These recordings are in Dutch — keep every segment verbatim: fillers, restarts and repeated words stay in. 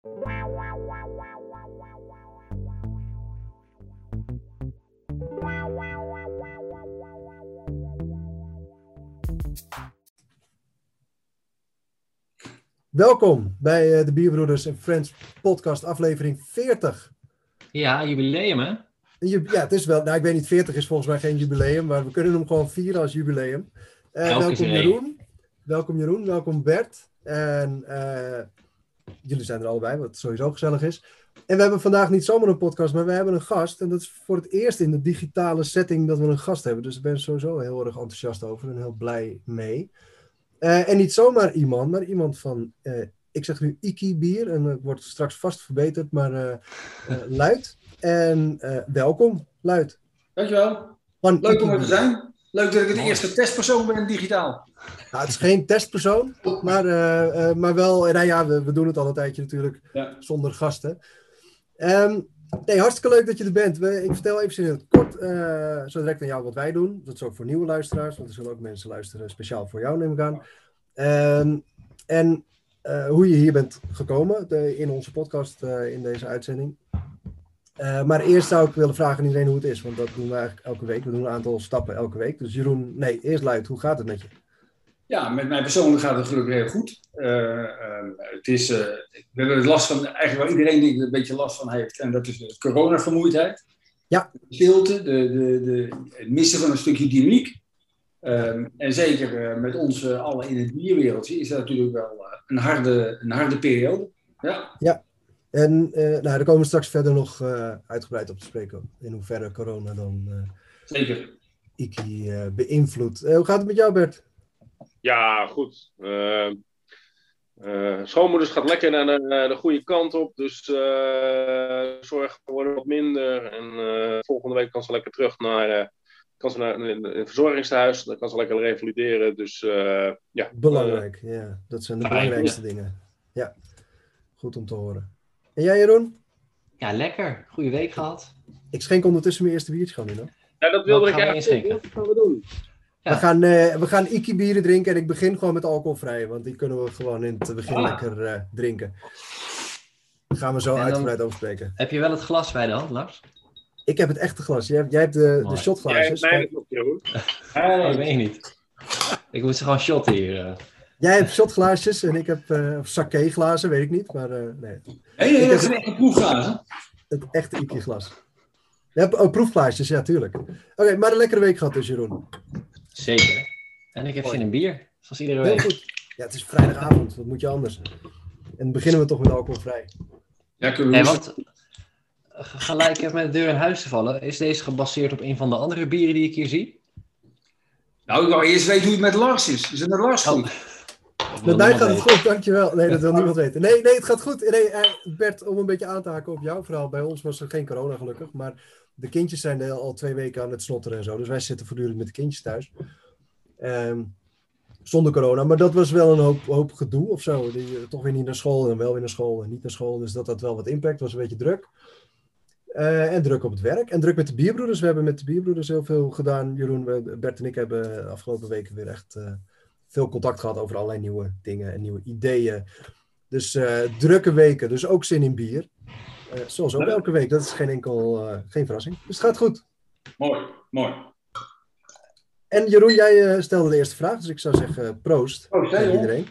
Welkom bij uh, de Bierbroeders en Friends podcast aflevering veertig. Ja, jubileum hè? Ju- ja, het is wel, nou ik weet niet, veertig is volgens mij geen jubileum, maar we kunnen hem gewoon vieren als jubileum. Uh, welkom Jeroen, welkom Jeroen, welkom Bert. En uh, jullie zijn er allebei, wat sowieso gezellig is. En we hebben vandaag niet zomaar een podcast, maar we hebben een gast. En dat is voor het eerst in de digitale setting dat we een gast hebben. Dus ik ben sowieso heel erg enthousiast over en heel blij mee. Uh, en niet zomaar iemand, maar iemand van, uh, ik zeg nu Iki Bier, en het wordt straks vast verbeterd, maar uh, uh, Luid. En uh, welkom, Luid. Dankjewel. Van Leuk Iki om er te Bier. zijn. Leuk dat ik de eerste testpersoon ben digitaal. Nou, het is geen testpersoon, maar, uh, uh, maar wel, nou ja, we, we doen het al een tijdje natuurlijk, Ja. zonder gasten. Um, nee, hartstikke leuk dat je er bent. We, ik vertel even in het kort, uh, zo direct aan jou wat wij doen. Dat is ook voor nieuwe luisteraars, want er zullen ook mensen luisteren speciaal voor jou, neem ik aan. Um, en uh, hoe je hier bent gekomen de, in onze podcast, uh, in deze uitzending. Uh, maar eerst zou ik willen vragen aan iedereen hoe het is, want dat doen we eigenlijk elke week. We doen een aantal stappen elke week. Dus Jeroen, nee, eerst Luid, hoe gaat het met je? Ja, met mij persoonlijk gaat het gelukkig heel goed. Uh, uh, het is, uh, we hebben last van, eigenlijk wel iedereen die er een beetje last van heeft. En dat is de coronavermoeidheid. Ja. De stilte, de, de, de, het missen van een stukje dynamiek. Um, en zeker uh, met ons uh, allen in het bierwereldje is dat natuurlijk wel uh, een, harde, een harde periode. Ja. Ja. En uh, nou, daar komen we straks verder nog uh, uitgebreid op te spreken. In hoeverre corona dan uh, Zeker. Iki uh, beïnvloedt. Uh, hoe gaat het met jou, Bert? Ja, goed. Uh, uh, schoonmoeders gaat lekker naar de, de goede kant op. Dus uh, zorg worden wat minder. En uh, volgende week kan ze lekker terug naar, uh, kan ze naar een, een verzorgingshuis. Dan kan ze lekker revalideren. Dus uh, ja. Belangrijk, uh, ja. Dat zijn de belangrijkste ja. dingen. Ja, goed om te horen. En jij, Jeroen? Ja, lekker. Goeie week gehad. Ik schenk ondertussen mijn eerste biertje gaan in, hoor. Ja, dat wilde ik eigenlijk eigenlijk. Wat gaan we doen? Ja. We, gaan, uh, we gaan Iki bieren drinken en ik begin gewoon met alcoholvrij, want die kunnen we gewoon in het begin ah. lekker uh, drinken. Daar gaan we zo uitgebreid over spreken. Heb je wel het glas bij de hand, Lars? Ik heb het echte glas. Jij hebt, jij hebt de, de shotglaasjes. Jij hebt mij nog, Jeroen. Dat weet ik niet. Ik moet ze gewoon shotten hier. Uh. Jij hebt shotglaasjes en ik heb uh, sake glazen, weet ik niet, maar uh, nee. Hé, hey, dat zijn echte proefglazen. Het echte Iki glas. Je hebt ook proefglaasjes, ja, tuurlijk. Oké, okay, maar een lekkere week gehad dus, Jeroen. Zeker. En ik heb zin in bier, zoals iedere Heel week. Goed. Ja, het is vrijdagavond, wat moet je anders? En beginnen we toch met alcoholvrij. Ja, kunnen we hey, wat, gelijk even met de deur in huis te vallen. Is deze gebaseerd op een van de andere bieren die ik hier zie? Nou, ik wou eerst weten hoe het met Lars is. Is het met Lars goed? Oh. Met mij gaat het goed, dankjewel. Nee, dat wil niemand weten. Nee, nee, het gaat goed. Nee, Bert, om een beetje aan te haken op jouw verhaal. Bij ons was er geen corona gelukkig, maar de kindjes zijn al twee weken aan het snotteren en zo. Dus wij zitten voortdurend met de kindjes thuis. Um, zonder corona. Maar dat was wel een hoop, hoop gedoe of zo. Die, toch weer niet naar school en wel weer naar school en niet naar school. Dus dat had wel wat impact. Was een beetje druk. Uh, en druk op het werk. En druk met de bierbroeders. We hebben met de bierbroeders heel veel gedaan. Jeroen, we, Bert en ik hebben de afgelopen weken weer echt uh, veel contact gehad over allerlei nieuwe dingen en nieuwe ideeën. Dus uh, drukke weken. Dus ook zin in bier. Uh, zoals ook elke week. Dat is geen enkel, uh, geen verrassing. Dus het gaat goed. Mooi, mooi. En Jeroen, jij uh, stelde de eerste vraag. Dus ik zou zeggen uh, proost proost aan iedereen.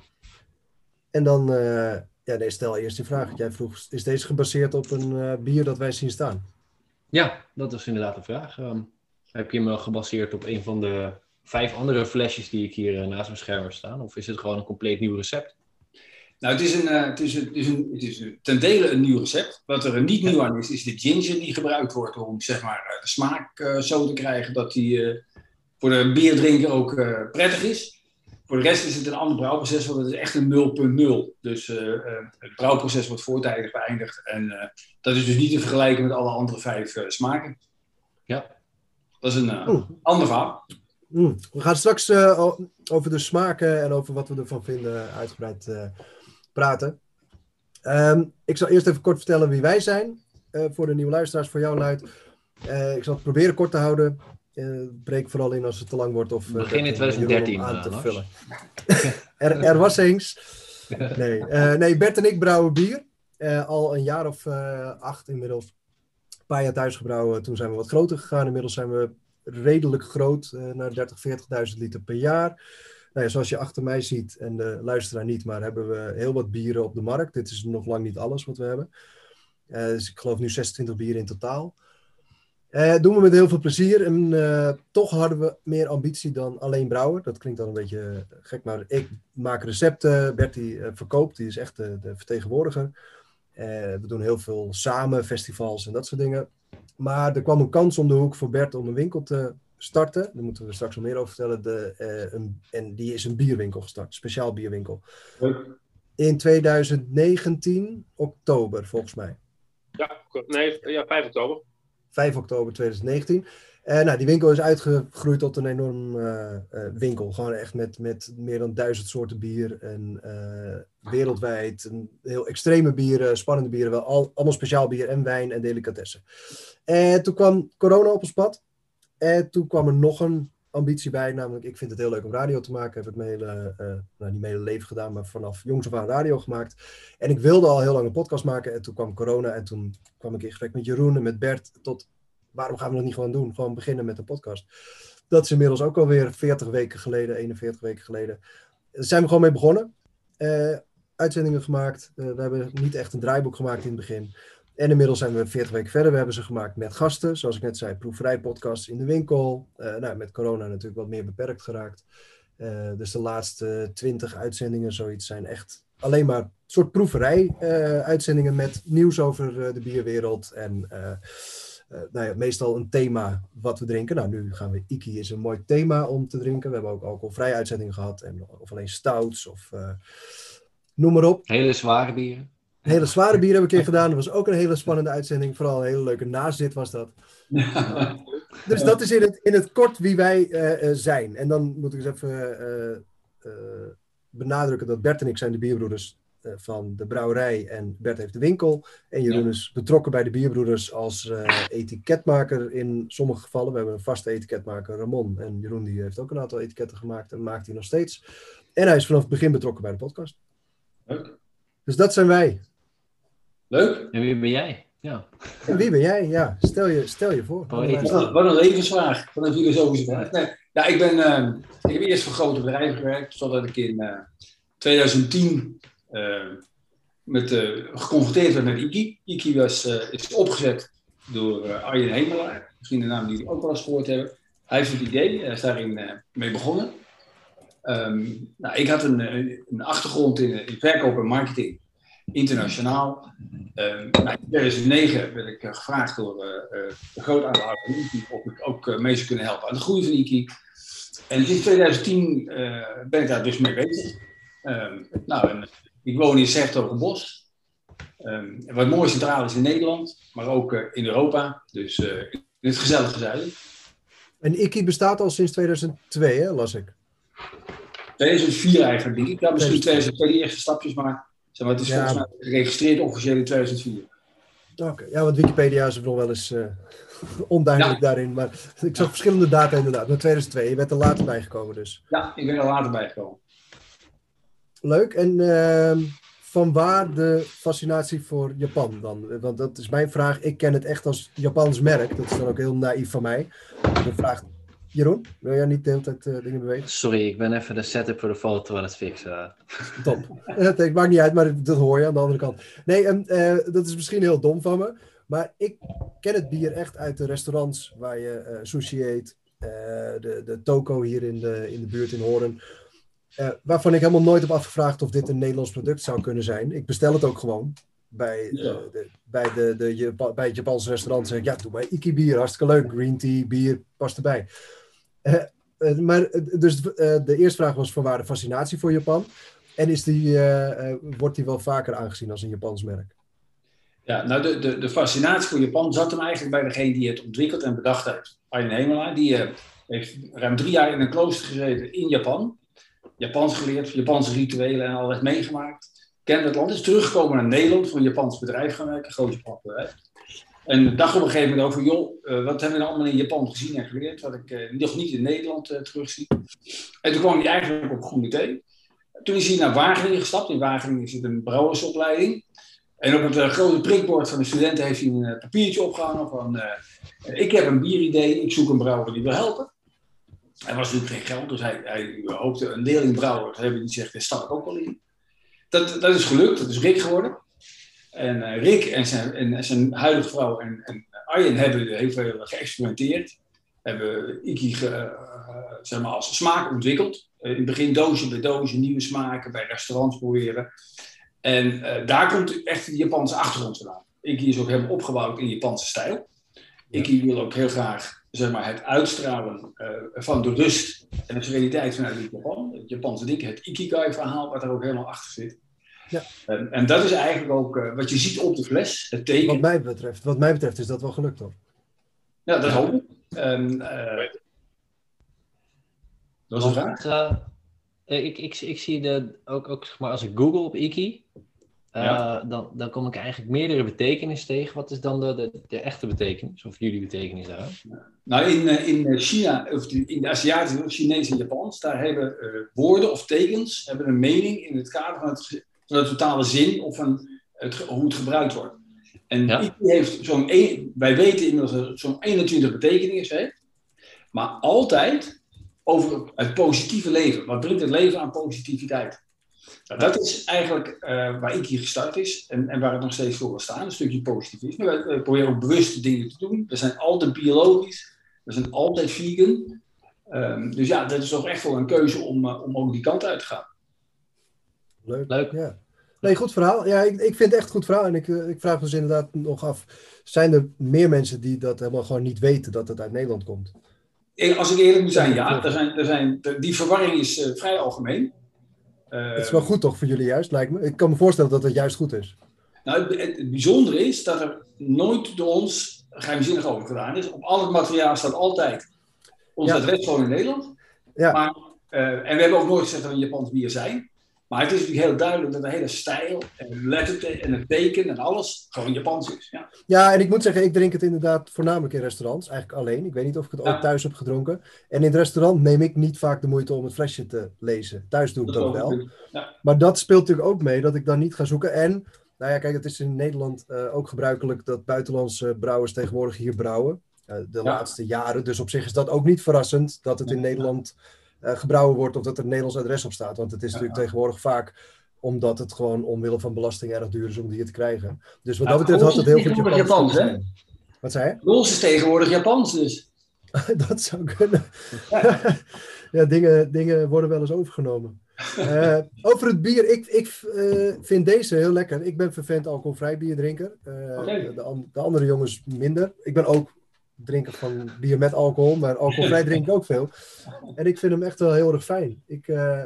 En dan, uh, ja, nee, stel eerst die vraag. Jij vroeg, is deze gebaseerd op een uh, bier dat wij zien staan? Ja, dat is inderdaad een vraag. Um, heb je hem gebaseerd op een van de vijf andere flesjes die ik hier uh, naast mijn scherm heb staan? Of is het gewoon een compleet nieuw recept? Nou, het is, een, uh, het, is een, het, is een, het is een, ten dele een nieuw recept. Wat er niet nieuw aan is, is de ginger die gebruikt wordt om zeg maar, de smaak uh, zo te krijgen dat die uh, voor de bierdrinker ook uh, prettig is. Voor de rest is het een ander brouwproces, want het is echt een nul punt nul. Dus uh, uh, het brouwproces wordt voortijdig beëindigd. En uh, dat is dus niet te vergelijken met alle andere vijf uh, smaken. Ja. Dat is een uh, mm. ander verhaal. Mm. We gaan straks uh, over de smaken en over wat we ervan vinden uitgebreid uh, praten. Um, ik zal eerst even kort vertellen wie wij zijn. Uh, voor de nieuwe luisteraars, voor jou Luid. Uh, ik zal het proberen kort te houden. Uh, breek vooral in als het te lang wordt. Of, uh, Begin in twintig dertien aan te uh, vullen. er, er was eens. Nee, uh, nee, Bert en ik brouwen bier. Uh, al een jaar of uh, acht inmiddels. Een paar jaar thuis gebrouwen. Toen zijn we wat groter gegaan. Inmiddels zijn we redelijk groot. Uh, naar dertig, veertigduizend liter per jaar. Nou ja, zoals je achter mij ziet. En de luisteraar niet. Maar hebben we heel wat bieren op de markt. Dit is nog lang niet alles wat we hebben. Uh, dus ik geloof nu zesentwintig bieren in totaal. Uh, doen we met heel veel plezier. En uh, toch hadden we meer ambitie dan alleen brouwen. Dat klinkt dan een beetje gek. Maar ik maak recepten. Bertie uh, verkoopt. Die is echt de, de vertegenwoordiger. Uh, we doen heel veel samen, festivals en dat soort dingen. Maar er kwam een kans om de hoek voor Bert om een winkel te starten. Daar moeten we straks nog meer over vertellen. De, uh, een, en die is een bierwinkel gestart, een speciaal bierwinkel. Leuk. In twintig negentien, oktober volgens mij. Ja, nee, ja, vijf oktober. vijf oktober twintig negentien. Uh, nou, die winkel is uitgegroeid tot een enorm uh, uh, winkel. Gewoon echt met, met meer dan duizend soorten bier. En uh, wereldwijd een heel extreme bieren, spannende bieren. Wel al, allemaal speciaal bier en wijn en delicatessen. En toen kwam corona op ons pad. En toen kwam er nog een ambitie bij. Namelijk, ik vind het heel leuk om radio te maken. Heb ik mijn hele, uh, nou niet mijn hele leven gedaan, maar vanaf jongs af aan radio gemaakt. En ik wilde al heel lang een podcast maken. En toen kwam corona. En toen kwam ik in gesprek met Jeroen en met Bert tot... Waarom gaan we dat niet gewoon doen? Gewoon beginnen met een podcast. Dat is inmiddels ook alweer veertig weken geleden, eenenveertig weken geleden. Daar zijn we gewoon mee begonnen. Uh, uitzendingen gemaakt. Uh, we hebben niet echt een draaiboek gemaakt in het begin. En inmiddels zijn we veertig weken verder. We hebben ze gemaakt met gasten. Zoals ik net zei, proeverijpodcasts in de winkel. Uh, nou, met corona natuurlijk wat meer beperkt geraakt. Uh, dus de laatste twintig uitzendingen, zoiets, zijn echt alleen maar een soort proeverij uh, uitzendingen met nieuws over uh, de bierwereld. En... Uh, Uh, nou ja, meestal een thema wat we drinken. Nou, nu gaan we... Iki is een mooi thema om te drinken. We hebben ook alcoholvrije uitzendingen gehad. En, of alleen stouts. Of uh, noem maar op. Hele zware bieren. Hele zware bieren heb ik een keer gedaan. Dat was ook een hele spannende uitzending. Vooral een hele leuke nazit was dat. Ja. Dus dat is in het, in het kort wie wij uh, uh, zijn. En dan moet ik eens even uh, uh, benadrukken dat Bert en ik zijn de bierbroeders van de brouwerij en Bert heeft de winkel. En Jeroen ja. is betrokken bij de bierbroeders als uh, etiketmaker in sommige gevallen. We hebben een vaste etiketmaker, Ramon. En Jeroen die heeft ook een aantal etiketten gemaakt en maakt die nog steeds. En hij is vanaf het begin betrokken bij de podcast. Leuk. Dus dat zijn wij. Leuk. En wie ben jij? Ja. En wie ben jij? Ja, stel je, stel je voor. Oh, wat, een, wat een levensvraag. Wat een filosofische vraag. Nee, ja, ik, ben, uh, ik heb eerst voor grote bedrijven gewerkt, totdat ik in uh, twintig tien... Uh, met, uh, geconfronteerd werd met Iki. Iki was, uh, is opgezet door uh, Arjen Hemelaar. Misschien een naam die jullie ook wel eens gehoord hebben. Hij heeft het idee, hij is daarin uh, mee begonnen. Um, nou, ik had een, een achtergrond in, in verkoop en marketing, internationaal. Um, nou, in tweeduizend negen werd ik uh, gevraagd door uh, uh, de grote aandeelhouder van Iki of ik ook uh, mee zou kunnen helpen aan de groei van Iki. En in twintig tien uh, ben ik daar dus mee bezig. Um, nou, en, ik woon in 's-Hertogenbosch. Um, wat mooi centraal is in Nederland, maar ook uh, in Europa. Dus uh, in het gezellige zuiden. En Iki bestaat al sinds tweeduizend twee, hè, las ik. tweeduizend vier eigenlijk, denk ik. Ja, misschien tweeduizend twee de eerste stapjes, maar, zeg maar het is ja. volgens mij geregistreerd officieel in tweeduizend vier. Oké, okay. Ja, want Wikipedia is er nog wel eens uh, onduidelijk ja. daarin. Maar ik zag verschillende data inderdaad. Maar tweeduizend twee, je bent er later bijgekomen dus. Ja, ik ben er later bijgekomen. Leuk. En uh, vanwaar de fascinatie voor Japan dan? Want dat is mijn vraag. Ik ken het echt als Japans merk. Dat is dan ook heel naïef van mij. De vraag... Jeroen, wil jij niet de hele tijd uh, dingen bewegen? Sorry, ik ben even de setup voor de foto aan het fixen. Top. Het maakt niet uit, maar dat hoor je aan de andere kant. Nee, um, uh, dat is misschien heel dom van me. Maar ik ken het bier echt uit de restaurants waar je uh, sushi eet. Uh, de, de toko hier in de, in de buurt in Hoorn. Uh, waarvan ik helemaal nooit heb afgevraagd of dit een Nederlands product zou kunnen zijn. Ik bestel het ook gewoon. Bij, uh, de, bij, de, de, Japa- bij het Japanse restaurant zeg ik, ja, doe maar Iki bier. Hartstikke leuk. Green tea, bier, past erbij. Uh, uh, maar dus uh, de eerste vraag was van waar de fascinatie voor Japan. En is die, uh, uh, wordt die wel vaker aangezien als een Japans merk? Ja, nou de, de, de fascinatie voor Japan zat hem eigenlijk bij degene die het ontwikkeld en bedacht heeft. Arjen Hemelaar, die uh, heeft ruim drie jaar in een klooster gezeten in Japan. Japans geleerd, Japanse rituelen en alles meegemaakt. Kende het land, is teruggekomen naar Nederland voor een Japans bedrijf gaan werken, een groot Japans bedrijf. En dacht op een gegeven moment over, joh, uh, wat hebben we nou allemaal in Japan gezien en geleerd, wat ik uh, nog niet in Nederland uh, terugzie. En toen kwam hij eigenlijk op Groene Thee. Toen is hij naar Wageningen gestapt. In Wageningen zit een brouwersopleiding. En op het uh, grote prikbord van de studenten heeft hij een uh, papiertje opgehangen van... Uh, ik heb een bieridee, ik zoek een brouwer die wil helpen. Er was natuurlijk geen geld, dus hij, hij hoopte een leerlingbrouwer te hebben die zegt, daar sta ik ook wel in. Dat, dat is gelukt, dat is Rick geworden. En uh, Rick en zijn, en zijn huidige vrouw en, en Arjen hebben heel veel geëxperimenteerd. Hebben Iki ge, uh, zeg maar als smaak ontwikkeld. Uh, in het begin doosje bij doosje, nieuwe smaken, bij restaurants proberen. En uh, daar komt echt de Japanse achtergrond vandaan. Iki is ook helemaal opgebouwd in Japanse stijl. Ja. Iki wil ook heel graag zeg maar, het uitstralen uh, van de rust en de sereniteit vanuit het Japan. Het Japanse ding, het Ikigai-verhaal, wat er ook helemaal achter zit. Ja. En, en dat is eigenlijk ook uh, wat je ziet op de fles, het teken. Wat mij betreft, wat mij betreft is dat wel gelukt hoor. Ja, dat hoop ik. Um, uh, dat was een vraag. Uh, ik, ik, ik zie de, ook, ook zeg maar, als ik google op Iki, uh, ja. dan, dan kom ik eigenlijk meerdere betekenissen tegen. Wat is dan de, de, de echte betekenis, of jullie betekenis daar? Ja. Nou, in, in China, of in de Aziatische, Chinees en Japans, daar hebben uh, woorden of tekens hebben een mening in het kader van, het, van de totale zin of van het, hoe het gebruikt wordt. En ja. Iki heeft zo'n, wij weten inmiddels dat zo'n eenentwintig betekenissen heeft, maar altijd over het positieve leven. Wat brengt het leven aan positiviteit? Nou, dat is eigenlijk uh, waar Iki gestart is en, en waar het nog steeds voor wil staan, een stukje positivisme. We, we proberen ook bewuste dingen te doen. We zijn altijd biologisch, we zijn altijd vegan. Um, dus ja, dat is toch echt wel een keuze om, uh, om ook die kant uit te gaan. Leuk, Leuk. Ja. Nee, goed verhaal. Ja, ik, ik vind het echt een goed verhaal. En ik, ik vraag me dus inderdaad nog af, zijn er meer mensen die dat helemaal gewoon niet weten dat het uit Nederland komt? Als ik eerlijk moet zijn, ja. Er zijn, er zijn, die verwarring is uh, vrij algemeen. Uh, het is wel goed toch voor jullie juist, lijkt me. Ik kan me voorstellen dat het juist goed is. Nou, het, het bijzondere is dat er nooit door ons geheimzinnig over gedaan is. Op al het materiaal staat altijd ons ja. adres gewoon in Nederland. Ja. Maar, uh, en we hebben ook nooit gezegd dat we een Japans bier zijn. Maar het is natuurlijk heel duidelijk dat de hele stijl en het letter en het teken en alles gewoon Japans is. Ja. ja, en ik moet zeggen, ik drink het inderdaad voornamelijk in restaurants. Eigenlijk alleen. Ik weet niet of ik het ja. ook thuis heb gedronken. En in het restaurant neem ik niet vaak de moeite om het flesje te lezen. Thuis doe ik dat, dat wel. Ja. Maar dat speelt natuurlijk ook mee dat ik dan niet ga zoeken. En, nou ja, kijk, het is in Nederland uh, ook gebruikelijk dat buitenlandse brouwers tegenwoordig hier brouwen. Uh, de ja. laatste jaren. Dus op zich is dat ook niet verrassend dat het in Nederland Uh, gebrouwen wordt of dat er een Nederlands adres op staat. Want het is ja, natuurlijk ja. tegenwoordig vaak omdat het gewoon omwille van belasting erg duur is om die hier te krijgen. Dus wat ja, dat betreft had het heel goed Japans, Japans hè? Wat zei je? Rols is tegenwoordig Japans dus. Dat zou kunnen. Ja, ja dingen, dingen worden wel eens overgenomen. Uh, over het bier, ik, ik uh, vind deze heel lekker. Ik ben vervent alcoholvrij bierdrinker. Uh, okay. de, de andere jongens minder. Ik ben ook drinken van bier met alcohol, maar alcoholvrij drink ik ook veel. En ik vind hem echt wel heel erg fijn. Ik, uh,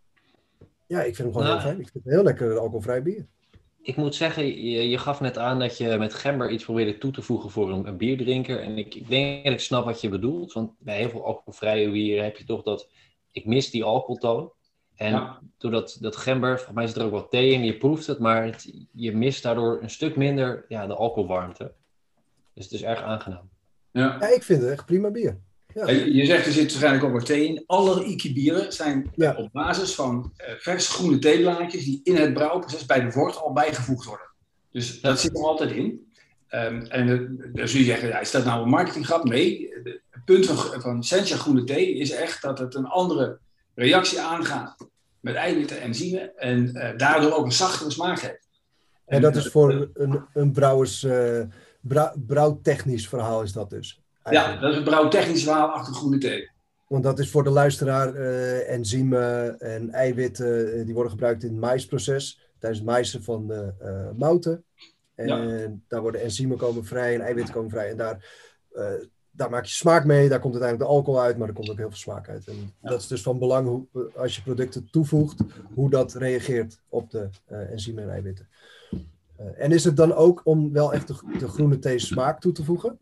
ja, ik vind hem gewoon nou, heel fijn. Ik vind het heel lekker alcoholvrij bier. Ik moet zeggen, je, je gaf net aan dat je met gember iets probeerde toe te voegen voor een, een bierdrinker. En ik, ik denk dat ik snap wat je bedoelt, want bij heel veel alcoholvrije bieren heb je toch dat, ik mis die alcoholtoon. En ja. doordat dat gember, volgens mij zit er ook wat thee in, je proeft het, maar het, je mist daardoor een stuk minder ja, de alcoholwarmte. Dus het is erg aangenaam. Ja. ja, ik vind het echt prima bier. Ja. Je zegt er zit waarschijnlijk ook wat thee in. Alle Iki-bieren zijn ja. op basis van uh, verse groene theeblaadjes die in het brouwproces bij de wort al bijgevoegd worden. Dus dat zit er altijd in. Um, en uh, dan zul je zeggen, ja, is dat nou een marketinggrap? Nee, het punt van, van Sencha groene thee is echt dat het een andere reactie aangaat met eiwitten en enzymen en uh, daardoor ook een zachtere smaak heeft. En, en dat is voor een, een brouwers... Uh, Brouw, brouwtechnisch verhaal is dat dus. Eigenlijk. Ja, dat is een brouwtechnisch verhaal achter groene thee. Want dat is voor de luisteraar uh, enzymen en eiwitten, uh, die worden gebruikt in het maïsproces, tijdens het maïsen van de uh, mouten. En ja. daar worden enzymen komen vrij en eiwitten komen vrij. En daar, uh, daar maak je smaak mee, daar komt uiteindelijk de alcohol uit, maar er komt ook heel veel smaak uit. En ja. dat is dus van belang, hoe, als je producten toevoegt, hoe dat reageert op de uh, enzymen en eiwitten. Uh, en is het dan ook om wel echt de, de groene thee smaak toe te voegen?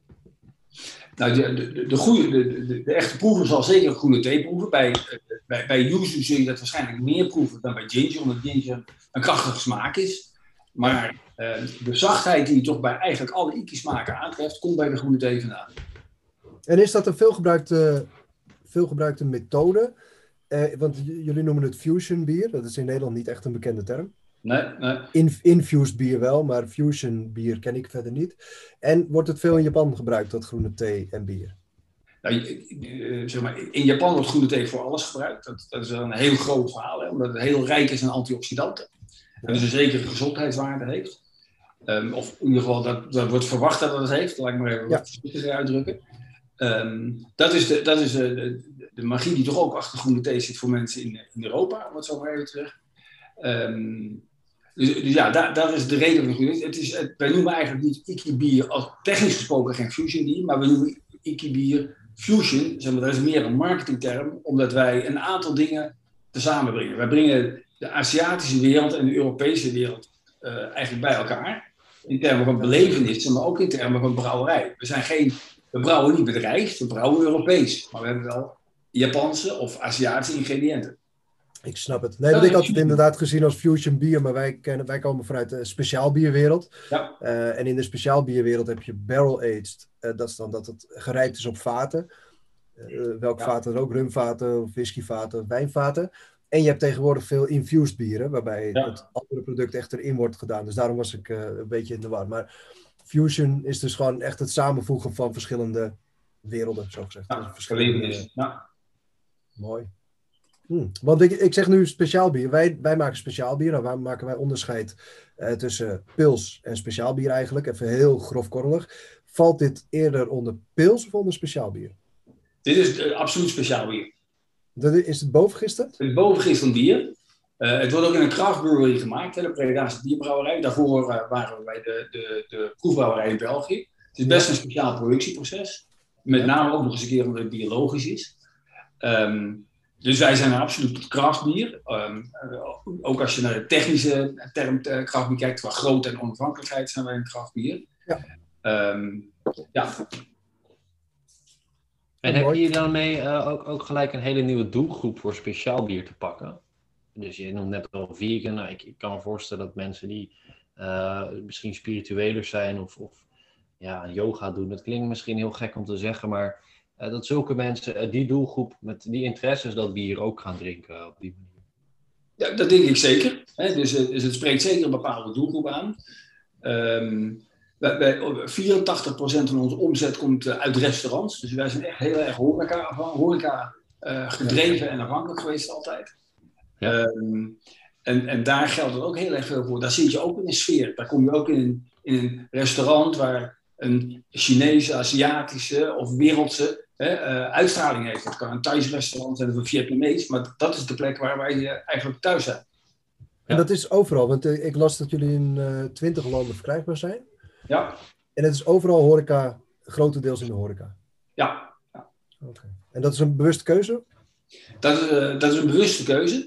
Nou, de, de, de, goede, de, de, de echte proever zal zeker groene thee proeven. Bij, bij, bij yuzu zul je dat waarschijnlijk meer proeven dan bij ginger, omdat ginger een krachtige smaak is. Maar uh, de zachtheid die je toch bij eigenlijk alle Iki-smaken aantreft, komt bij de groene thee vandaan. En is dat een veelgebruikte, veelgebruikte methode? Uh, want j- jullie noemen het fusion bier, dat is in Nederland niet echt een bekende term. Nee, nee. In, infused bier wel, maar fusion bier ken ik verder niet. En wordt het veel in Japan gebruikt, dat groene thee en bier? Nou, zeg maar, in Japan wordt groene thee voor alles gebruikt. Dat, dat is een heel groot verhaal, hè, omdat het heel rijk is aan antioxidanten. En dus een zekere gezondheidswaarde heeft. Um, of in ieder geval, dat, dat wordt verwacht dat het heeft. Laat ik maar even ja. wat voorzichtiger uitdrukken. Um, dat is, de, dat is de, de, de magie die toch ook achter groene thee zit voor mensen in, in Europa. Wat zo maar even terug. Um, dus, dus ja, daar, daar is de reden voor. Het is, het, wij noemen eigenlijk niet Iki-bier als technisch gesproken geen fusion bier, maar we noemen Iki-bier fusion. Zeg maar, dat is meer een marketingterm, omdat wij een aantal dingen tezamen brengen. Wij brengen de Aziatische wereld en de Europese wereld uh, eigenlijk bij elkaar. In termen van belevenissen, maar ook in termen van brouwerij. We zijn geen, we brouwen niet bedrijf, we brouwen Europees. Maar we hebben wel Japanse of Aziatische ingrediënten. Ik snap het. Nee, dat ik had het inderdaad gezien als fusion bier, maar wij, kennen, wij komen vanuit de speciaalbierwereld. Ja. Uh, en in de speciaalbierwereld heb je barrel-aged. Uh, dat is dan dat het gerijpt is op vaten. Uh, welk ja. vaten dan ook, rumvaten, whiskyvaten, wijnvaten. En je hebt tegenwoordig veel infused bieren, waarbij ja. het andere product echt erin wordt gedaan. Dus daarom was ik uh, een beetje in de war. Maar fusion is dus gewoon echt het samenvoegen van verschillende werelden, zo gezegd. Ja, verschillende... ja. Mooi. Hm. Want ik, ik zeg nu speciaal bier. Wij, wij maken speciaal bier. Nou, waar maken wij onderscheid uh, tussen pils en speciaal bier eigenlijk? Even heel grofkorrelig. Valt dit eerder onder pils of onder speciaal bier? Dit is uh, absoluut speciaal bier. Dat is het bovengisterd? Het is bovengisterd bier. Uh, het wordt ook in een craft brewery gemaakt, hè, de Bredaanse bierbrouwerij. Daarvoor uh, waren we bij de, de, de proefbrouwerij in België. Het is best ja. een speciaal productieproces. Met ja. name ook nog eens een keer omdat het biologisch is. Um, dus wij zijn een absoluut craftbier. Um, uh, ook als je naar de technische term uh, craftbier kijkt, qua grootte en onafhankelijkheid zijn wij een craftbier. Ja. Um, ja. En heb je dan mee uh, ook, ook gelijk een hele nieuwe doelgroep voor speciaal bier te pakken? Dus je noemt net al vegan. Nou, ik, ik kan me voorstellen dat mensen die uh, misschien spiritueler zijn of, of ja, yoga doen. Dat klinkt misschien heel gek om te zeggen, maar uh, dat zulke mensen, uh, die doelgroep met die interesses, dat bier ook gaan drinken op die manier. Ja, dat denk ik zeker. Hè? Dus, dus het spreekt zeker een bepaalde doelgroep aan. Um, Bij, bij vierentachtig procent van onze omzet komt uh, uit restaurants. Dus wij zijn echt heel erg horeca, horeca uh, gedreven en afhankelijk geweest altijd. Ja. Um, en, en daar geldt het ook heel erg veel voor. Daar zit je ook in een sfeer. Daar kom je ook in een, in een restaurant waar een Chinese, Aziatische of wereldse hè, uh, uitstraling heeft. Dat kan een Thais restaurant zijn of een Vietnamees. Maar dat is de plek waar wij uh, eigenlijk thuis zijn. En dat is overal. Want uh, ik las dat jullie in uh, twintig landen verkrijgbaar zijn. Ja. En het is overal horeca, grotendeels in de horeca? Ja. ja. Okay. En dat is een bewuste keuze? Dat is, uh, dat is een bewuste keuze.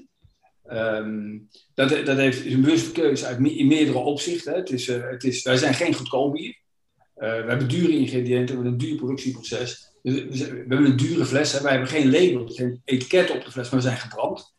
Um, dat, dat heeft, is een bewuste keuze uit, in meerdere opzichten. Het is, uh, het is, wij zijn geen goedkoop bier. Uh, we hebben dure ingrediënten, we hebben een duur productieproces. Dus, we, we hebben een dure fles. Hè. Wij hebben geen label, geen etiket op de fles, maar we zijn gebrand.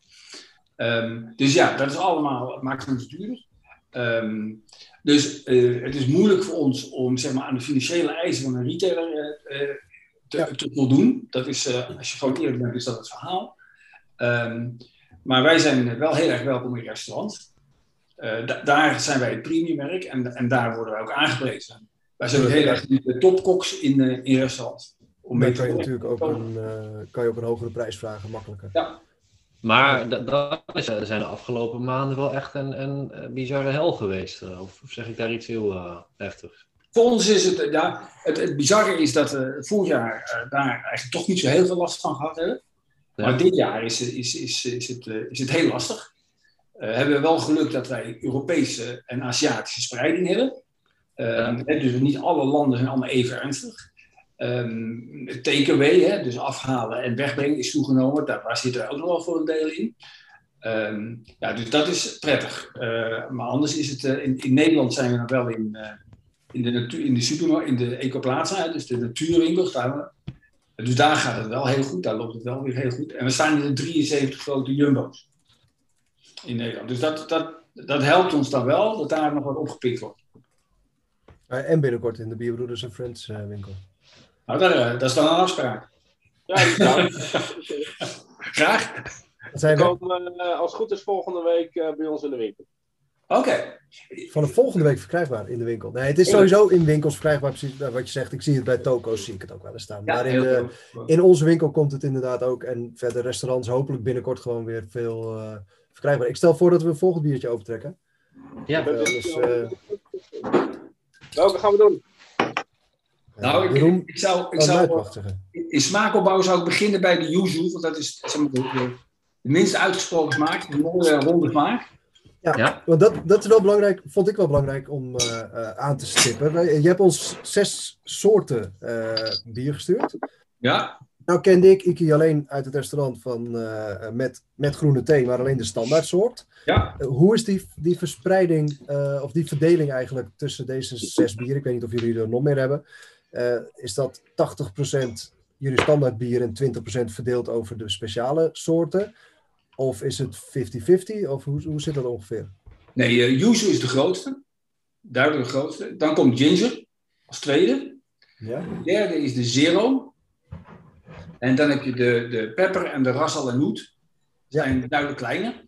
Um, dus ja, dat is allemaal, maakt het ons duurder. Um, Dus uh, het is moeilijk voor ons om zeg maar, aan de financiële eisen van een retailer uh, uh, te, ja. te voldoen. Dat is, uh, als je gewoon eerlijk bent, is dat het verhaal. Um, maar wij zijn wel heel erg welkom in restaurants. Uh, da- daar zijn wij het premiummerk en, en daar worden wij ook aangeprezen. Wij zijn ook heel erg de topkoks in, uh, in restaurants. Om dan kan je natuurlijk ook een, uh, kan je ook een hogere prijs vragen, makkelijker. Ja. Maar dat, dat zijn de afgelopen maanden wel echt een, een bizarre hel geweest. Of zeg ik daar iets heel uh, heftigs? Voor ons is het, ja, het, het bizarre is dat we vorig jaar uh, daar eigenlijk toch niet zo heel veel last van gehad hebben. Ja. Maar dit jaar is, is, is, is, het, uh, is het heel lastig. Uh, hebben we wel geluk dat wij Europese en Aziatische spreiding hebben. Uh, ja. Dus niet alle landen zijn allemaal even ernstig. Um, T K W, hè, dus afhalen en wegbrengen, is toegenomen. Daar, daar zitten we ook nog wel voor een deel in. Um, ja, dus dat is prettig. Uh, maar anders is het... Uh, in, in Nederland zijn we nog wel in, uh, in de natuur, in de supermarkt, in de Ecoplaza, dus de natuurwinkels. Daar, dus daar gaat het wel heel goed. Daar loopt het wel weer heel goed. En we staan in de drieënzeventig grote jumbo's in Nederland. Dus dat, dat, dat helpt ons dan wel, dat daar nog wat opgepikt wordt. Uh, en binnenkort in de Bierbroeders en Friends uh, winkel. Nou, daar, dat is dan een afspraak. Ja, nou. Graag. We komen uh, als het goed is volgende week uh, bij ons in de winkel. Oké. Okay. Vanaf volgende week verkrijgbaar in de winkel. Nee, het is sowieso in winkels verkrijgbaar, precies wat je zegt. Ik zie het bij Toko's, zie ik het ook wel eens staan. Ja, maar in, de, in onze winkel komt het inderdaad ook. En verder restaurants hopelijk binnenkort gewoon weer veel uh, verkrijgbaar. Ik stel voor dat we een volgend biertje opentrekken. Ja. Uh, dus, uh... Welke gaan we doen? Nou, ik, Jeroen, ik zou, ik oh, zou zeggen. in smaakopbouw zou ik beginnen bij de yuzu, want dat is zeg maar, de, de minst uitgesproken smaak, een mooie ronde smaak. Ja, ja, want dat, dat is wel belangrijk, vond ik wel belangrijk om uh, uh, aan te stippen. Je hebt ons zes soorten uh, bier gestuurd. Ja. Nou kende ik Iki alleen uit het restaurant van, uh, met, met groene thee, maar alleen de standaard soort. Ja. Uh, hoe is die, die verspreiding, uh, of die verdeling eigenlijk tussen deze zes bieren? Ik weet niet of jullie er nog meer hebben. Uh, is dat tachtig procent jullie standaard bier en twintig procent verdeeld over de speciale soorten? Of is het vijftig vijftig? Of hoe, hoe zit dat ongeveer? Nee, uh, yuzu is de grootste. Duidelijk de grootste. Dan komt ginger als tweede. Ja. De derde is de zero. En dan heb je de, de pepper en de ras al en noot. Die zijn duidelijk kleiner.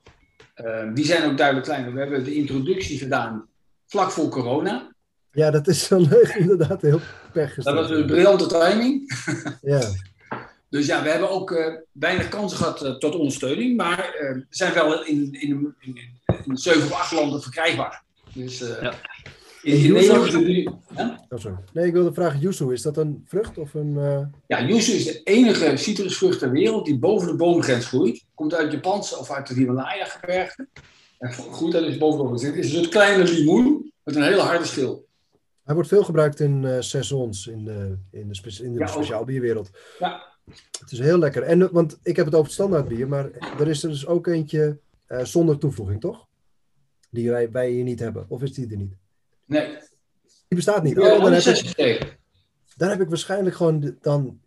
Uh, die zijn ook duidelijk kleiner. We hebben de introductie gedaan vlak voor corona. Ja, dat is wel leuk, inderdaad heel pech gesteld. Dat was een briljante timing. Ja. Dus ja, we hebben ook uh, weinig kansen gehad uh, tot ondersteuning. Maar uh, we zijn wel in, in, in, in zeven of acht landen verkrijgbaar. Dus uh, ja. in, in Nederland... Nu, huh? Oh, sorry. Nee, ik wilde vragen, yuzu, is dat een vrucht of een... Uh... Ja, yuzu is de enige citrusvrucht ter wereld die boven de boomgrens groeit. Komt uit Japanse of uit de Himalaya-gebergte. En groeit daar dus boven de boomgrens. Het is een kleine limoen met een hele harde schil. Hij wordt veel gebruikt in uh, saisons, in de, in de, spe- in de ja, speciaal bierwereld. Ja. Het is heel lekker. En, want ik heb het over het standaard bier, maar er is er dus ook eentje uh, zonder toevoeging, toch? Die wij, wij hier niet hebben. Of is die er niet? Nee. Die bestaat niet. Ja, oh, dan, heb ik, dan heb ik waarschijnlijk gewoon de, dan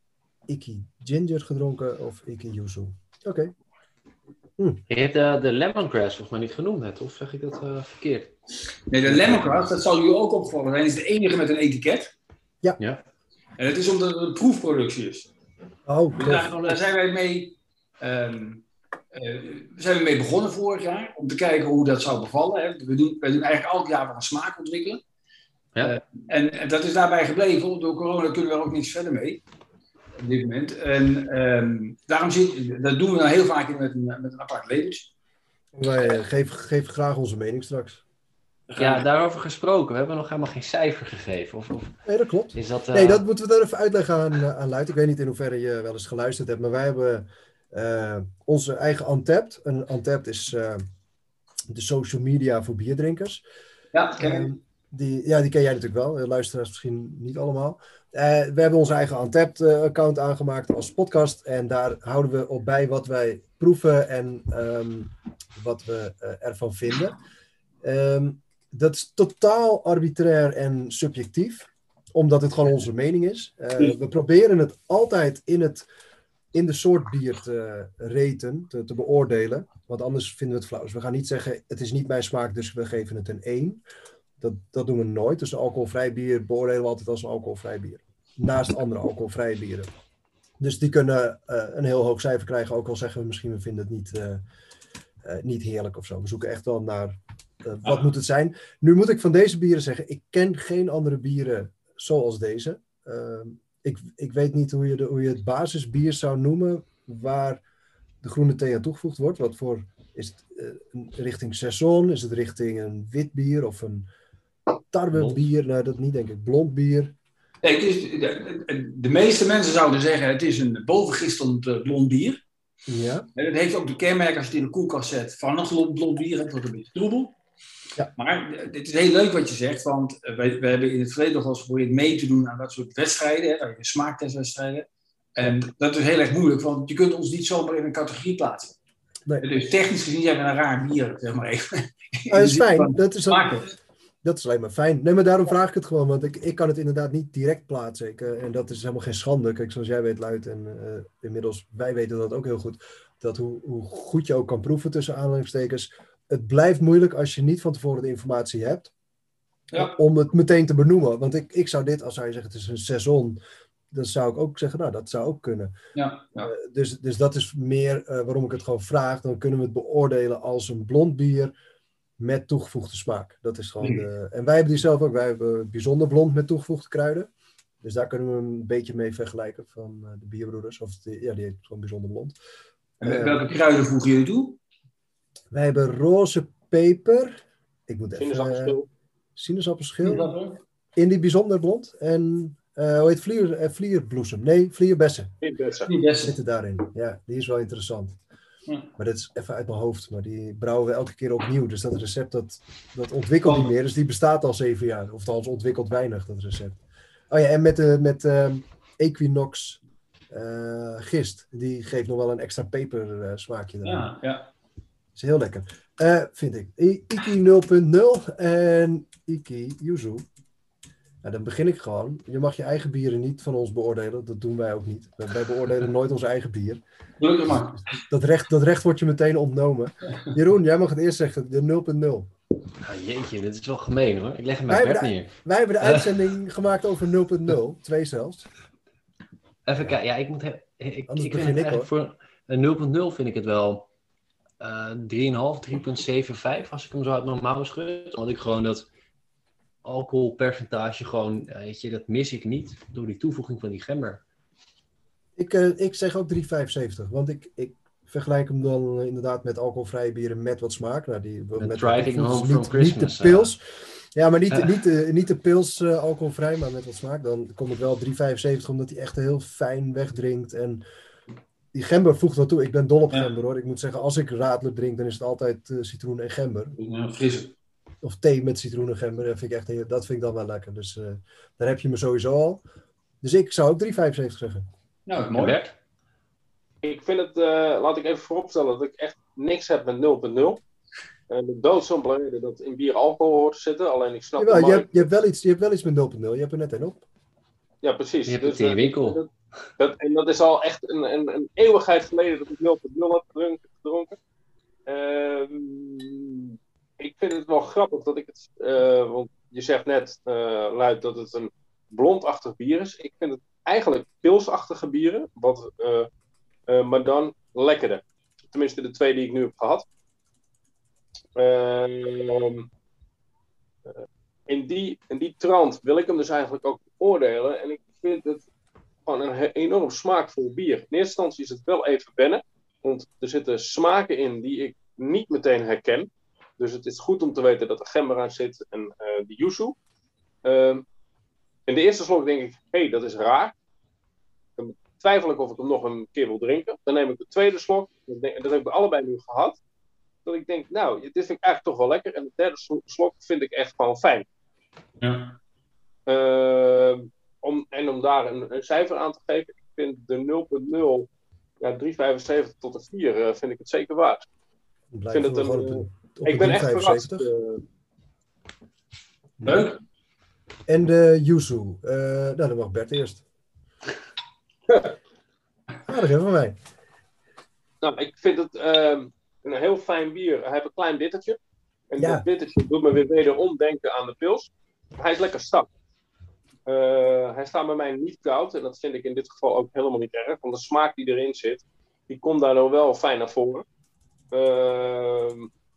Iki Ginger gedronken of Iki Yuzu. Oké. Okay. Hm. Je hebt uh, de lemongrass volgens mij niet genoemd net, of zeg ik dat uh, verkeerd? Nee, de lemongrass, dat zal u ook opvallen zijn, is de enige met een etiket. Ja. ja. En dat is omdat het een proefproductie is. Oh, dus daar, daar zijn wij mee, um, uh, zijn we mee begonnen vorig jaar, om te kijken hoe dat zou bevallen. Hè. We doen, wij doen eigenlijk elk jaar weer een smaak ontwikkelen. Ja. Uh, en, en dat is daarbij gebleven. Door corona kunnen we er ook niets verder mee. Op dit moment. En um, daarom zit, dat doen we dan heel vaak met een, met een apart labeltje. Wij geven geef graag onze mening straks. Ja, daarover gesproken. We hebben nog helemaal geen cijfer gegeven. Of, of... Nee, dat klopt. Is dat, uh... Nee, dat moeten we dan even uitleggen aan, aan Luid. Ik weet niet in hoeverre je wel eens geluisterd hebt, maar wij hebben uh, onze eigen Untappd. Een Untappd is uh, de social media voor bierdrinkers. Ja, ken ik. Um, die, ja, die ken jij natuurlijk wel. Luisteraars misschien niet allemaal. Uh, we hebben onze eigen Untappd-account uh, aangemaakt als podcast. En daar houden we op bij wat wij proeven en um, wat we uh, ervan vinden. Um, dat is totaal arbitrair en subjectief. Omdat het gewoon onze mening is. Uh, we proberen het altijd in, het, in de soort bier te raten, te, te beoordelen. Want anders vinden we het flauw. Dus we gaan niet zeggen, het is niet mijn smaak, dus we geven het een één. Dat, dat doen we nooit. Dus een alcoholvrij bier beoordelen we altijd als een alcoholvrij bier. Naast andere alcoholvrije bieren. Dus die kunnen uh, een heel hoog cijfer krijgen. Ook al zeggen we misschien, we vinden het niet, uh, uh, niet heerlijk of zo. We zoeken echt wel naar, uh, wat ah. moet het zijn. Nu moet ik van deze bieren zeggen, ik ken geen andere bieren zoals deze. Uh, ik, ik weet niet hoe je, de, hoe je het basisbier zou noemen, waar de groene thee aan toegevoegd wordt. Wat voor, is het uh, richting saison? Is het richting een wit bier of een tarwebier? Nou, dat niet denk ik. Blond bier. Nee, het is, de, de meeste mensen zouden zeggen, het is een bovengistelend uh, blond bier. Ja. En dat heeft ook de kenmerk als je het in de koelkast zet van een blond bier. Het wordt een beetje troebel. Ja. Maar het is heel leuk wat je zegt, want wij, wij hebben in het verleden nog wel eens geprobeerd mee te doen aan dat soort wedstrijden, hè, smaaktestwedstrijden. En dat is heel erg moeilijk, want je kunt ons niet zomaar in een categorie plaatsen. Nee. Dus technisch gezien zijn we een raar bier, zeg maar even. Ah, dat is fijn. Dat is, al, dat is alleen maar fijn. Nee, maar daarom vraag ik het gewoon, want ik, ik kan het inderdaad niet direct plaatsen. Ik, uh, en dat is helemaal geen schande. Kijk, zoals jij weet, Luid, en uh, inmiddels, wij weten dat ook heel goed, dat hoe, hoe goed je ook kan proeven tussen aanhalingstekens, het blijft moeilijk als je niet van tevoren de informatie hebt, ja. om het meteen te benoemen. Want ik, ik zou dit, als zou je zeggen, het is een saison, dan zou ik ook zeggen, nou, dat zou ook kunnen. Ja, ja. Uh, dus, dus dat is meer uh, waarom ik het gewoon vraag. Dan kunnen we het beoordelen als een blond bier. met toegevoegde smaak. Dat is gewoon de... En wij hebben die zelf ook. Wij hebben bijzonder blond met toegevoegde kruiden. Dus daar kunnen we hem een beetje mee vergelijken van uh, de Bierbroeders. Of de, ja, die heet gewoon bijzonder blond. En met Uh, welke kruiden voegen jullie toe? wij hebben roze peper. Ik moet even... Sinaasappelschil. Uh, sinaasappelschil. In die bijzonder blond. En uh, hoe heet vlier, uh, vlierbloesem? Nee, vlierbessen. Vlierbessen. Die beste. Zitten daarin. Ja, die is wel interessant. Ja. Maar dat is even uit mijn hoofd. Maar die brouwen we elke keer opnieuw. Dus dat recept dat, dat ontwikkelt niet meer. Dus die bestaat al zeven jaar. Of althans ontwikkelt weinig, dat recept. Oh ja, en met, uh, met uh, Equinox uh, gist. Die geeft nog wel een extra peper uh, smaakje erin. Ja, ja. Is heel lekker. Uh, vind ik. I- Iki nul punt nul en Iki Yuzu. Ja, dan begin ik gewoon. Je mag je eigen bieren niet van ons beoordelen. Dat doen wij ook niet. Wij, wij beoordelen nooit ons eigen bier. Gelukkig maar. Dat recht, dat recht wordt je meteen ontnomen. Jeroen, jij mag het eerst zeggen. De nul punt nul. Ah, jeetje, dit is wel gemeen hoor. Ik leg hem Wij bij Bert hebben de- neer. Wij hebben de uitzending gemaakt over nul punt nul. Twee zelfs. Even kijken, ja, ik moet... He- ik, Anders ik begin vind het ik, eigenlijk voor een nul punt nul vind ik het wel uh, drie komma vijf, drie komma zevenenvijftig als ik hem zo uit mijn mouw schud. Omdat ik gewoon dat alcoholpercentage gewoon, uh, weet je, dat mis ik niet door die toevoeging van die gember. Ik, uh, ik zeg ook drie komma vijfenzeventig. Want ik, ik vergelijk hem dan uh, inderdaad met alcoholvrije bieren met wat smaak. Nou, die, Met met Driving wat, Home dus from niet, Christmas, Niet de pils. Ja, maar niet, Ja. niet, de, niet de pils uh, alcoholvrij, maar met wat smaak. Dan kom ik wel op drie komma vijfenzeventig, omdat hij echt heel fijn wegdrinkt. En die gember voegt wat toe. Ik ben dol op Ja. gember hoor. Ik moet zeggen, als ik radler drink, dan is het altijd uh, citroen en gember. Ja, frisse. Of thee met citroen en gember. Dat vind ik, echt heel, dat vind ik dan wel lekker. Dus uh, daar heb je me sowieso al. Dus ik zou ook drie komma vijfenzeventig zeggen. Nou, En mooi. Bert? Ik vind het, uh, laat ik even vooropstellen, dat ik echt niks heb met nul punt nul. En de doodsimpele reden dat in bier alcohol hoort te zitten. Alleen ik snap Jawel, de je, markt. hebt, je, hebt wel iets, je hebt wel iets met nul punt nul. Je hebt er net een op. Ja, precies. Je hebt Dus, het in je uh, winkel. Dat, dat, en dat is al echt een, een, een eeuwigheid geleden dat ik nul punt nul heb gedronken. gedronken. Uh, ik vind het wel grappig dat ik het... Uh, want je zegt net, uh, luid, dat het een blondachtig bier is. Ik vind het eigenlijk pilsachtige bieren. Wat, uh, uh, maar dan lekkerder. Tenminste de twee die ik nu heb gehad. Uh, in, die, in die trant wil ik hem dus eigenlijk ook beoordelen. En ik vind het gewoon een he- enorm smaakvol bier. In eerste instantie is het wel even wennen. Want er zitten smaken in die ik niet meteen herken. Dus het is goed om te weten dat er gember aan zit en uh, de yuzu. Uh, in de eerste slok denk ik, hé, hey, dat is raar. Dan twijfel ik of ik hem nog een keer wil drinken. Dan neem ik de tweede slok. Dat, denk, dat heb ik allebei nu gehad. Dat ik denk, nou, dit vind ik eigenlijk toch wel lekker. En de derde slok vind ik echt gewoon fijn. Ja. Uh, om, en om daar een, een cijfer aan te geven, ik vind de nul punt nul, ja, drie komma vijfenzeventig tot een vier, uh, vind ik het zeker waard. Dan Ik, vind blijven het we een, gewoon op een, op ik een ben echt verrast. drie komma vijfenzeventig. Uh, Leuk. En de yuzu. Uh, nou, dan mag Bert eerst. Aardig hè, van mij. nou, ik vind het uh, een heel fijn bier. Hij heeft een klein bittertje. En Ja. dat bittertje doet me weer wederom denken aan de pils. Hij is lekker stap. Uh, hij staat bij mij niet koud. En dat vind ik in dit geval ook helemaal niet erg. Want de smaak die erin zit, die komt daardoor wel fijn naar voren. Uh,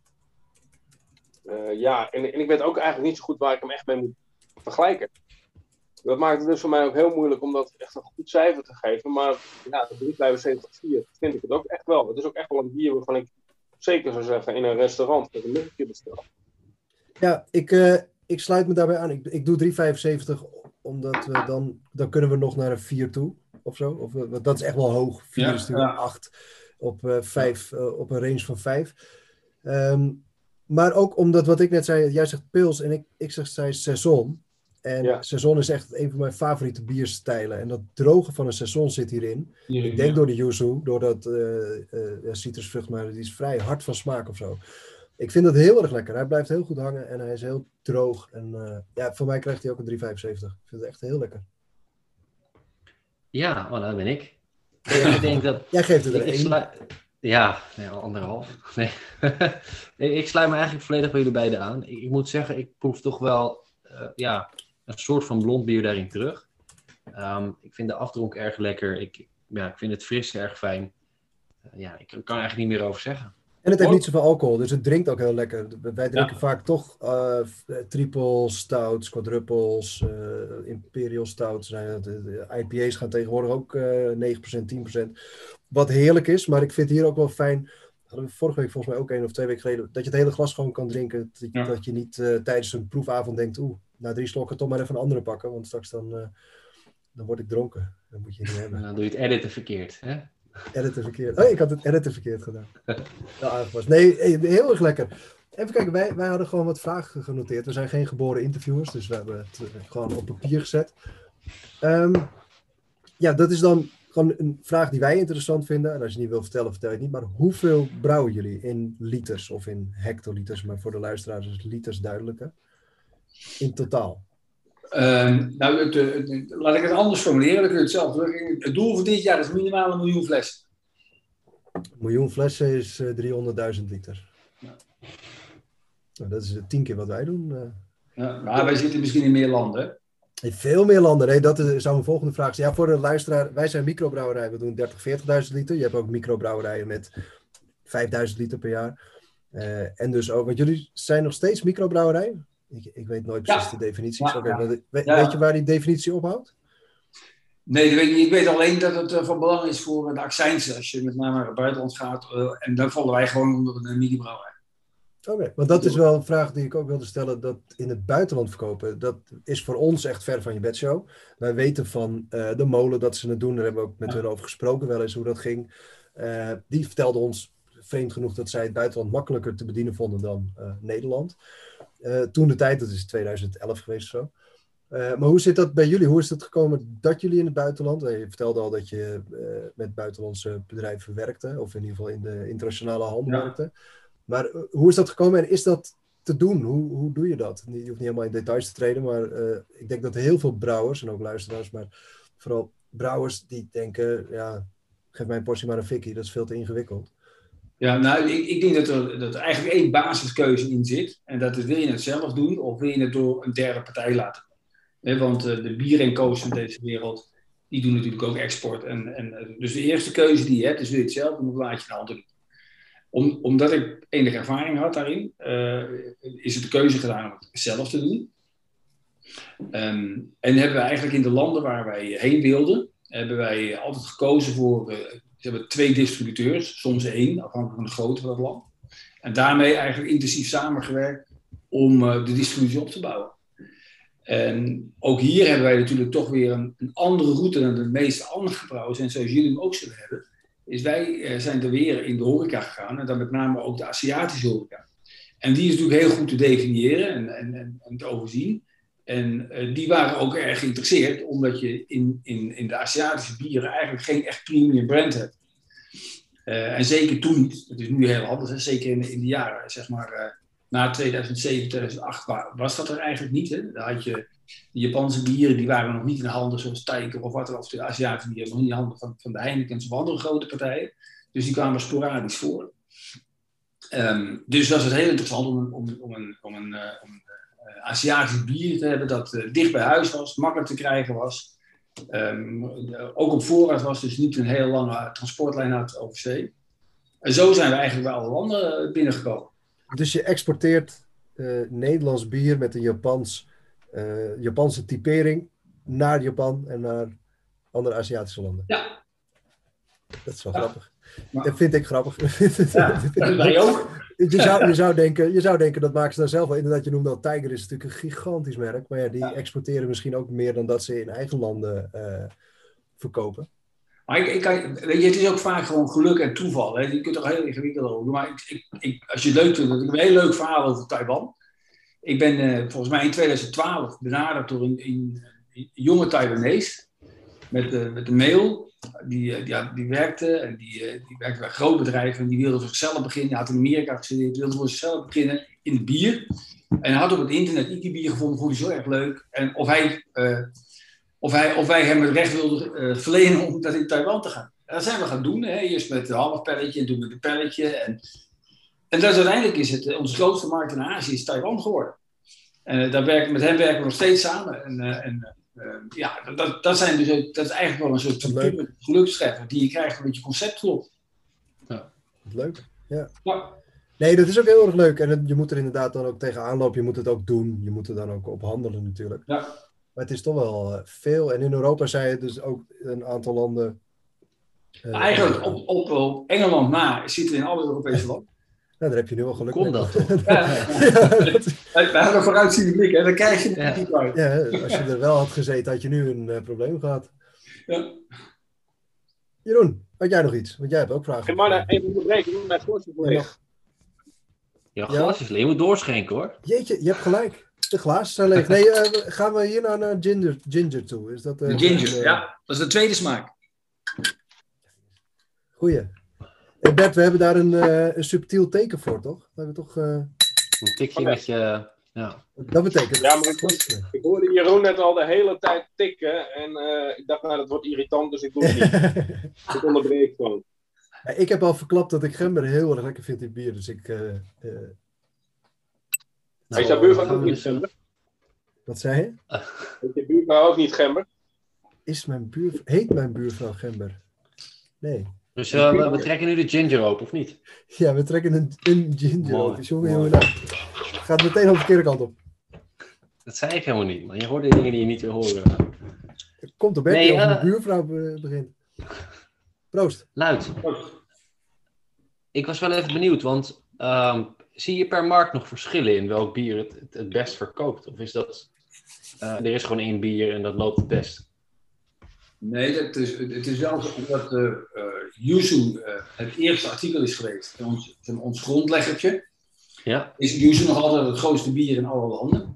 uh, ja, en, en ik weet ook eigenlijk niet zo goed waar ik hem echt mee moet vergelijken. Dat maakt het dus voor mij ook heel moeilijk om dat echt een goed cijfer te geven. Maar ja, drie komma vijfenzeventig tot vier vind ik het ook echt wel. Het is ook echt wel een bier waarvan ik zeker zou zeggen in een restaurant dat ik nog een keer bestel. Ja, ik, uh, ik sluit me daarbij aan. Ik, ik doe drie komma vijfenzeventig, omdat we dan, dan kunnen we nog naar een vier toe. Of zo. Of, uh, dat is echt wel hoog. vier Ja, is natuurlijk ja. acht op, uh, vijf, uh, op een range van vijf. Um, maar ook omdat wat ik net zei, jij zegt pils en ik, ik zeg zei saison. En Ja. saison is echt een van mijn favoriete bierstijlen. En dat droge van een saison zit hierin. Ja, Ik denk ja. door de yuzu, door dat uh, uh, citrusvrucht, maar die is vrij hard van smaak of zo. Ik vind dat heel erg lekker. Hij blijft heel goed hangen en hij is heel droog. En uh, ja, voor mij krijgt hij ook een drie komma vijfenzeventig. Ik vind het echt heel lekker. Ja, oh, dat ben ik. Ik denk dat... Jij geeft het er ik, ik één. slu- Ja, nee, anderhalf. Nee. Nee, ik sluit me eigenlijk volledig bij jullie beiden aan. Ik, ik moet zeggen, ik proef toch wel uh, ja, een soort van blond bier daarin terug. Um, ik vind de afdronk erg lekker. Ik, ja, ik vind het fris erg fijn. Uh, ja, ik kan er eigenlijk niet meer over zeggen. En het heeft Oh. niet zoveel alcohol, dus het drinkt ook heel lekker. Wij drinken Ja. vaak toch uh, triples, stouts, quadruples, uh, imperial stouts. De, de, de I P A's gaan tegenwoordig ook uh, negen procent, tien procent. Wat heerlijk is, maar ik vind hier ook wel fijn. Hadden we vorige week volgens mij ook één of twee weken geleden. Dat je het hele glas gewoon kan drinken. Dat, Ja. dat je niet uh, tijdens een proefavond denkt. Oeh, na drie slokken toch maar even een andere pakken. Want straks dan, uh, dan word ik dronken. Dat moet je niet hebben. Dan doe je het editen verkeerd, hè? Editen verkeerd. Oh, ik had het editen verkeerd gedaan. Ja, aangepast. Nee, heel erg lekker. Even kijken, wij, wij hadden gewoon wat vragen genoteerd. We zijn geen geboren interviewers, dus we hebben het uh, gewoon op papier gezet. Um, ja, dat is dan gewoon een vraag die wij interessant vinden. En als je niet wil vertellen, vertel je het niet. Maar hoeveel brouwen jullie in liters of in hectoliters? Maar voor de luisteraars is liters duidelijker. In totaal. Uh, nou, het, het, het, laat ik het anders formuleren, dan kun je het zelf terug. Het doel voor dit jaar is minimaal een miljoen flessen. Een miljoen flessen is uh, driehonderdduizend liter. Ja. Nou, dat is uh, tien keer wat wij doen. Uh. Ja, maar wij zitten misschien in meer landen. In veel meer landen. Nee, dat is, zou een volgende vraag zijn. Ja, voor de luisteraar, wij zijn microbrouwerij. We doen dertig, veertigduizend liter. Je hebt ook microbrouwerijen met vijfduizend liter per jaar. Uh, en dus ook, want jullie zijn nog steeds microbrouwerij? Ik, ik weet nooit precies ja. de definitie. Ja, okay, ja. we, weet ja. je waar die definitie ophoudt? Nee, dat weet ik niet. Ik weet alleen dat het uh, van belang is voor de accijnsen. Als je met name naar het buitenland gaat. Uh, en dan vallen wij gewoon onder een microbrouwerij. Oké, okay, want dat is wel een vraag die ik ook wilde stellen. Dat in het buitenland verkopen, dat is voor ons echt ver van je bedshow. Wij weten van uh, de molen dat ze het doen. Daar hebben we ook met ja. hun over gesproken wel eens hoe dat ging. Uh, die vertelde ons, vreemd genoeg, dat zij het buitenland makkelijker te bedienen vonden dan uh, Nederland. Uh, toen de tijd, dat is twintig elf geweest of zo. Uh, maar hoe zit dat bij jullie? Hoe is het gekomen dat jullie in het buitenland... Je vertelde al dat je uh, met buitenlandse bedrijven werkte. Of in ieder geval in de internationale handel ja. werkte. Maar uh, hoe is dat gekomen en is dat te doen? Hoe, hoe doe je dat? Je hoeft niet helemaal in details te treden. Maar uh, ik denk dat heel veel brouwers, en ook luisteraars... maar vooral brouwers die denken... ja, geef mij een portie maar een fikkie, dat is veel te ingewikkeld. Ja, nou, ik, ik denk dat er, dat er eigenlijk één basiskeuze in zit. En dat is, wil je het zelf doen of wil je het door een derde partij laten doen? He, want uh, de bier en co's van deze wereld, die doen natuurlijk ook export. En, en, dus de eerste keuze die je hebt, is wil je het zelf doen of laat je een ander doen. Om, omdat ik enige ervaring had daarin, uh, is het de keuze gedaan om het zelf te doen. Um, en hebben we eigenlijk in de landen waar wij heen wilden, hebben wij altijd gekozen voor... Uh, Ze hebben twee distributeurs, soms één, afhankelijk van de grootte van het land. En daarmee eigenlijk intensief samengewerkt om uh, de distributie op te bouwen. En ook hier hebben wij natuurlijk toch weer een, een andere route dan de meeste andere brouwers. En zoals jullie hem ook zullen hebben, is wij uh, zijn er weer in de horeca gegaan. En dan met name ook de Aziatische horeca. En die is natuurlijk heel goed te definiëren en, en, en, en te overzien. En uh, die waren ook erg geïnteresseerd, omdat je in, in, in de Aziatische bieren eigenlijk geen echt premium brand hebt. Uh, en zeker toen niet. Het is nu heel anders, hè? Zeker in, in de jaren, zeg maar, uh, na tweeduizend zeven, tweeduizend acht was dat er eigenlijk niet. Hè? Dan had je de Japanse bieren, die waren nog niet in de handen zoals Tiger of wat dan, of de Aziatische bieren, nog niet in de handen van, van de Heinekens of andere grote partijen. Dus die kwamen sporadisch voor. Um, dus was het heel interessant om, om, om een, om een, uh, om een uh, Aziatisch bier te hebben dat uh, dicht bij huis was, makkelijk te krijgen was. Um, de, ook op voorraad was, dus niet een heel lange transportlijn uit over zee. En zo zijn we eigenlijk bij alle landen binnengekomen. Dus je exporteert uh, Nederlands bier met een Japans, uh, Japanse typering naar Japan en naar andere Aziatische landen? Ja. Dat is wel ja. grappig. Maar... Dat vind ik grappig. Ja, dat vind wij ook. Je zou, je, zou denken, je zou denken, dat maken ze dan zelf wel. Inderdaad, je noemde al Tiger, is natuurlijk een gigantisch merk. Maar ja, die ja. exporteren misschien ook meer dan dat ze in eigen landen uh, verkopen. Maar ik, ik kan, weet je, het is ook vaak gewoon geluk en toeval. Hè? Je kunt er heel ingewikkeld over doen. Maar ik, ik, ik, als je het leuk vindt, ik heb een heel leuk verhaal over Taiwan. Ik ben uh, volgens mij in tweeduizend twaalf benaderd door een, een, een jonge Taiwanese. Met, uh, met een mail. Die, uh, die, die werkte en die, uh, die werkte bij een groot bedrijf en die wilde voor zichzelf beginnen. Hij had in Amerika gestudeerd, wilde voor zichzelf beginnen in het bier. En hij had op het internet Iki bier gevonden, vond hij zo erg leuk. En of, hij, uh, of, hij, of wij hem het recht wilden uh, verlenen om dat in Taiwan te gaan. En dat zijn we gaan doen. Hè? Eerst met een half pelletje en toen met een pelletje. En, en dat uiteindelijk is het, uh, onze grootste markt in Azië is Taiwan geworden. En uh, daar werken, met hem werken we nog steeds samen. En, uh, en, Uh, ja, dat, dat, zijn dus, dat is eigenlijk wel een soort gelukstreffer die je krijgt omdat je concept klopt. Ja. Leuk, ja. ja. Nee, dat is ook heel erg leuk. En het, je moet er inderdaad dan ook tegenaan lopen. Je moet het ook doen. Je moet er dan ook op handelen natuurlijk. Ja. Maar het is toch wel uh, veel. En in Europa zijn het dus ook een aantal landen... Uh, Eigenlijk op, op, op Engeland na zitten we in alle Europese landen. Nou, daar heb je nu wel geluk Kom mee. dat toch? Ja, ja, dat... We hebben een vooruitziende blik en dan krijg je het Ja. niet uit. Ja, als je er wel had gezeten, had je nu een uh, probleem gehad. Ja. Jeroen, had jij nog iets? Want jij hebt ook vragen. Hey, maar even onderbreken, mijn glas is leeg. Ja, glas is leeg. Je moet doorschenken hoor. Jeetje, je hebt gelijk. De glazen zijn leeg. Nee, uh, gaan we hier nou naar ginger, ginger toe? Is dat, uh, De ginger, uh, ja. Dat is de tweede smaak. Goeie. Hey Bert, we hebben daar een, uh, een subtiel teken voor, toch? We hebben toch... Uh... Een tikje Oké. met je... Ja. Dat betekent... Ja, maar ik, ik hoorde Jeroen net al de hele tijd tikken. En uh, ik dacht, nou, dat wordt irritant, dus ik doe het niet. Ik onderbreek gewoon. Ja, ik heb al verklapt dat ik gember heel erg lekker vind in bier, dus ik... Uh, uh... Nou, is jouw buurvrouw ook niet gember? Wat zei je? Is je buurvrouw ook niet gember? Is mijn buurvrouw... Heet mijn buurvrouw gember? Nee. Dus uh, we, we trekken nu de ginger open, of niet? Ja, we trekken een, een ginger Mooi, open. Jongen, mooi. jongen, nou. Gaat meteen op de verkeerde kant op. Dat zei ik helemaal niet, maar je hoort de dingen die je niet wil horen. Komt er Bert Nee, die over uh... mijn buurvrouw be- begint. Proost. Luid. Ik was wel even benieuwd, want um, zie je per markt nog verschillen in welk bier het, het, het best verkoopt? Of is dat, uh, er is gewoon één bier en dat loopt het best? Nee, dat is, het is wel zo dat uh, uh, Yuzu uh, het eerste artikel is geweest. Ons, ons grondleggertje. Ja. Is Yuzu nog altijd het grootste bier in alle landen.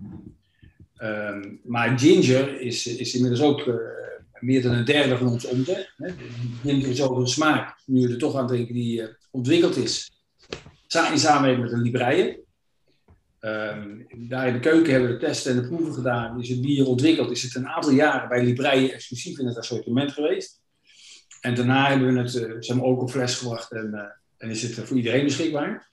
Um, maar ginger is, is inmiddels ook uh, meer dan een derde van ons omzet. Hè. Ginger is ook een smaak, nu je er toch aan denken, die uh, ontwikkeld is. In samenwerking met een Libreie. Um, daar in de keuken hebben we de testen en de proeven gedaan. Is het bier ontwikkeld? Is het een aantal jaren bij Libreie exclusief in het assortiment geweest? En daarna hebben we het uh, zeg maar ook op fles gebracht en, uh, en is het uh, voor iedereen beschikbaar.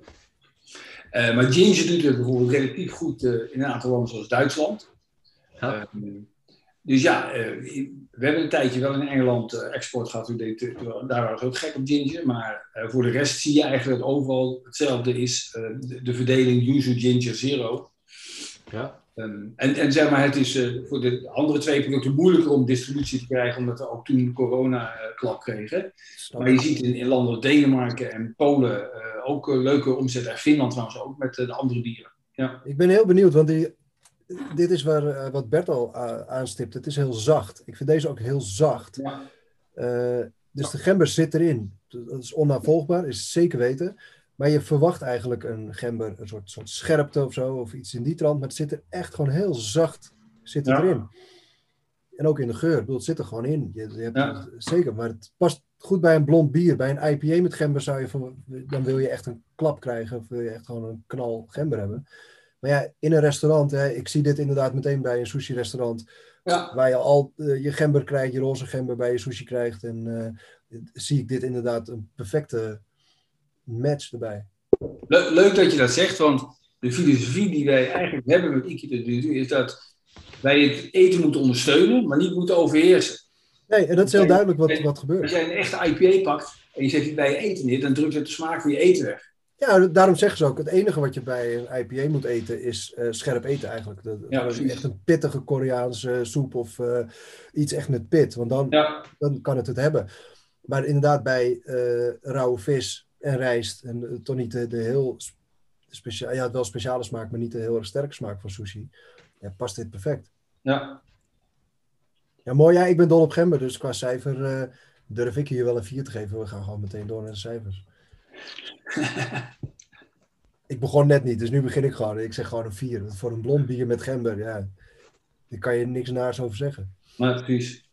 Uh, maar ginger doet het bijvoorbeeld relatief goed uh, in een aantal landen zoals Duitsland. Ja. Uh, dus ja, uh, we hebben een tijdje wel in Engeland uh, export gehad. We deden, daar waren we ook gek op ginger. Maar uh, voor de rest zie je eigenlijk dat overal hetzelfde is. Uh, de, de verdeling Yuzu Ginger Zero. Ja. Um, en, en zeg maar, het is uh, voor de andere twee producten moeilijker om distributie te krijgen. Omdat we ook toen corona uh, klap kregen. Maar je ziet in, in landen als Denemarken en Polen uh, ook uh, leuke omzet. En Finland trouwens ook met uh, de andere bieren. Ja. Ik ben heel benieuwd, want die, dit is waar, uh, wat Bert al uh, aanstipt. Het is heel zacht. Ik vind deze ook heel zacht. Ja. Uh, dus de gember zit erin. Dat is onnavolgbaar, is zeker weten. Maar je verwacht eigenlijk een gember, een soort, soort scherpte of zo, of iets in die trant. Maar het zit er echt gewoon heel zacht zit het Ja. erin. En ook in de geur. Ik bedoel, het zit er gewoon in. Je, je hebt, Ja. Zeker, maar het past goed bij een blond bier. Bij een I P A met gember zou je van, dan wil je echt een klap krijgen. Of wil je echt gewoon een knal gember hebben. Maar ja, in een restaurant, hè, ik zie dit inderdaad meteen bij een sushi restaurant. Ja. Waar je al uh, je gember krijgt, je roze gember bij je sushi krijgt. En uh, zie ik dit inderdaad een perfecte match erbij. Le- leuk dat je dat zegt, want de filosofie die wij eigenlijk hebben met Iki de Dudu is dat wij het eten moeten ondersteunen, maar niet moeten overheersen. Nee, en dat is heel duidelijk wat, wat Als gebeurt. jij een echte I P A pakt en je zet die bij je eten neer, dan drukt het de smaak van je eten weg. Ja, daarom zeggen ze ook, het enige wat je bij een I P A moet eten is uh, scherp eten eigenlijk. Dat, Ja, dat is precies. echt een pittige Koreaanse soep of uh, iets echt met pit. Want dan, Ja, dan kan het het hebben. Maar inderdaad bij uh, rauwe vis en rijst en uh, toch niet de, de heel speciale, ja, wel speciale smaak, maar niet de heel erg sterke smaak van sushi. Ja, past dit perfect. ja. Ja, mooi. Ja, ik ben dol op gember, dus qua cijfer uh, durf ik hier wel een vier te geven. We gaan gewoon meteen door naar de cijfers. Ik begon net niet, dus nu begin ik gewoon. Ik zeg gewoon een vier. Voor een blond bier met gember, ja. Daar kan je niks naars over zeggen. Maar precies.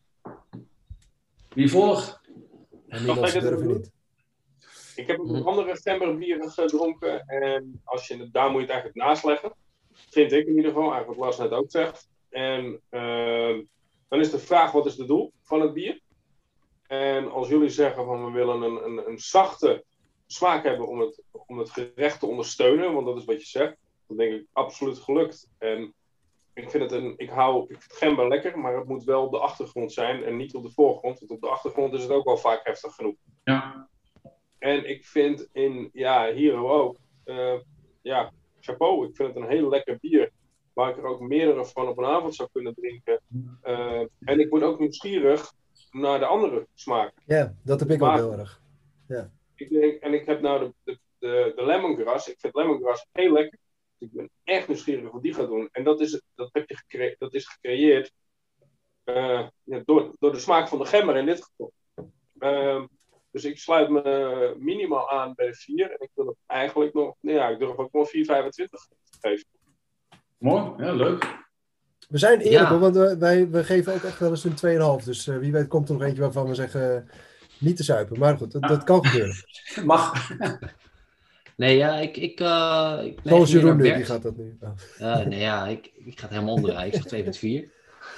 Wie volgt? En niemand ik durven het niet. Ik heb een andere gemberbieren gedronken en als je het, daar moet je het eigenlijk naast leggen. Vind ik in ieder geval, eigenlijk wat Lars net ook zegt. En uh, dan is de vraag, wat is het doel van het bier? En als jullie zeggen van we willen een, een, een zachte smaak hebben om het, om het gerecht te ondersteunen, want dat is wat je zegt, dan denk ik absoluut gelukt. En ik vind het een, ik hou ik vind gember lekker, maar het moet wel op de achtergrond zijn en niet op de voorgrond, want op de achtergrond is het ook wel vaak heftig genoeg. Ja. en ik vind in ja, Hero ook, uh, ja, chapeau, ik vind het een heel lekker bier. Waar ik er ook meerdere van op een avond zou kunnen drinken. Uh, en ik word ook nieuwsgierig naar de andere smaken. Ja, dat heb ik ook heel erg. Ja. Ik denk, en ik heb nou de, de, de, de lemongrass. Ik vind lemongrass heel lekker. Ik ben echt nieuwsgierig wat die gaat doen. En dat is, dat heb je gecre- dat is gecreëerd uh, ja, door, door de smaak van de gember in dit geval. Uh, dus ik sluit me minimaal aan bij de vier. En ik wil het eigenlijk nog, nou ja, ik durf ook wel vier komma vijfentwintig te geven. Mooi, ja, leuk. We zijn eerlijk, Ja. hoor, want we, wij we geven ook echt wel eens een twee komma vijf. Dus uh, wie weet komt er nog eentje waarvan we zeggen uh, niet te zuipen. Maar goed, dat, Ja. dat kan gebeuren. Mag. Nee, ja, ik... ik, uh, ik Zoals neig meer Jeroen naar nu, Bert. die gaat dat nu. Oh. Uh, nee, ja, ik, ik ga het helemaal onderuit. Ik zeg twee komma vier.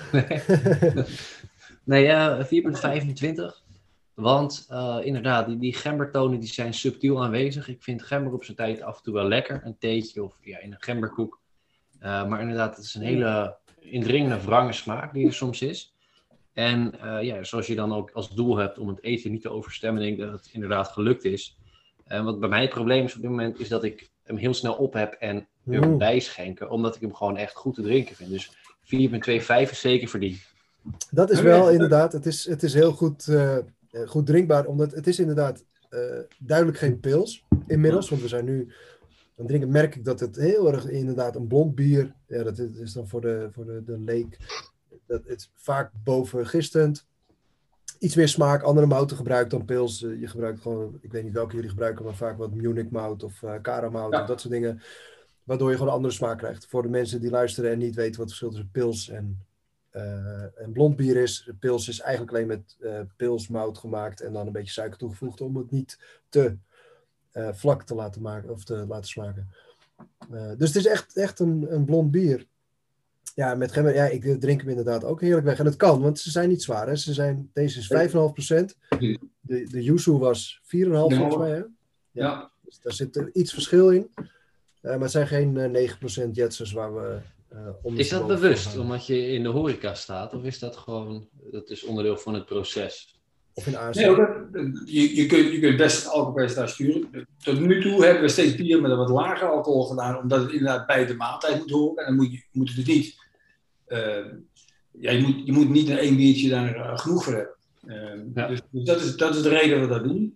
Nee, uh, vier komma vijfentwintig. Want uh, inderdaad, die, die gembertonen die zijn subtiel aanwezig. Ik vind gember op zijn tijd af en toe wel lekker. Een theetje of ja, in een gemberkoek. Uh, maar inderdaad, het is een hele indringende, wrange smaak die er soms is. En uh, ja, zoals je dan ook als doel hebt om het eten niet te overstemmen, denk ik dat het inderdaad gelukt is. Uh, wat bij mij het probleem is op dit moment, is dat ik hem heel snel op heb en weer wil bijschenken. Omdat ik hem gewoon echt goed te drinken vind. Dus vier komma vijfentwintig is zeker verdiend. Dat is wel inderdaad, het is, het is heel goed, uh, goed drinkbaar. Omdat het is inderdaad uh, duidelijk geen pils inmiddels. Want we zijn nu... Dan drinken, merk ik dat het heel erg inderdaad een blond bier, ja, dat is dan voor de, voor de, de leek, dat het vaak bovengistend, iets meer smaak, andere mouten gebruikt dan pils. Uh, je gebruikt gewoon, ik weet niet welke jullie gebruiken, maar vaak wat Munich mout of uh, Cara mout Ja. of dat soort dingen, waardoor je gewoon een andere smaak krijgt. Voor de mensen die luisteren en niet weten wat het verschil tussen pils en, uh, en blond bier is. Pils is eigenlijk alleen met uh, pilsmout gemaakt en dan een beetje suiker toegevoegd om het niet te Uh, vlak te laten maken of te laten smaken. Uh, dus het is echt, echt een, een blond bier. Ja, met gember, ja, ik drink hem inderdaad ook heerlijk weg. En het kan, want ze zijn niet zwaar. Hè? Ze zijn, deze is vijf komma vijf procent. De, de yuzu was vier komma vijf volgens mij. Hè? Ja. Ja. Dus daar zit er iets verschil in. Uh, maar het zijn geen uh, negen procent jetsers waar we uh, om Is dat bewust, omdat je in de horeca staat? Of is dat gewoon, dat is onderdeel van het proces? Of in nee, hoor, je, je, kunt, je kunt best het alcoholpercentage sturen. Tot nu toe hebben we steeds bier met een wat lager alcohol gedaan, omdat het inderdaad bij de maaltijd moet horen. En dan moet je, moet het dus niet. Uh, ja, je, moet, je moet niet een één biertje daar uh, genoeg voor hebben. Uh, ja. Dus, dus dat, is, dat is de reden dat we dat doen.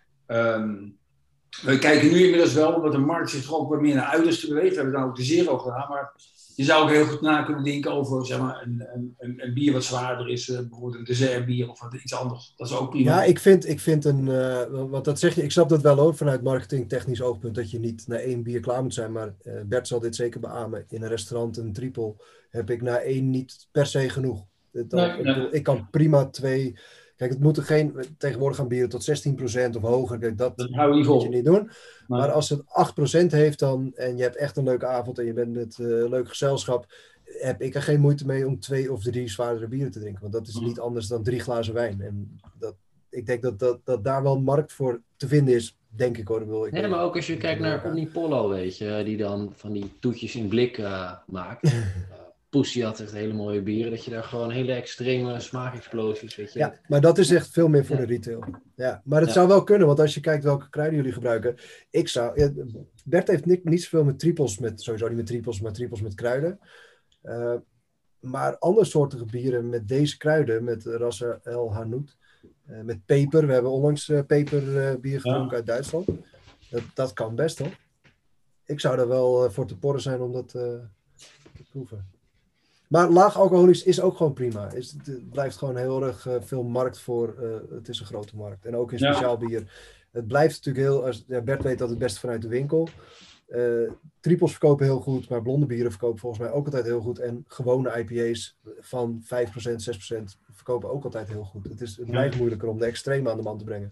Um, we kijken nu inmiddels wel, omdat de markt zich toch ook wat meer naar uiterste beweegt. We hebben dan ook de zero gedaan, maar je zou ook heel goed na kunnen denken over zeg maar, een, een, een bier wat zwaarder is, uh, bijvoorbeeld een dessertbier of wat, iets anders. Dat is ook prima. Ja, ik vind, ik vind een, uh, want dat zeg je, ik snap dat wel ook vanuit marketingtechnisch oogpunt, dat je niet na één bier klaar moet zijn, maar uh, Bert zal dit zeker beamen. In een restaurant, een triple, heb ik na één niet per se genoeg. Dat, nee, ik, nee. ik kan prima twee... Kijk, het moeten geen... Tegenwoordig gaan bieren tot zestien procent of hoger. Kijk, dat, dat hou je moet je niet doen. Maar, maar als het acht procent heeft dan... En je hebt echt een leuke avond en je bent met uh, leuk gezelschap... Heb ik er geen moeite mee om twee of drie zwaardere bieren te drinken. Want dat is niet anders dan drie glazen wijn. En dat, ik denk dat, dat, dat daar wel een markt voor te vinden is. Denk ik hoor. Ik wil, ik nee, maar ook als je kijkt naar Omnipollo, weet je. Die dan van die toetjes in blik uh, maakt. Pussy had echt hele mooie bieren, dat je daar gewoon hele extreme smaakexplosies, weet je. Ja, maar dat is echt veel meer voor ja. de retail. Ja, maar het ja. zou wel kunnen, want als je kijkt welke kruiden jullie gebruiken. Ik zou, ja, Bert heeft niet, niet zoveel met triples, met, sowieso niet met triples, maar triples met kruiden. Uh, maar andersoortige bieren met deze kruiden, met Ras El Hanout, uh, met peper. We hebben onlangs uh, peperbier uh, gedronken ja. uit Duitsland. Dat, dat kan best hoor. Ik zou er wel uh, voor te porren zijn om dat uh, te proeven. Maar laag alcoholisch is ook gewoon prima. Is, het blijft gewoon heel erg uh, veel markt voor. Uh, het is een grote markt. En ook in speciaal ja. bier. Het blijft natuurlijk heel... Als, ja, Bert weet dat het best vanuit de winkel. Uh, triples verkopen heel goed. Maar blonde bieren verkopen volgens mij ook altijd heel goed. En gewone I P A's van vijf procent, zes procent verkopen ook altijd heel goed. Het, is, het blijft ja. moeilijker om de extreme aan de man te brengen.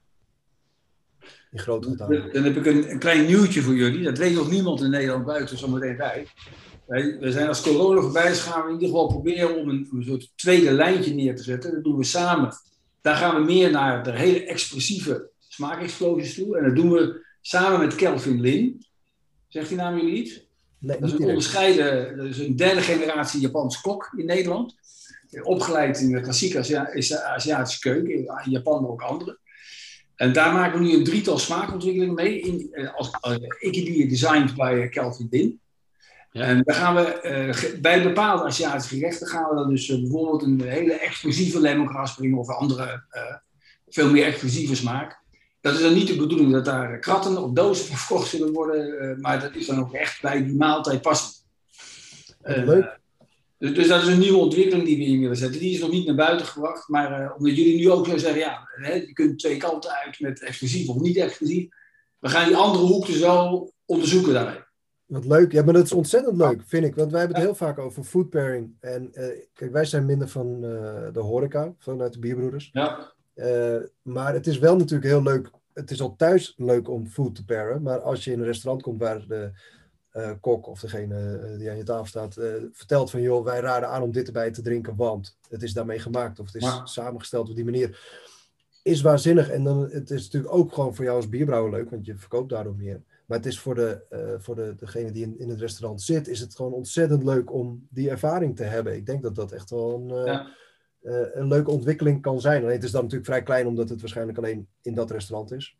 In grote getalen. Dan heb ik een, een klein nieuwtje voor jullie. Dat weet nog niemand in Nederland buiten zometeen bij. Wij, we zijn als corona voorbij is, gaan we in ieder geval proberen om een, een soort tweede lijntje neer te zetten. Dat doen we samen. Daar gaan we meer naar de hele expressieve smaakexplosies toe. En dat doen we samen met Kelvin Lin. Zegt die naam jullie iets? Nee, dat is een onderscheiden, dat is een derde generatie Japans kok in Nederland. Opgeleid in de klassieke Aziatische keuken, in Japan maar ook andere. En daar maken we nu een drietal smaakontwikkelingen mee. In, als, als Ikibier designed bij Kelvin Din. Ja. En dan gaan we uh, bij bepaalde Aziatische gerechten gaan we dan dus uh, bijvoorbeeld een hele exclusieve lemongrass brengen of andere uh, veel meer exclusieve smaak. Dat is dan niet de bedoeling dat daar kratten of dozen van verkocht zullen worden, uh, maar dat is dan ook echt bij die maaltijd passend. Uh, Leuk. Dus, dus dat is een nieuwe ontwikkeling die we in willen zetten. Die is nog niet naar buiten gebracht, maar uh, omdat jullie nu ook zo zeggen, ja, hè, je kunt twee kanten uit met exclusief of niet exclusief. We gaan die andere hoek dus wel onderzoeken daarmee. Wat leuk. Ja, maar dat is ontzettend leuk, vind ik. Want wij hebben het heel vaak over food pairing. En uh, kijk, wij zijn minder van uh, de horeca, vanuit de Bierbroeders. Ja. Uh, maar het is wel natuurlijk heel leuk. Het is al thuis leuk om food te pairen. Maar als je in een restaurant komt waar de uh, kok of degene uh, die aan je tafel staat uh, vertelt van joh, wij raden aan om dit erbij te drinken, want het is daarmee gemaakt of het is ja. samengesteld op die manier. Is waanzinnig. En dan, het is natuurlijk ook gewoon voor jou als bierbrouwer leuk, want je verkoopt daardoor meer. Maar het is voor, de, uh, voor de, degene die in, in het restaurant zit, is het gewoon ontzettend leuk om die ervaring te hebben. Ik denk dat dat echt wel een, uh, ja. uh, een leuke ontwikkeling kan zijn. Alleen het is dan natuurlijk vrij klein, omdat het waarschijnlijk alleen in dat restaurant is.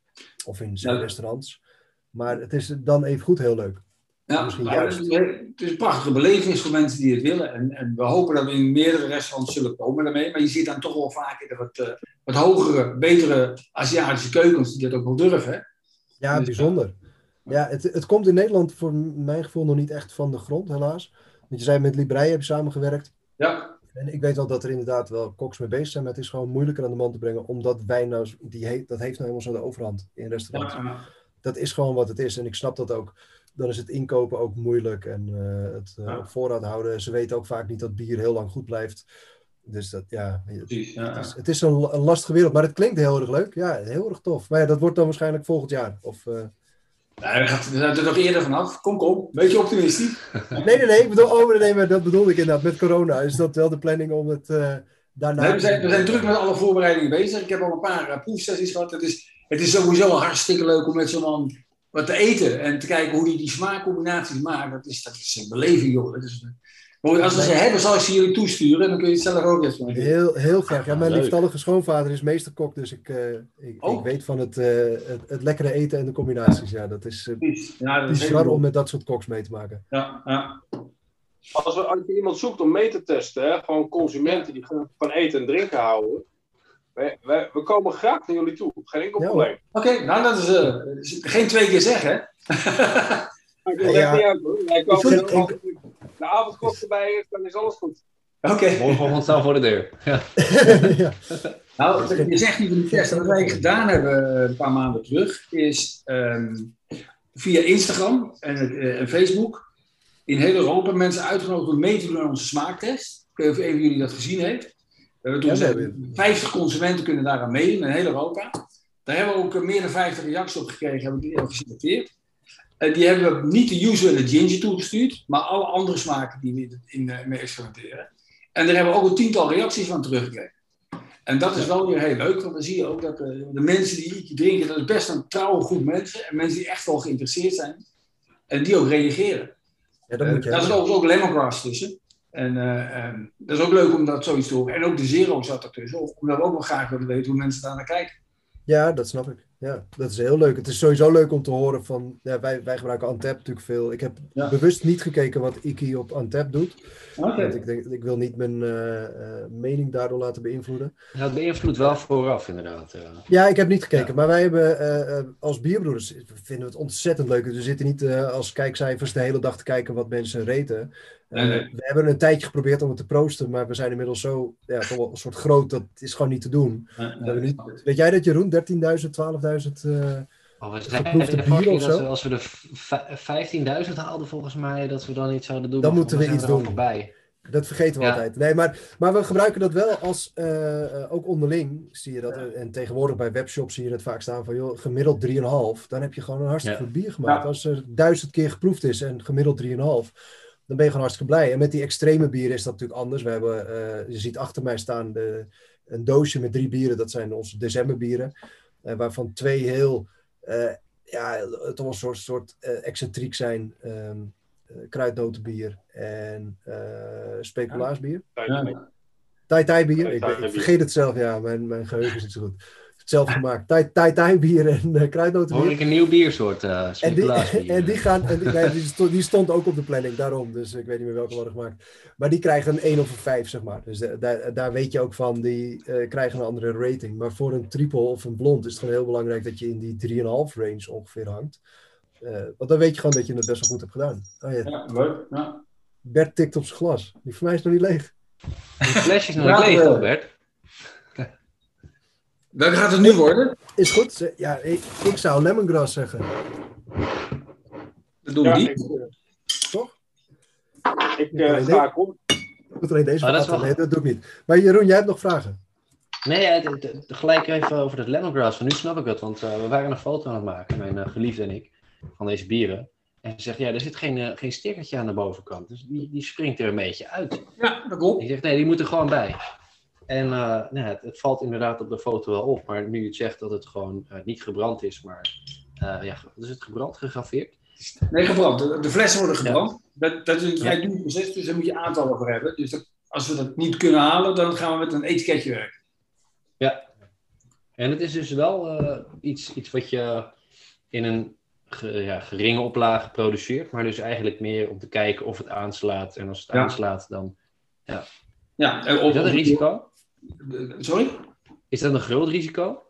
Of in zijn ja. restaurants. Maar het is dan even goed heel leuk. Ja, juist... het, is, het is een prachtige belevenis voor mensen die het willen. En, en we hopen dat we in meerdere restaurants zullen komen daarmee. Maar je ziet dan toch wel vaak in de wat, uh, wat hogere, betere Aziatische keukens die dat ook wel durven. Hè? Ja, dus, bijzonder. Ja, het, het komt in Nederland voor mijn gevoel nog niet echt van de grond, helaas. Want je zei met Librei heb je samengewerkt. Ja. En ik weet wel dat er inderdaad wel koks mee bezig zijn, maar het is gewoon moeilijker aan de man te brengen, omdat wijn nou, die he- dat heeft nou helemaal zo de overhand in restaurants. Ja, ja. Dat is gewoon wat het is en ik snap dat ook. Dan is het inkopen ook moeilijk en uh, het uh, ja. op voorraad houden. Ze weten ook vaak niet dat bier heel lang goed blijft. Dus dat, ja, Precies, ja, het is, het is een, een lastige wereld, maar het klinkt heel erg leuk. Ja, heel erg tof. Maar ja, dat wordt dan waarschijnlijk volgend jaar. Of, uh... ja, we zijn er nog eerder vanaf. Kom, kom. Beetje optimistisch. nee, nee, nee. Ik bedoel, oh, nee, maar dat bedoelde ik inderdaad. Met corona is dat wel de planning om het uh, daarna... Nee, we, zijn, we zijn druk met alle voorbereidingen bezig. Ik heb al een paar uh, proefsessies gehad. Het is, het is sowieso hartstikke leuk om met zo'n man wat te eten. En te kijken hoe hij die, die smaakcombinaties maakt. Dat is, dat is een beleving, joh. Dat is, uh, als we ze hebben, zal ik ze jullie toesturen. Dan kun je het zelf ook eens maken. Heel, heel graag. Ja, mijn liefstallige schoonvader is meesterkok. Dus ik, uh, ik, oh. ik weet van het, uh, het, het lekkere eten en de combinaties. Ja, dat is uh, ja, dat bizar om met dat soort koks mee te maken. Ja, ja. Als, we, als je iemand zoekt om mee te testen, hè, gewoon consumenten die van eten en drinken houden. We, we, we komen graag naar jullie toe. Geen enkel ja, probleem. Oké, okay, nou dat is uh, geen twee keer zeggen, hè? Ik wil ja. echt niet uit, hoor. Wij komen er als de avondklok erbij is, dan is alles goed. Oké. Okay. Morgenochtend staan voor de deur. Ja. ja. Nou, je zegt niet in de test. Wat wij gedaan hebben een paar maanden terug, is um, via Instagram en, uh, en Facebook in heel Europa mensen uitgenodigd om mee te doen aan onze smaaktest. Ik weet niet of een van jullie dat gezien heeft. We hebben toen ja, vijftig consumenten kunnen daaraan meedoen in heel Europa. Daar hebben we ook meer dan vijftig reacties op gekregen, hebben we die geselecteerd. Uh, die hebben we niet de yuzu en de ginger toegestuurd, maar alle andere smaken die we in uh, mee experimenteren. En daar hebben we ook een tiental reacties van teruggekregen. En dat is wel weer heel leuk, want dan zie je ook dat uh, de mensen die iets drinken, dat is best een trouwe groep mensen. En mensen die echt wel geïnteresseerd zijn. En die ook reageren. Ja, dat moet je uh, daar is ook, ook lemongrass tussen. En uh, um, dat is ook leuk om dat zoiets te horen. En ook de zero zat ertussen. Omdat we ook wel graag willen weten hoe mensen daar naar kijken. Ja, dat snap ik. Ja, dat is heel leuk. Het is sowieso leuk om te horen van... Ja, wij, wij gebruiken Antep natuurlijk veel. Ik heb ja. bewust niet gekeken wat Iki op Antep doet. Okay. Want ik, denk, ik wil niet mijn uh, uh, mening daardoor laten beïnvloeden. Ja, het beïnvloedt wel vooraf inderdaad. Ja, ja ik heb niet gekeken. Ja. Maar wij hebben uh, uh, als bierbroeders vinden we het ontzettend leuk. We zitten niet uh, als kijkcijfers de hele dag te kijken wat mensen reten. Uh, nee, nee. We hebben een tijdje geprobeerd om het te proosten, maar we zijn inmiddels zo ja, toch wel een soort groot, dat is gewoon niet te doen. Nee, nee, we niet, weet jij dat, Jeroen? dertienduizend, twaalfduizend uh, oh, we geproefde bier of zo? Dat we, als we de vijftienduizend haalden volgens mij, dat we dan iets zouden doen. Dan moeten we iets doen. Voorbij. Dat vergeten we ja. altijd. Nee, maar, maar we gebruiken dat wel als, uh, uh, ook onderling zie je dat. Ja. En tegenwoordig bij webshops zie je het vaak staan van, joh, gemiddeld drie komma vijf. Dan heb je gewoon een hartstikke ja. goed bier gemaakt. Ja. Als er duizend keer geproefd is en gemiddeld drie komma vijf. Dan ben je gewoon hartstikke blij. En met die extreme bieren is dat natuurlijk anders. We hebben, uh, je ziet achter mij staan de, een doosje met drie bieren. Dat zijn onze decemberbieren. Uh, waarvan twee heel, uh, ja, toch een soort, soort uh, excentriek zijn. Um, uh, kruidnotenbier en uh, speculaasbier. Ja. Tai Tai bier. Ik, ik vergeet het zelf, ja. Mijn, mijn geheugen is niet zo goed. zelf gemaakt. Tai Tai, tai bier en uh, kruidnotenbier. Hoor ik een nieuw biersoort, uh, en, die, en die gaan, en die, nee, die, stond, die stond ook op de planning, daarom. Dus ik weet niet meer welke worden gemaakt. Maar die krijgen een één of een vijf, zeg maar. Dus de, daar, daar weet je ook van, die uh, krijgen een andere rating. Maar voor een triple of een blond is het gewoon heel belangrijk dat je in die drie komma vijf range ongeveer hangt. Uh, want dan weet je gewoon dat je het best wel goed hebt gedaan. Oh, ja. Ja, leuk. Ja. Bert tikt op zijn glas. Die voor mij is nog niet leeg. Die flesje is nog niet leeg, toch, Bert? Welke gaat het nu worden? Is goed. Ja, ik, ik zou lemongrass zeggen. Dat doen Ja, die. ik, uh, Toch? Ik uh, ga akkoord. Ik moet alleen deze Oh, dat vragen. is wel- Nee, dat doe ik niet. Maar Jeroen, jij hebt nog vragen? Nee, ja, het- het- gelijk even over dat lemongrass. Want nu snap ik het, want uh, we waren een foto aan het maken, mijn uh, geliefde en ik, van deze bieren. En ze zegt, ja, er zit geen, uh, geen stickertje aan de bovenkant. Dus die, die springt er een beetje uit. Ja, dat klopt. Ik zeg, nee, die moet er gewoon bij. En uh, nou, het, het valt inderdaad op de foto wel op. Maar nu je het zegt dat het gewoon uh, niet gebrand is, maar uh, ja, wat is het gebrand, gegraveerd? Nee, gebrand. De, de flessen worden gebrand. Ja. Dat, dat is een vrij duur proces, dus daar moet je aantallen voor hebben. Dus dat, als we dat niet kunnen halen, dan gaan we met een etiketje werken. Ja. En het is dus wel uh, iets, iets wat je in een ge, ja, geringe oplage produceert. Maar dus eigenlijk meer om te kijken of het aanslaat. En als het Ja. aanslaat, dan... Ja. Ja, en Is op, dat een op- risico? Sorry? Is dat een groot risico?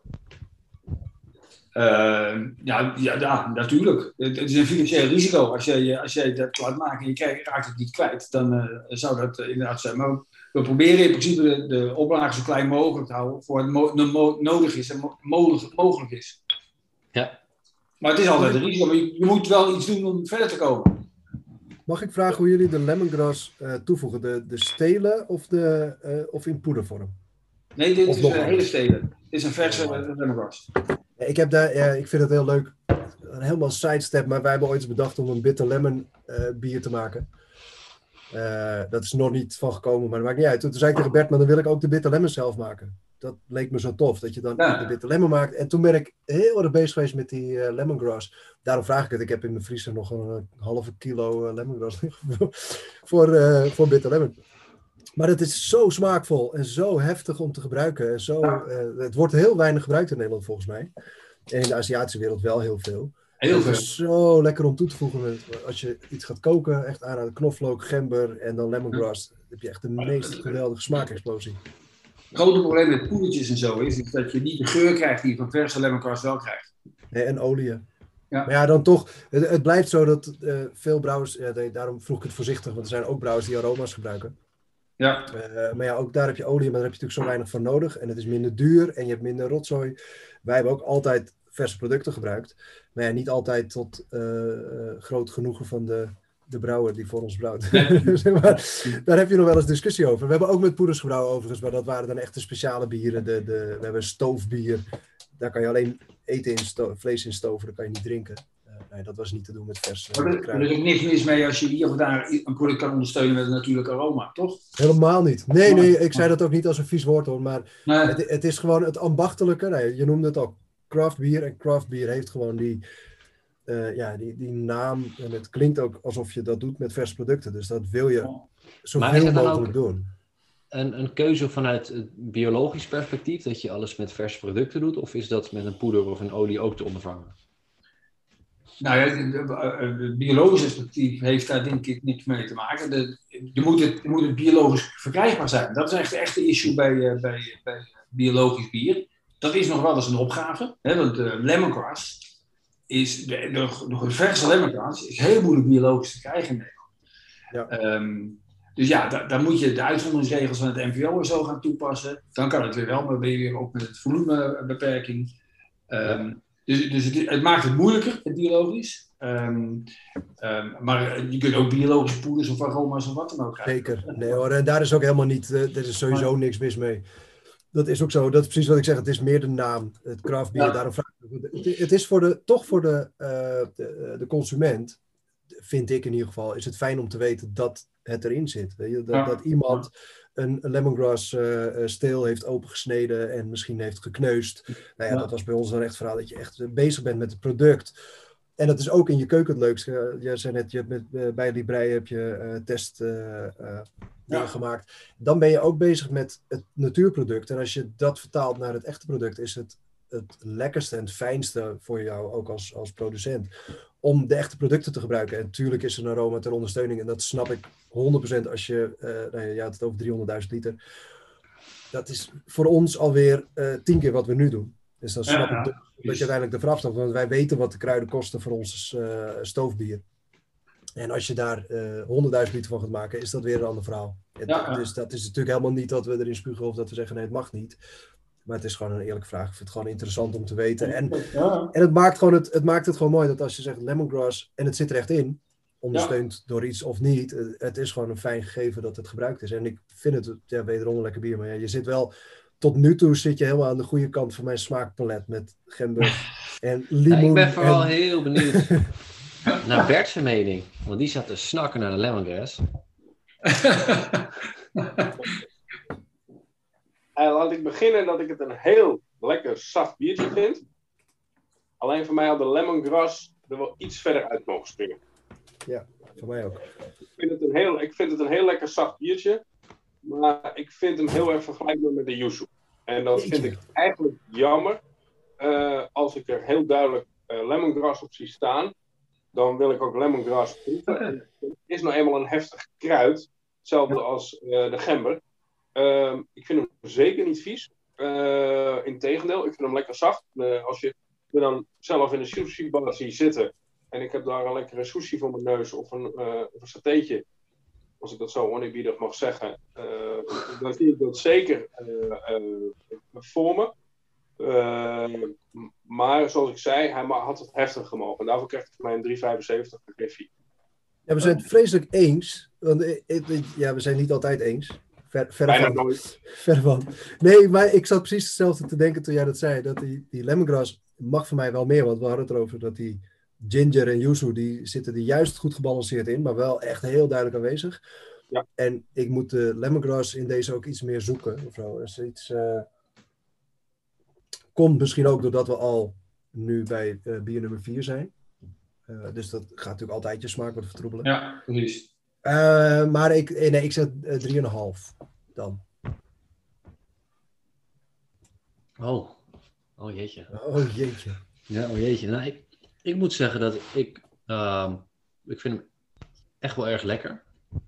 Uh, ja, ja, ja, natuurlijk. Het, het is een financieel risico. Als jij, als jij dat laat maken en je krijgt, raakt het niet kwijt, dan uh, zou dat uh, inderdaad zijn. Maar we proberen in principe de, de oplage zo klein mogelijk te houden voor het mo- mo- nodig is en mo- mogelijk, mogelijk is. Ja. Maar het is altijd een risico. Maar je, je moet wel iets doen om verder te komen. Mag ik vragen hoe jullie de lemongrass uh, toevoegen? De, de stelen of, de, uh, of in poedervorm? Nee, dit Of is nog een anders. hele stelen. Dit is een verse uh, lemongrass. Ja, ik, heb daar, ja, ik vind het heel leuk. Helemaal sidestep, maar wij hebben ooit eens bedacht om een bitter lemon uh, bier te maken. Uh, dat is nog niet van gekomen, maar dat maakt niet uit. Toen zei ik tegen Bert, maar dan wil ik ook de bitter lemon zelf maken. Dat leek me zo tof, dat je dan Ja. de bitter lemon maakt. En toen ben ik heel erg bezig geweest met die uh, lemongrass. Daarom vraag ik het. Ik heb in mijn vriezer nog een, een halve kilo uh, lemongrass voor, uh, voor bitter lemon. Maar het is zo smaakvol en zo heftig om te gebruiken. En zo, uh, het wordt heel weinig gebruikt in Nederland volgens mij. En in de Aziatische wereld wel heel veel. Heel Het veel. is zo lekker om toe te voegen. Met, als je iets gaat koken, echt aan de knoflook, gember en dan lemongrass. Dan heb je echt de meest geweldige smaakexplosie. Het grote probleem met poedertjes en zo is, is dat je niet de geur krijgt die je van verse lemongrass wel krijgt. Nee, en olie. Ja. Maar ja, dan toch. Het, het blijft zo dat uh, veel brouwers, ja, daarom vroeg ik het voorzichtig, want er zijn ook brouwers die aroma's gebruiken. Ja. Uh, maar ja, ook daar heb je olie, maar daar heb je natuurlijk zo weinig van nodig. En het is minder duur en je hebt minder rotzooi. Wij hebben ook altijd verse producten gebruikt. Maar ja, niet altijd tot uh, uh, groot genoegen van de, de brouwer die voor ons brouwt. Zeg maar, daar heb je nog wel eens discussie over. We hebben ook met poeders gebrouwen overigens, maar dat waren dan echt de speciale bieren. De, de, we hebben stoofbier. Daar kan je alleen eten in sto- vlees in stoven, dat kan je niet drinken. Uh, nee, dat was niet te doen met vers. Maar er, er is ook niks mis mee als je hier of daar een product kan ondersteunen met een natuurlijk aroma, toch? Helemaal niet. Nee, nee, ik zei dat ook niet als een vies woord hoor, maar Nee. het, het is gewoon het ambachtelijke. Nee, je noemde het al, craft bier. En craft bier heeft gewoon die, uh, ja, die, die naam. En het klinkt ook alsof je dat doet met vers producten. Dus dat wil je Maar is zoveel het dan mogelijk ook- doen. Een, een keuze vanuit het biologisch perspectief, dat je alles met verse producten doet? Of is dat met een poeder of een olie ook te ondervangen? Nou ja, het biologisch perspectief heeft daar denk ik niks mee te maken. De, je, moet het, je moet het biologisch verkrijgbaar zijn. Dat is echt de echte issue bij, uh, bij, bij biologisch bier. Dat is nog wel eens een opgave. Hè, want uh, lemongrass is, de, de, de verse lemongrass is heel moeilijk biologisch te krijgen in Nederland. Ja. Um, dus ja, da, daar moet je de uitzonderingsregels van het N V O en zo gaan toepassen. Dan kan het weer wel, maar ben je weer ook met het volumebeperking. Um, Dus, dus het, het maakt het moeilijker, het biologisch. Um, um, maar je kunt ook biologische poeders of aroma's of wat dan ook krijgen. Zeker. Nee hoor, en daar is ook helemaal niet, uh, er is sowieso niks mis mee. Dat is ook zo, dat is precies wat ik zeg, het is meer de naam, het craft bier, Ja. daarom vraag ik. Het, het is voor de, toch voor de, uh, de, de consument, vind ik in ieder geval, is het fijn om te weten dat het erin zit. Weet je? Dat, Ja. dat iemand een, een lemongrass uh, steel heeft opengesneden en misschien heeft gekneusd. Nou ja, Ja. dat was bij ons dan echt verhaal dat je echt bezig bent met het product. En dat is ook in je keuken het leukste. Je zei net, je hebt met, uh, bij Librei heb je uh, test uh, uh, dingen Ja. gemaakt. Dan ben je ook bezig met het natuurproduct. En als je dat vertaalt naar het echte product, is het het lekkerste en het fijnste voor jou, ook als, als producent, om de echte producten te gebruiken. En natuurlijk is er een aroma ter ondersteuning en dat snap ik honderd procent als je, uh, nou ja, je had het over driehonderdduizend liter. Dat is voor ons alweer uh, tien keer wat we nu doen. Dus dan snap ja, ik dat, dat je uiteindelijk ervoor afstapt, want wij weten wat de kruiden kosten voor ons uh, stoofbier. En als je daar uh, honderdduizend liter van gaat maken, is dat weer een ander verhaal. Ja, ja. Dus dat is natuurlijk helemaal niet dat we erin spugen of dat we zeggen nee, het mag niet. Maar het is gewoon een eerlijke vraag. Ik vind het gewoon interessant om te weten. En, ja. en het, maakt gewoon het, het maakt het gewoon mooi dat als je zegt lemongrass en het zit er echt in, ondersteund ja. door iets of niet, het is gewoon een fijn gegeven dat het gebruikt is. En ik vind het ja, wederom een lekker bier. Maar ja, je zit wel, tot nu toe zit je helemaal aan de goede kant van mijn smaakpalet met gember en limoen. Ja, ik ben vooral en... heel benieuwd naar Bert's mening. Want die zat te snakken naar de lemongrass. En laat ik beginnen dat ik het een heel lekker zacht biertje vind. Alleen voor mij had de lemongrass er wel iets verder uit mogen springen. Ja, voor mij ook. Ik vind het een heel, ik vind het een heel lekker zacht biertje. Maar ik vind hem heel erg vergelijkbaar met de yuzu. En dat vind ik eigenlijk jammer. Uh, als ik er heel duidelijk uh, lemongrass op zie staan, dan wil ik ook lemongrass proeven. Okay. Het is nou eenmaal een heftig kruid. Hetzelfde ja. als uh, de gember. Uh, ik vind hem zeker niet vies. Uh, Integendeel, ik vind hem lekker zacht. Uh, als je me dan zelf in een sushi-bar ziet zitten en ik heb daar een lekkere sushi voor mijn neus of een, uh, of een satéetje, als ik dat zo oneerbiedig mag zeggen, uh, dan zie ik dat zeker uh, uh, voor me. Uh, maar zoals ik zei, hij had het heftig gemogen. En daarvoor krijgt hij mij een drie komma vijfenzeventig Griffie. Ja, we zijn het vreselijk eens. Want, ja, we zijn niet altijd eens. Ver, ver Bijna van, nooit. Ver van. Nee, maar ik zat precies hetzelfde te denken toen jij dat zei. Dat die, die lemongrass mag voor mij wel meer. Want we hadden het erover dat die ginger en yuzu, die zitten er juist goed gebalanceerd in. Maar wel echt heel duidelijk aanwezig. Ja. En ik moet de lemongrass in deze ook iets meer zoeken. Of zo. Is iets, uh... Komt misschien ook doordat we al nu bij uh, bier nummer vier zijn. Uh, dus dat gaat natuurlijk altijd je smaak wat vertroebelen. Ja, precies. Uh, maar ik, nee, ik zet uh, drie komma vijf dan. Oh. Oh jeetje. Oh jeetje. Ja, oh jeetje. Nou, ik, ik moet zeggen dat ik... Uh, ik vind hem echt wel erg lekker.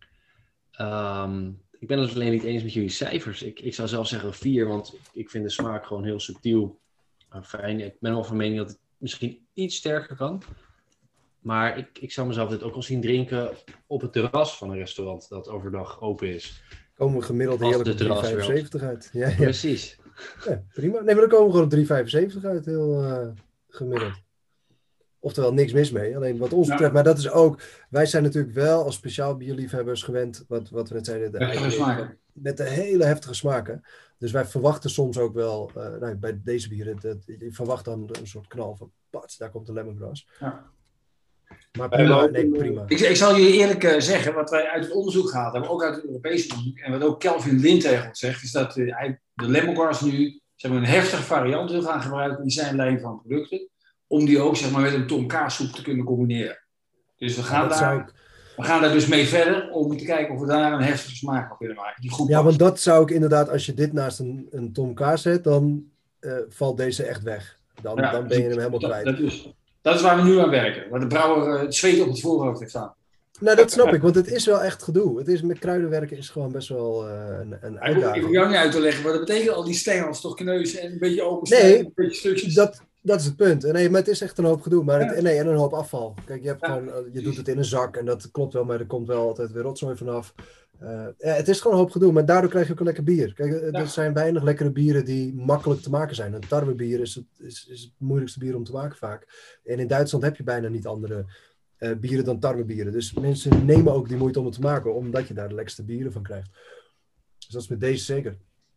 Um, ik ben het alleen niet eens met jullie cijfers. Ik, ik zou zelf zeggen vier, want ik vind de smaak gewoon heel subtiel. Uh, fijn. Ik ben wel van mening dat het misschien iets sterker kan. Maar ik, ik zou mezelf dit ook al zien drinken op het terras van een restaurant dat overdag open is. Komen we gemiddeld heerlijk op drie komma vijfenzeventig uit. Ja, ja. Precies. Ja, prima. Nee, maar dan komen we gewoon op drie komma vijfenzeventig uit, heel uh, gemiddeld. Oftewel, niks mis mee. Alleen wat ons betreft, ja. Maar dat is ook... Wij zijn natuurlijk wel als speciaal bierliefhebbers gewend, wat, wat we net zeiden, de eigen, met de hele heftige smaken. Dus wij verwachten soms ook wel, uh, nou, bij deze bieren, dat, je verwacht dan een soort knal van, pats, daar komt de lemongrass. Ja. Maar prima, nee, prima. Ik, ik zal jullie eerlijk uh, zeggen, wat wij uit het onderzoek gehaald hebben, ook uit het Europese onderzoek, en wat ook Kelvin Lindtegel zegt, is dat uh, de lemongrass nu zeg maar, een heftige variant wil gaan gebruiken in zijn lijn van producten, om die ook zeg maar, met een tom kaassoep te kunnen combineren. Dus we gaan, ja, daar, ik... we gaan daar dus mee verder om te kijken of we daar een heftige smaak van kunnen maken. Die goed ja, want dat zou ik inderdaad, als je dit naast een, een tom kaas zet, dan uh, valt deze echt weg. Dan, ja, dan ben je hem helemaal dat, kwijt. Dat is, dat is waar we nu aan werken. Waar de brouwer uh, het zweet op het voorhoofd heeft staan. Nou, dat snap ik, want het is wel echt gedoe. Het is, met kruidenwerken is gewoon best wel uh, een, een uitdaging. Ik hoef jou niet uit te leggen, maar dat betekent al die stengels toch kneuzen en een beetje open nee, een beetje stukjes. Dat, dat is het punt. Nee, maar het is echt een hoop gedoe. Maar het, nee, en een hoop afval. Kijk, je, hebt ja. gewoon, je doet het in een zak en dat klopt wel, maar er komt wel altijd weer rotzooi vanaf. Uh, ja, het is gewoon een hoop gedoe, maar daardoor krijg je ook een lekker bier. Kijk, er ja. zijn weinig lekkere bieren die makkelijk te maken zijn. Een tarwebier is het, is, is het moeilijkste bier om te maken vaak. En in Duitsland heb je bijna niet andere uh, bieren dan tarwebieren. Dus mensen nemen ook die moeite om het te maken, omdat je daar de lekkerste bieren van krijgt. Dus dat is met deze zeker.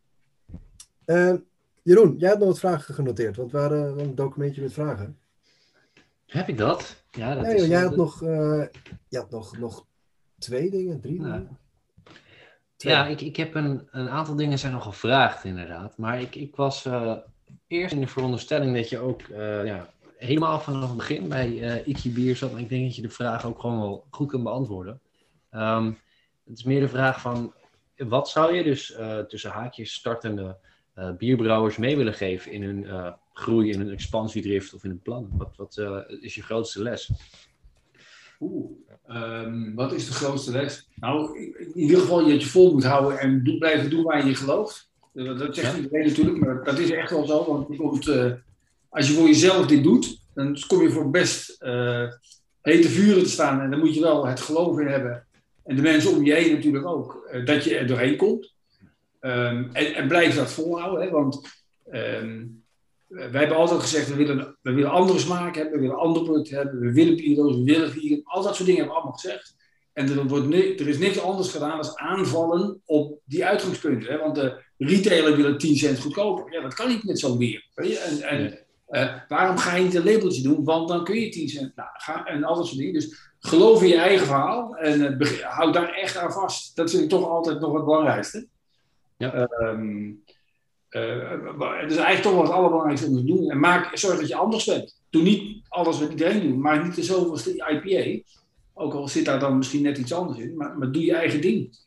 Uh, Jeroen, jij had nog wat vragen genoteerd, want we hadden een documentje met vragen. Heb ik dat? Ja, dat nee, is joh, jij had, de... nog, uh, je had nog, nog twee dingen, drie ja. dingen. Ja, ik, ik heb een, een aantal dingen zijn nog gevraagd inderdaad. Maar ik, ik was uh, eerst in de veronderstelling dat je ook uh, ja, helemaal vanaf het begin bij uh, Iki Bier zat. Maar ik denk dat je de vraag ook gewoon wel goed kunt beantwoorden. Um, het is meer de vraag van, wat zou je dus uh, tussen haakjes startende uh, bierbrouwers mee willen geven in hun uh, groei in een expansiedrift of in een plan? Wat, wat uh, is je grootste les? Oeh, um, wat is de grootste les? Nou, in ieder geval je het je vol moet houden en do- blijven doen waar je gelooft. Dat, dat zegt ja. iedereen natuurlijk, maar dat is echt wel zo. Want je komt, uh, als je voor jezelf dit doet, dan kom je voor best uh, hete vuren te staan. En dan moet je wel het geloof in hebben. En de mensen om je heen natuurlijk ook. Uh, dat je er doorheen komt. Um, en, en blijf dat volhouden. Hè, want um, wij hebben altijd gezegd, we willen, we willen andere smaak hebben. We willen andere producten hebben. We willen bio's, we willen vegan. Al dat soort dingen hebben we allemaal gezegd. En er, wordt ni- er is niks anders gedaan dan aanvallen op die uitgangspunten. Hè? Want de retailer wil het tien cent goedkoper. Ja, dat kan niet met zo'n bier. Weet je? En, en Nee. uh, waarom ga je niet een labeltje doen? Want dan kun je tien cent. Nou, ga, en al dat soort dingen. Dus geloof in je eigen verhaal. En uh, beg- houd daar echt aan vast. Dat vind ik toch altijd nog het belangrijkste. Ja. Um, uh, het is eigenlijk toch wel het allerbelangrijkste om te doen. En maak, zorg dat je anders bent. Doe niet alles wat iedereen doet. Maak niet de zoveelste I P A. Ook al zit daar dan misschien net iets anders in. Maar, maar doe je eigen ding.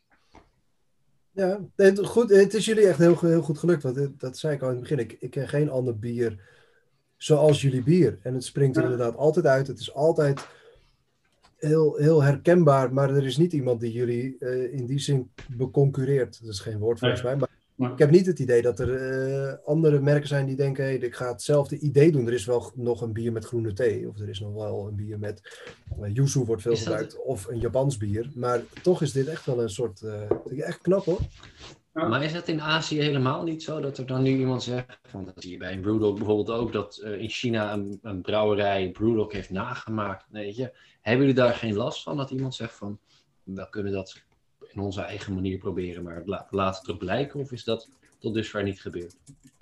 Ja, het, goed, het is jullie echt heel, heel goed gelukt. Want het, dat zei ik al in het begin. Ik, ik ken geen ander bier zoals jullie bier. En het springt er Ja. inderdaad altijd uit. Het is altijd heel, heel herkenbaar. Maar er is niet iemand die jullie uh, in die zin beconcureert. Dat is geen woord volgens Nee. mij. Maar Maar, ik heb niet het idee dat er uh, andere merken zijn die denken... Hey, ik ga hetzelfde idee doen. Er is wel nog een bier met groene thee. Of er is nog wel een bier met... Uh, yuzu wordt veel Is dat- gebruikt. Of een Japans bier. Maar toch is dit echt wel een soort... Uh, vind ik echt knap hoor. Ja. Maar is het in Azië helemaal niet zo dat er dan nu iemand zegt, want dat zie je bij een Brewdog bijvoorbeeld ook, dat uh, in China een, een brouwerij Brewdog heeft nagemaakt. Weet je, hebben jullie daar geen last van dat iemand zegt van, we kunnen dat in onze eigen manier proberen, maar la, laat het erop lijken, of is dat tot dusver niet gebeurd?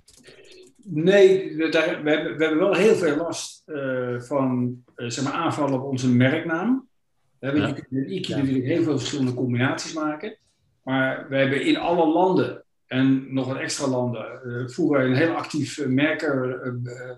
Nee, we, daar, we, hebben, we hebben wel heel veel last uh, van uh, zeg maar aanvallen op onze merknaam. We hebben Ja. je kunt met Iki Ja. natuurlijk heel veel verschillende combinaties maken. Maar we hebben in alle landen en nog wat extra landen uh, voeren een heel actief uh, merker uh,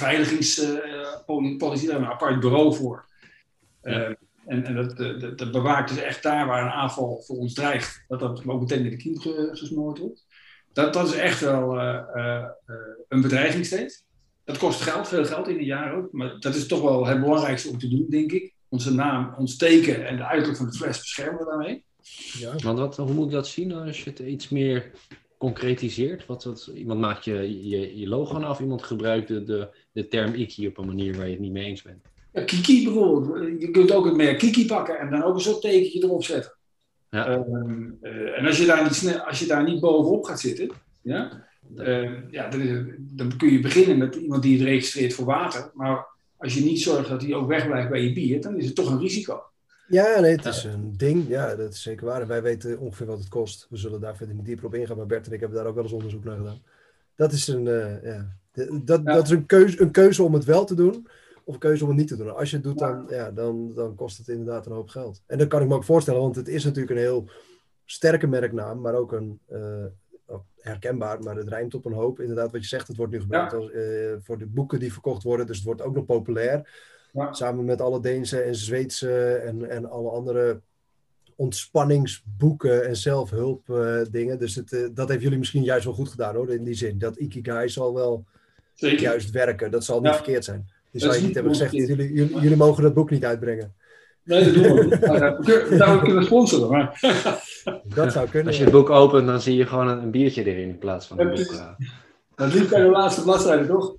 beveiligingspolitie, uh, daar een apart bureau voor. Uh, Ja. En, en dat, dat, dat bewaakt dus echt daar waar een aanval voor ons dreigt, dat dat ook meteen in de kiem gesmoord wordt. Dat, dat is echt wel uh, uh, uh, een bedreiging steeds. Dat kost geld, veel geld in een jaar ook. Maar dat is toch wel het belangrijkste om te doen, denk ik. Onze naam, ons teken en de uiterlijk van de fles beschermen we daarmee. Ja. Want wat, hoe moet ik dat zien als je het iets meer concretiseert? Wat, wat, iemand maakt je, je, je logo af, iemand gebruikt de, de, de term Iki op een manier waar je het niet mee eens bent. Ja, Kiki bijvoorbeeld. Je kunt ook het merk Kiki pakken en dan ook een soort tekentje erop zetten. Ja. Um, uh, en als je, daar niet snel, als je daar niet bovenop gaat zitten, ja, uh, ja, dan, is, dan kun je beginnen met iemand die het registreert voor water. Maar als je niet zorgt dat hij ook wegblijft bij je bier, dan is het toch een risico. Ja, nee, het is een ding. Ja, dat is zeker waar. En wij weten ongeveer wat het kost. We zullen daar verder niet dieper op ingaan. Maar Bert en ik hebben daar ook wel eens onderzoek naar gedaan. Dat is een, uh, ja. De, dat, Ja. dat is een keuze, een keuze om het wel te doen. Of een keuze om het niet te doen. Als je het doet, dan, ja, dan, dan kost het inderdaad een hoop geld. En dat kan ik me ook voorstellen. Want het is natuurlijk een heel sterke merknaam. Maar ook een... Uh, herkenbaar, maar het rijmt op een hoop. Inderdaad, wat je zegt, het wordt nu gebruikt Ja. als, uh, voor de boeken die verkocht worden. Dus het wordt ook nog populair. Ja. Samen met alle Deense en Zweedse en, en alle andere ontspanningsboeken en zelfhulp uh, dingen. Dus het, uh, dat heeft jullie misschien juist wel goed gedaan hoor, in die zin. Dat Ikigai zal wel Zeker. juist werken. Dat zal niet Ja. verkeerd zijn. Dus Dat zou is je niet niet hebben gezegd, verkeerd. jullie, jullie, jullie mogen dat boek niet uitbrengen. Nee, dat doen we niet. We zouden kunnen sponsoren, maar... Dat zou kunnen. Als je het boek opent, dan zie je gewoon een, een biertje erin in plaats van een Ja, boek. precies. Uh. Dat liep bij de laatste bladzijde, toch?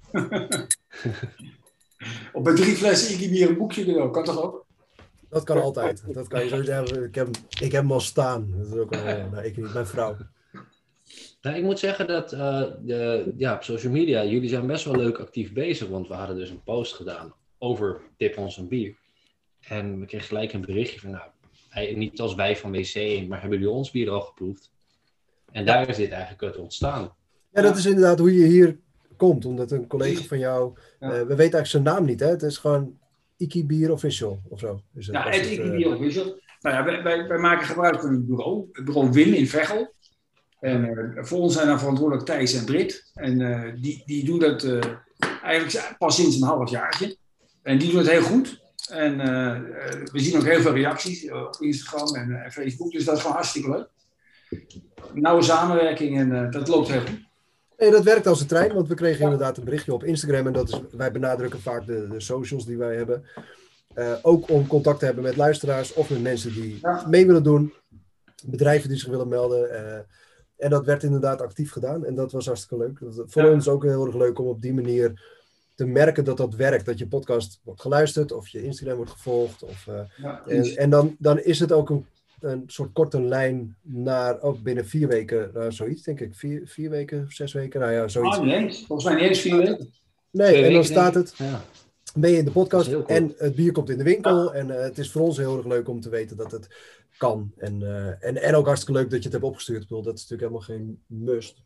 Of bij drie flessen Iki bier een boekje erin, kan toch ook? Dat kan altijd. Dat kan je zo zeggen. Ik heb, ik heb hem al staan. Dat is ook wel, ja, nou, ik niet, mijn vrouw. Nou, ik moet zeggen dat uh, de, ja, op social media, jullie zijn best wel leuk actief bezig, want we hadden dus een post gedaan over Tip ons een bier. En we kregen gelijk een berichtje van, nou, wij, niet als wij van W C, maar hebben jullie ons bier al geproefd? En daar is dit eigenlijk uit ontstaan. Ja, dat is inderdaad hoe je hier komt. Omdat een collega van jou... Ja. Uh, we weten eigenlijk zijn naam niet, hè? Het is gewoon Iki Bier Official of zo. Dus het Ja, was het het, Iki uh, bier official. Nou ja, wij, wij, wij maken gebruik van het bureau. Het bureau Wim in Veghel. En uh, voor ons zijn daar verantwoordelijk Thijs en Brit. En uh, die, die doen dat uh, eigenlijk pas sinds een half jaartje. En die doen het heel goed. En uh, uh, we zien ook heel veel reacties uh, op Instagram en, uh, en Facebook. Dus dat is gewoon hartstikke leuk. Nauwe samenwerking en uh, dat loopt heel goed. Nee, dat werkt als een trein, want we kregen inderdaad een berichtje op Instagram. En dat is, wij benadrukken vaak de, de socials die wij hebben. Uh, ook om contact te hebben met luisteraars of met mensen die Ja. mee willen doen. Bedrijven die zich willen melden. Uh, en dat werd inderdaad actief gedaan. En dat was hartstikke leuk. Dat, voor Ja. ons ook heel erg leuk om op die manier te merken dat dat werkt. Dat je podcast wordt geluisterd of je Instagram wordt gevolgd. Of, uh, Ja, en en dan, dan is het ook een, een soort korte lijn naar ook binnen vier weken. Nou, zoiets denk ik. Vier, vier weken, zes weken. Nou ja, zoiets. Oh, niet eens. Volgens mij niet eens vier weken. Nee, Twee en dan weken, staat denk het. ik. Ja. Ben je in de Dat podcast is heel en kort. het bier komt in de winkel. En uh, het is voor ons heel erg leuk om te weten dat het kan. En, uh, en, en ook hartstikke leuk dat je het hebt opgestuurd. Ik bedoel, dat is natuurlijk helemaal geen must.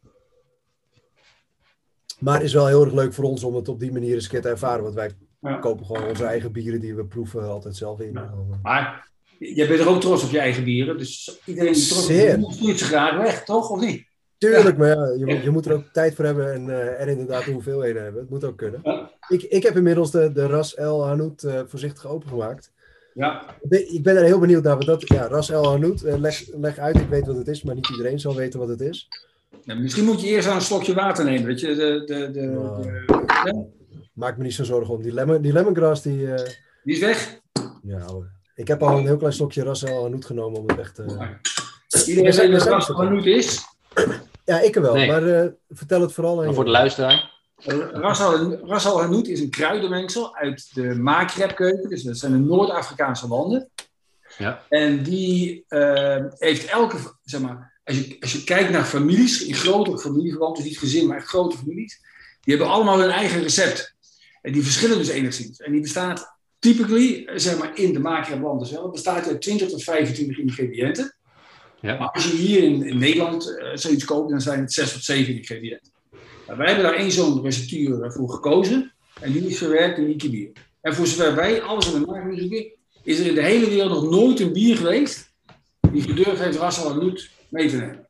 Maar het is wel heel erg leuk voor ons om het op die manier eens een keer te ervaren. Want wij Ja. kopen gewoon onze eigen bieren die we proeven altijd zelf in. Ja. Maar jij bent er ook trots op je eigen bieren. Dus iedereen die trots Zeer. is, stuurt ze graag weg, toch? Of niet? Tuurlijk, maar ja, je, moet- je moet er ook tijd voor hebben en, uh, en inderdaad de hoeveelheden hebben. Het moet ook kunnen. Ja. Ik, ik heb inmiddels de, de Ras El Hanout uh, voorzichtig opengemaakt. Ja. Ik ben er heel benieuwd naar wat dat ja, Ras El Hanout. Uh, leg, leg uit, ik weet wat het is, maar niet iedereen zal weten wat het is. Ja, misschien moet je eerst aan een slokje water nemen. Weet je, de, de, de, Oh. de- ja, Maak me niet zo zorgen om. Die, lemon, die lemongrass, die... Uh, die is weg. ja, hoor. Ik heb al een heel klein slokje Ras El Hanout genomen om het echt... Uh... Iedereen We zijn- weet we wat zijn- Ras Hanout is. Ja, ik er wel, Nee. maar uh, vertel het vooral aan Maar je. voor de luisteraar. Ras Al Ras Al Hanout is een kruidenmengsel uit de Maghreb-keuken. Dus dat zijn de Noord-Afrikaanse landen. Ja. En die uh, heeft elke, zeg maar, als je, als je kijkt naar families, in grotere familieverbanden, dus niet gezin, maar echt grote families, die hebben allemaal hun eigen recept. En die verschillen dus enigszins. En die bestaat typically, zeg maar, in de Maghreb-landen zelf, bestaat uit twintig tot vijfentwintig ingrediënten. Ja. Maar als je hier in, in Nederland uh, zoiets koopt, dan zijn het zes tot zeven ingrediënten. Nou, wij hebben daar één zo'n receptuur voor gekozen. En die is verwerkt in Iki bier. En voor zover wij alles in de markt zoeken, is er in de hele wereld nog nooit een bier geweest die gedurfd heeft Ras Al Hanout mee te nemen.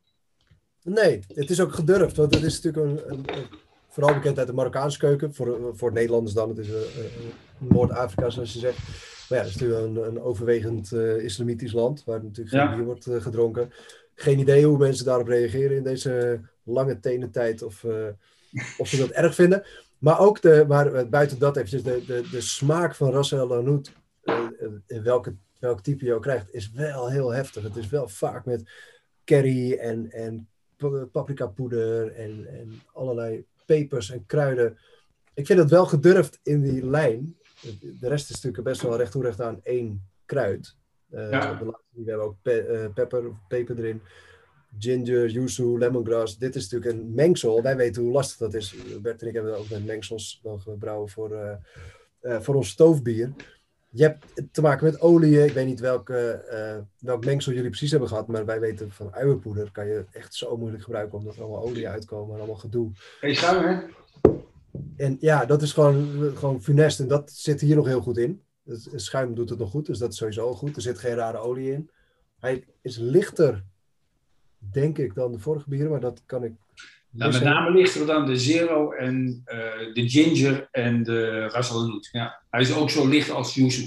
Nee, het is ook gedurfd, want het is natuurlijk een, een, een vooral bekend uit de Marokkaanse keuken. Voor, voor Nederlanders dan, het is uh, uh, Noord-Afrika zoals je zegt. Maar ja, dat is natuurlijk een, een overwegend uh, islamitisch land, waar natuurlijk geen Ja. bier wordt uh, gedronken. Geen idee hoe mensen daarop reageren in deze lange tenentijd, of, uh, of ze dat erg vinden. Maar ook, de, maar, uh, buiten dat eventjes, de, de, de smaak van Ras El Hanout, uh, uh, welke, welk type je ook krijgt, is wel heel heftig. Het is wel vaak met curry en, en paprika poeder en, en allerlei pepers en kruiden. Ik vind het wel gedurfd in die lijn. De rest is natuurlijk best wel recht toe recht aan één kruid. Uh, Ja. de laatste, we hebben ook pe uh, pepper of peper erin. Ginger, yuzu, lemongrass. Dit is natuurlijk een mengsel. Wij weten hoe lastig dat is. Bert en ik hebben ook met mengsels dan gebrouwen voor, uh, uh, voor ons stoofbier. Je hebt te maken met olie. Ik weet niet welke, uh, welk mengsel jullie precies hebben gehad. Maar wij weten van uienpoeder kan je echt zo moeilijk gebruiken. Omdat er allemaal olie uitkomen en allemaal gedoe. Geen schuim, hè? En ja, dat is gewoon, gewoon funest. En dat zit hier nog heel goed in. Het schuim doet het nog goed. Dus dat is sowieso al goed. Er zit geen rare olie in. Hij is lichter, denk ik, dan de vorige bieren. Maar dat kan ik... Ja, met name lichter dan de Zero en uh, de Ginger en de Ras Al Hanout. Ja. Hij is ook zo licht als Yuzu.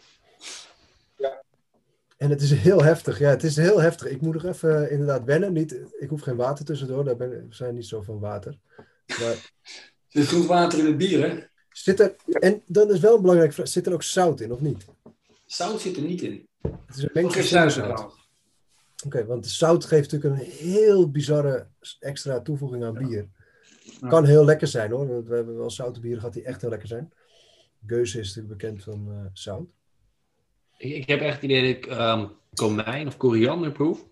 En het is heel heftig. Ja, het is heel heftig. Ik moet nog even uh, inderdaad wennen. Niet, ik hoef geen water tussendoor. Daar ben, we zijn niet zo van water. Maar... Er zit goed water in het bier, hè? Zit er, en dan is wel een belangrijke vraag. Zit er ook zout in, of niet? Zout zit er niet in. Het is een mengsel Geen zout. zout. Oké, okay, want zout geeft natuurlijk een heel bizarre extra toevoeging aan bier. Ja. Kan heel lekker zijn, hoor. We hebben wel zoute bieren gehad die echt heel lekker zijn. Geuze is natuurlijk bekend van uh, zout. Ik, ik heb echt het idee dat ik um, komijn of koriander proef.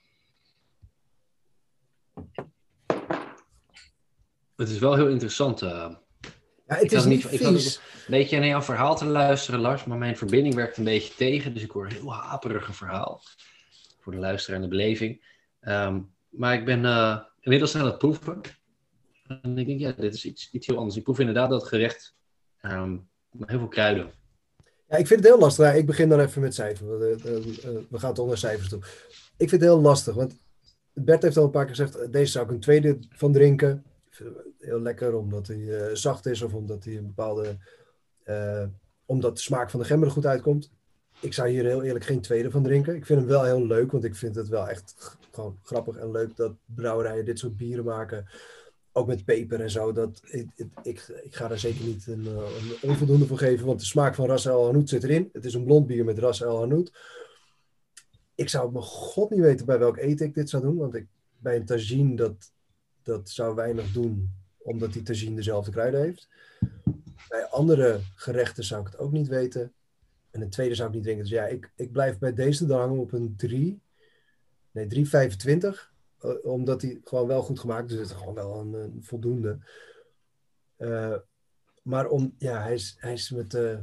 Het is wel heel interessant. Uh, ja, het is niet vies. Ik had een beetje naar jouw verhaal te luisteren, Lars, maar mijn verbinding werkt een beetje tegen. Dus ik hoor een heel haperige verhaal. Voor de luisteraar en de beleving. Um, maar ik ben uh, inmiddels aan het proeven. En ik denk, ja, dit is iets, iets heel anders. Ik proef inderdaad dat gerecht um, met heel veel kruiden. Ja, ik vind het heel lastig. Ja, ik begin dan even met cijfers. We, uh, uh, we gaan toch naar cijfers toe. Ik vind het heel lastig, want Bert heeft al een paar keer gezegd, deze zou ik een tweede van drinken. Ik vind het heel lekker, omdat hij uh, zacht is of omdat hij een bepaalde... Uh, omdat de smaak van de gember er goed uitkomt. Ik zou hier heel eerlijk geen tweede van drinken. Ik vind hem wel heel leuk, want ik vind het wel echt gewoon grappig en leuk dat brouwerijen dit soort bieren maken. ook met peper en zo, dat, ik, ik, ik, ik ga daar zeker niet een, een onvoldoende voor geven, want de smaak van Ras El Hanout zit erin. Het is een blond bier met Ras El Hanout. Ik zou mijn god niet weten bij welk eten ik dit zou doen, want ik, bij een tagine, dat, dat zou weinig doen, omdat die tagine dezelfde kruiden heeft. Bij andere gerechten zou ik het ook niet weten. En een tweede zou ik niet drinken. Dus ja, ik, ik blijf bij deze dan hangen op een drie. Nee, drie komma vijfentwintig. Uh, omdat hij gewoon wel goed gemaakt is. Dus het is gewoon wel een, een voldoende. Uh, maar om, ja, hij is, hij is met... Uh...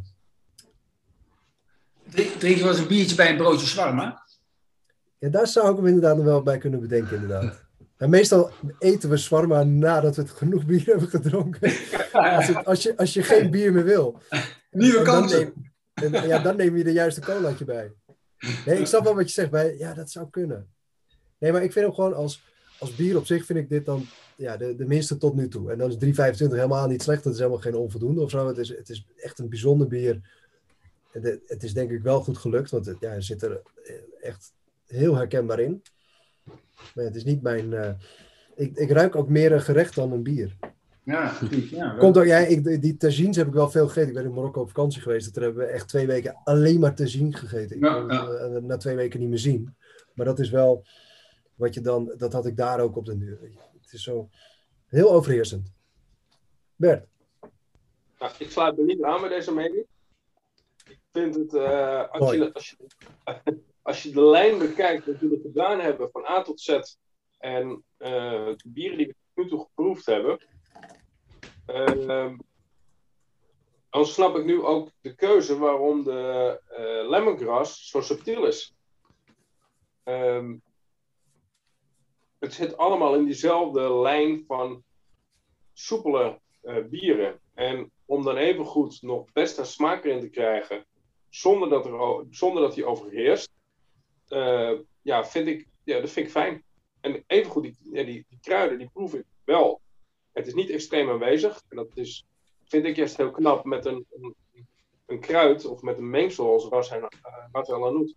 Drink, drink je wel eens een biertje bij een broodje shawarma? Ja, daar zou ik hem inderdaad nog wel bij kunnen bedenken, inderdaad. En meestal eten we shawarma nadat we het genoeg bier hebben gedronken. Als, het, als, je, als je geen bier meer wil. Nieuwe kansen. Dan neem, en, ja, dan neem je de juiste colaatje bij. Nee, ik snap wel wat je zegt. Bij, ja, dat zou kunnen. Nee, maar ik vind hem gewoon als, als bier op zich vind ik dit dan ja, de, de minste tot nu toe. En dan is drie komma vijfentwintig helemaal niet slecht. Dat is helemaal geen onvoldoende of zo. Het is, het is echt een bijzonder bier. Het, het is denk ik wel goed gelukt. Want het, ja, er zit er echt heel herkenbaar in. Maar het is niet mijn... Uh, ik, ik ruik ook meer een gerecht dan een bier. Ja, ja. Komt ook, ja, ik, die tagines heb ik wel veel gegeten. Ik ben in Marokko op vakantie geweest. Daar hebben we echt twee weken alleen maar tagine gegeten. Ik ja, kon ja. het uh, na twee weken niet meer zien. Maar dat is wel wat je dan... Dat had ik daar ook op den duur. Het is zo heel overheersend. Bert? Nou, ik sluit me niet aan bij deze mening. Ik vind het... Uh, als, je, als, je, als je de lijn bekijkt wat jullie gedaan hebben van A tot Z... en uh, de bieren die we tot nu toe geproefd hebben... Uh, dan snap ik nu ook de keuze waarom de uh, lemongrass zo subtiel is. Um, het zit allemaal in diezelfde lijn van soepele uh, bieren. En om dan even goed nog best een smaak erin te krijgen, zonder dat, er, zonder dat die overheerst, uh, ja, vind ik, ja, dat vind ik fijn. En even goed, die, ja, die, die kruiden, die proef ik wel. Het is niet extreem aanwezig. En dat is, vind ik juist heel knap met een, een, een kruid of met een mengsel als Ras El Hanout.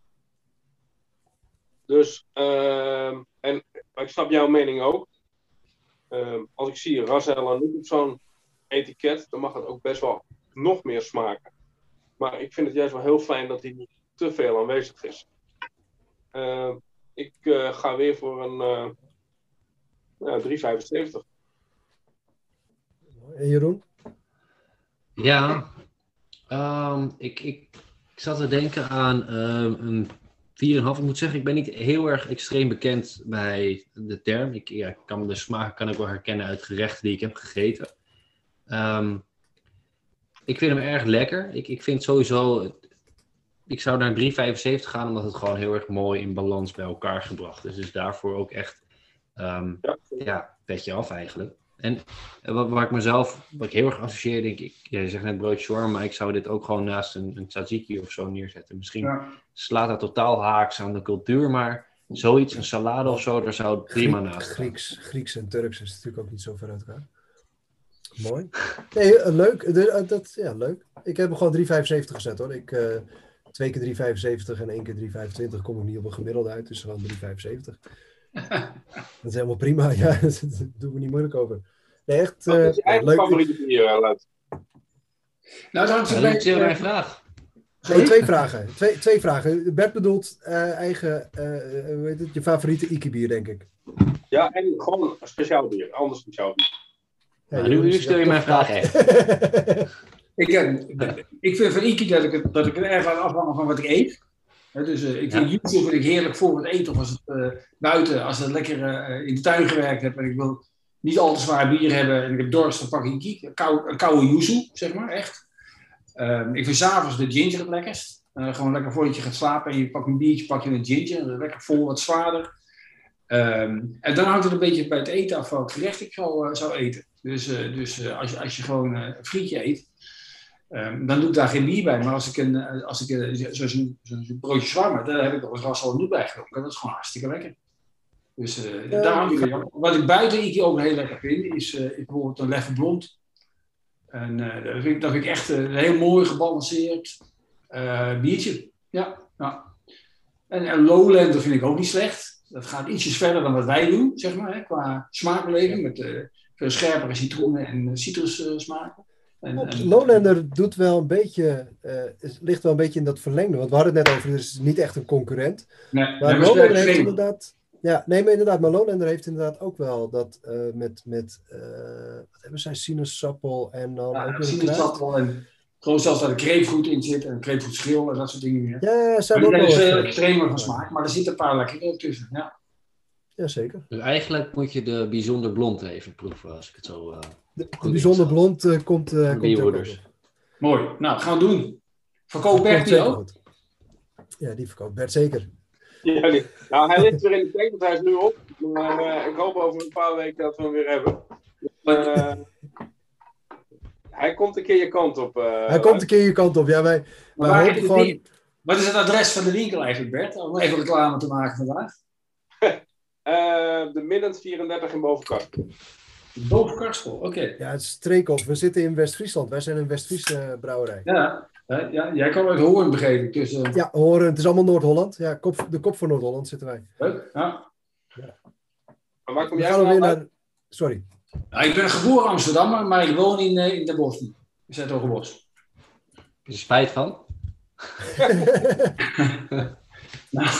Dus, uh, en ik snap jouw mening ook. Uh, als ik zie Ras El Hanout op zo'n etiket, dan mag het ook best wel nog meer smaken. Maar ik vind het juist wel heel fijn dat hij niet te veel aanwezig is. Uh, ik uh, ga weer voor een uh, ja, drie komma vijfenzeventig. En Jeroen? Ja, um, ik, ik, ik zat te denken aan um, een vier komma vijf. Ik moet zeggen, ik ben niet heel erg extreem bekend bij de term. Ik ja, kan de smaak kan ik wel herkennen uit gerechten die ik heb gegeten. Um, ik vind hem erg lekker. Ik, ik vind sowieso... Ik zou naar drie komma vijfenzeventig gaan, omdat het gewoon heel erg mooi in balans bij elkaar gebracht is. Dus daarvoor ook echt... Um, ja, ja, petje af eigenlijk. En wat, waar ik mezelf, wat ik heel erg associeer, denk ik, je zegt net broodje shawarma, maar ik zou dit ook gewoon naast een, een tzatziki of zo neerzetten. Misschien ja. slaat dat totaal haaks aan de cultuur, maar zoiets, een salade of zo, daar zou het prima Griek, naast gaan. Grieks, Grieks en Turks is natuurlijk ook niet zo ver uit elkaar. Mooi. Nee, leuk. De, dat, ja, leuk. Ik heb hem gewoon drie komma vijfenzeventig gezet hoor. Ik, uh, twee keer drie komma vijfenzeventig en één keer drie komma vijfentwintig kom ik niet op een gemiddelde uit, dus gewoon drie komma vijfenzeventig. Dat is helemaal prima, ja, daar doen we niet moeilijk over. Nee, echt uh, Wat is je eigen leuk. favoriete bier, Luid? Nou, dat is dat is uh, mijn vraag. Nee, twee vragen. Twee, twee vragen. Bert bedoelt uh, eigen, uh, hoe heet het, je favoriete Iki-bier, denk ik. Ja, en gewoon een speciaal bier, een ander speciaal bier. Ja, nou, nu, nu stel je mijn vraag echt. ik, uh, ik vind van Iki dat ik het, dat ik het erg laat afhangen van wat ik eet. He, dus uh, ik vind ja. YouTube vind ik heerlijk voor het eten of als het uh, buiten, als het lekker uh, in de tuin gewerkt heb en ik wil niet al te zwaar bier hebben en ik heb dorst, dan pak ik Iki, een koude, een koude yuzu, zeg maar, echt. Uh, ik vind s'avonds de ginger het lekkerst. Uh, gewoon lekker voordat je gaat slapen en je pakt een biertje, pak je een ginger, lekker vol, wat zwaarder. Um, en dan hangt het een beetje bij het eten af van het gerecht ik zou, uh, zou eten. Dus, uh, dus uh, als, je, als je gewoon uh, een frietje eet, um, dan doe ik daar geen bier bij. Maar als ik een, als ik een, zoals een, zo'n broodje shawarma, daar heb ik nog eens Ras El Hanout bij gedronken. Dat is gewoon hartstikke lekker. Dus uh, ja, daar hangt het weer. Wat ik buiten Iki ook heel lekker vind, is, uh, is bijvoorbeeld een Leffe Blond. En uh, dat, vind ik, dat vind ik echt uh, een heel mooi gebalanceerd uh, biertje. Ja, ja. En, en Lowlander vind ik ook niet slecht. Dat gaat ietsjes verder dan wat wij doen, zeg maar, hè, qua smaakbeleving. Met uh, veel scherpere citroenen en citrussmaken. En, en, Lowlander doet wel een beetje, uh, ligt wel een beetje in dat verlengde. Want we hadden het net over, het is niet echt een concurrent. Nee, maar Lowlander heeft inderdaad... Ja, nee, maar inderdaad. Maar Lowlander heeft inderdaad ook wel dat uh, met... met uh, wat hebben zij? Sinaasappel en dan ja, ook weer sinaasappel en gewoon zelfs daar de grapefruit in zit. En grapefruitschil en dat soort dingen meer. Ja, zijn maar ook die wel is veel extremer van smaak. Maar er zitten een paar lekkere tussen, ja. Jazeker. Dus eigenlijk moet je de bijzonder blond even proeven, als ik het zo... Uh, de, de bijzonder blond uh, komt... Uh, komt Mooi. Nou, gaan we doen. Verkoop Bert die ook? Goed. Ja, die verkoopt Bert zeker. Ja, die, nou, hij ligt weer in de tank, want hij is nu op. Maar uh, ik hoop over een paar weken dat we hem weer hebben. Uh, hij komt een keer je kant op. Uh, hij komt een keer je kant op. Ja, wij, wij waar hopen gewoon... Wat is het adres van de winkel eigenlijk, Bert? Om even reclame te maken vandaag. Uh, de Middend vierendertig in Bovenkarspel. Bovenkarspel, oké. Okay. Ja, het is Streekhof. We zitten in West-Friesland. Wij zijn een West-Friese brouwerij. Ja, ja, jij kan uit Hoorn begrepen. Dus, uh... Ja, Hoorn. Het is allemaal Noord-Holland. Ja, kop, de kop van Noord-Holland zitten wij. Leuk, ja. ja. Maar waar kom we jij gaan weer naar? naar... Sorry. Nou, ik ben geboren Amsterdammer, maar ik woon in, in Den Bosch. In Zetogenbosch. Heb je er spijt van? nou,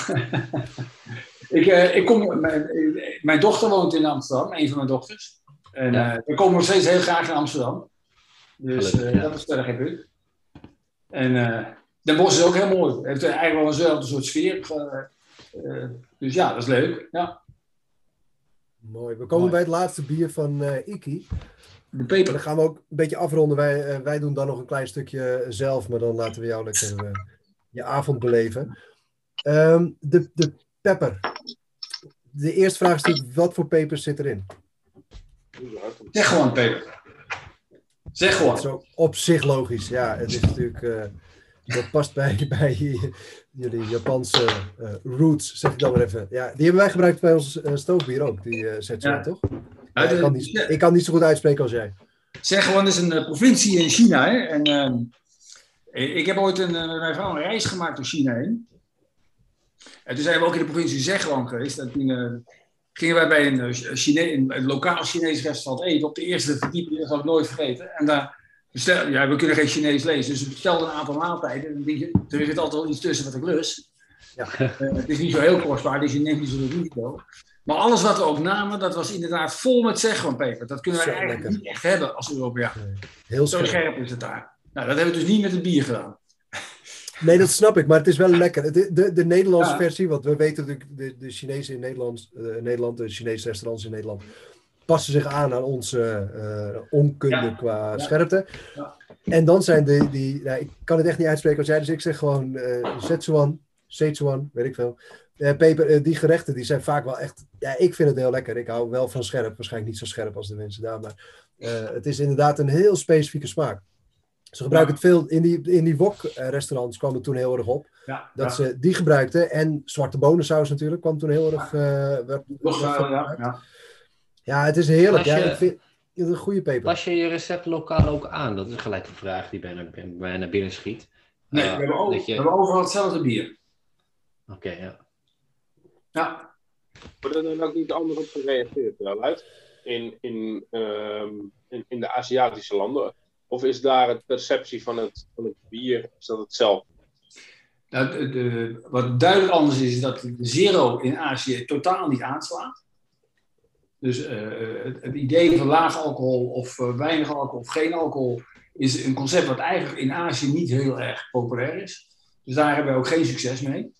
ik, uh, ik kom, mijn, mijn dochter woont in Amsterdam, een van mijn dochters. En ja. uh, we komen nog steeds heel graag in Amsterdam. Dus uh, ja. dat is verder geen punt. En uh, Den Bosch is ook heel mooi. Het heeft eigenlijk wel eenzelfde soort sfeer. Uh, uh, dus ja, dat is leuk. Ja. Mooi. We komen mooi. bij het laatste bier van uh, Iki. De peper. En dan gaan we ook een beetje afronden. Wij, uh, wij doen dan nog een klein stukje zelf, maar dan laten we jou lekker uh, je avond beleven. Um, de, de pepper. De eerste vraag is natuurlijk, wat voor pepers zit erin? Zeg gewoon peper. Zeg gewoon. Zo op zich logisch. Ja, het is natuurlijk... Uh, dat past bij, bij jullie Japanse uh, roots, zeg ik dan maar even. Ja, die hebben wij gebruikt bij ons uh, stoofbier ook, die uh, Szechuan, ja. toch? Ja, ik, kan niet, ik kan niet zo goed uitspreken als jij. Szechuan is een uh, provincie in China, hè? En uh, ik heb ooit een, uh, mijn vrouw een reis gemaakt door China heen. En toen zijn we ook in de provincie Szechuan geweest. En toen uh, gingen wij bij een, uh, Chine- een, een lokaal Chinees restaurant eten op de eerste verdieping, dat zal ik nooit vergeten. En daar bestel, ja, we kunnen geen Chinees lezen, dus we bestelden een aantal maaltijden. En je, er zit altijd wel iets tussen wat ik lust. Ja. Uh, het is niet zo heel kostbaar, dus je neemt niet zo'n risico. Maar alles wat we ook namen, dat was inderdaad vol met Szechuanpeper. Dat kunnen wij eigenlijk lekker. Niet echt hebben als Europeaan. Nee, heel zo scherp is het daar. Nou, dat hebben we dus niet met het bier gedaan. Nee, dat snap ik, maar het is wel lekker. De, de, de Nederlandse ja. versie, want we weten natuurlijk, de, de Chinezen in Nederland, uh, Nederland, de Chinese restaurants in Nederland, passen zich aan aan onze uh, onkunde ja. qua ja. scherpte. Ja. En dan zijn de, die, nou, ik kan het echt niet uitspreken als jij, dus ik zeg gewoon uh, Szechuan, Szechuan, weet ik veel. Uh, peper, uh, die gerechten, die zijn vaak wel echt, ja, ik vind het heel lekker. Ik hou wel van scherp, waarschijnlijk niet zo scherp als de mensen daar, maar uh, het is inderdaad een heel specifieke smaak. Ze gebruiken het veel, in die, in die wok-restaurants kwam het toen heel erg op. Ja, dat ja. ze die gebruikten. En zwarte bonensaus natuurlijk kwam toen heel erg... Uh, werd, Nog, werd uh, ja, ja. ja, het is heerlijk. Je, ja, ik vind het een goede peper. Pas je je recept lokaal ook aan? Dat is gelijk een vraag die bijna, bijna binnen schiet. Nee, uh, we, hebben over, je... we hebben overal hetzelfde bier. Oké, okay, ja. Ja. Wordt er dan ook niet anders op gereageerd, uit? In, in, um, in, in de Aziatische landen? Of is daar het perceptie van het, van het bier, is dat hetzelfde? Nou, de, de, wat duidelijk anders is, is dat de zero in Azië totaal niet aanslaat. Dus uh, het, het idee van laag alcohol of uh, weinig alcohol of geen alcohol is een concept wat eigenlijk in Azië niet heel erg populair is. Dus daar hebben we ook geen succes mee.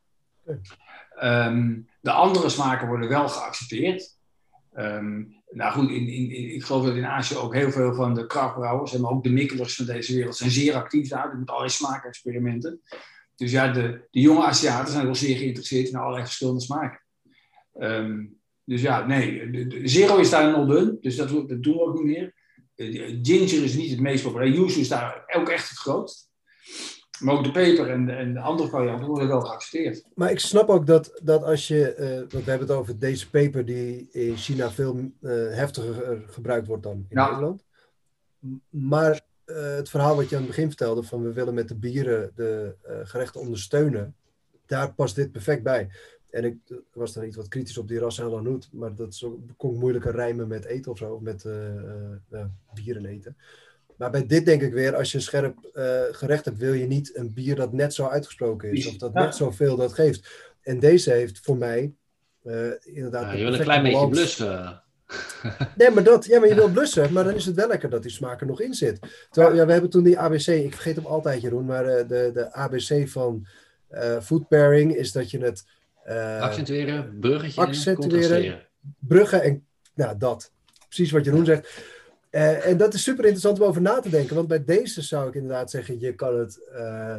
Um, de andere smaken worden wel geaccepteerd. Um, nou goed, in, in, in, ik geloof dat in Azië ook heel veel van de krachtbrouwers en ook de mikkelers van deze wereld zijn zeer actief daar met allerlei smaakexperimenten. Dus ja, de, de jonge Aziaten zijn wel zeer geïnteresseerd in allerlei verschillende smaken. Um, dus ja, nee, de, de zero is daar een dun, dus dat, dat doen we ook niet meer. Uh, ginger is niet het meest populair, yuzu is daar ook echt het grootst. Maar ook de peper en de, en de andere varianten worden wel geaccepteerd. Maar ik snap ook dat, dat als je... Uh, want we hebben het over deze peper die in China veel uh, heftiger gebruikt wordt dan in ja. Nederland. Maar uh, het verhaal wat je aan het begin vertelde... van we willen met de bieren de uh, gerechten ondersteunen... daar past dit perfect bij. En ik was dan iets wat kritisch op die Ras El Hanout, maar dat is ook, kon ik moeilijker rijmen met eten of zo, of met uh, uh, bieren eten. Maar bij dit denk ik weer, als je een scherp uh, gerecht hebt, wil je niet een bier dat net zo uitgesproken is, of dat ja. net zoveel dat geeft. En deze heeft voor mij uh, inderdaad... Ja, je wil een klein beetje blussen. Nee, maar dat, ja, maar je wil blussen, maar dan is het wel lekker dat die smaak er nog in zit. Terwijl, ja, we hebben toen die A B C, ik vergeet hem altijd, Jeroen, maar uh, de, de A B C van uh, food pairing is dat je het... Uh, accentueren, bruggetje accentueren, bruggen en nou, dat. Precies wat Jeroen zegt. Uh, en dat is super interessant om over na te denken, want bij deze zou ik inderdaad zeggen, je kan het... Uh,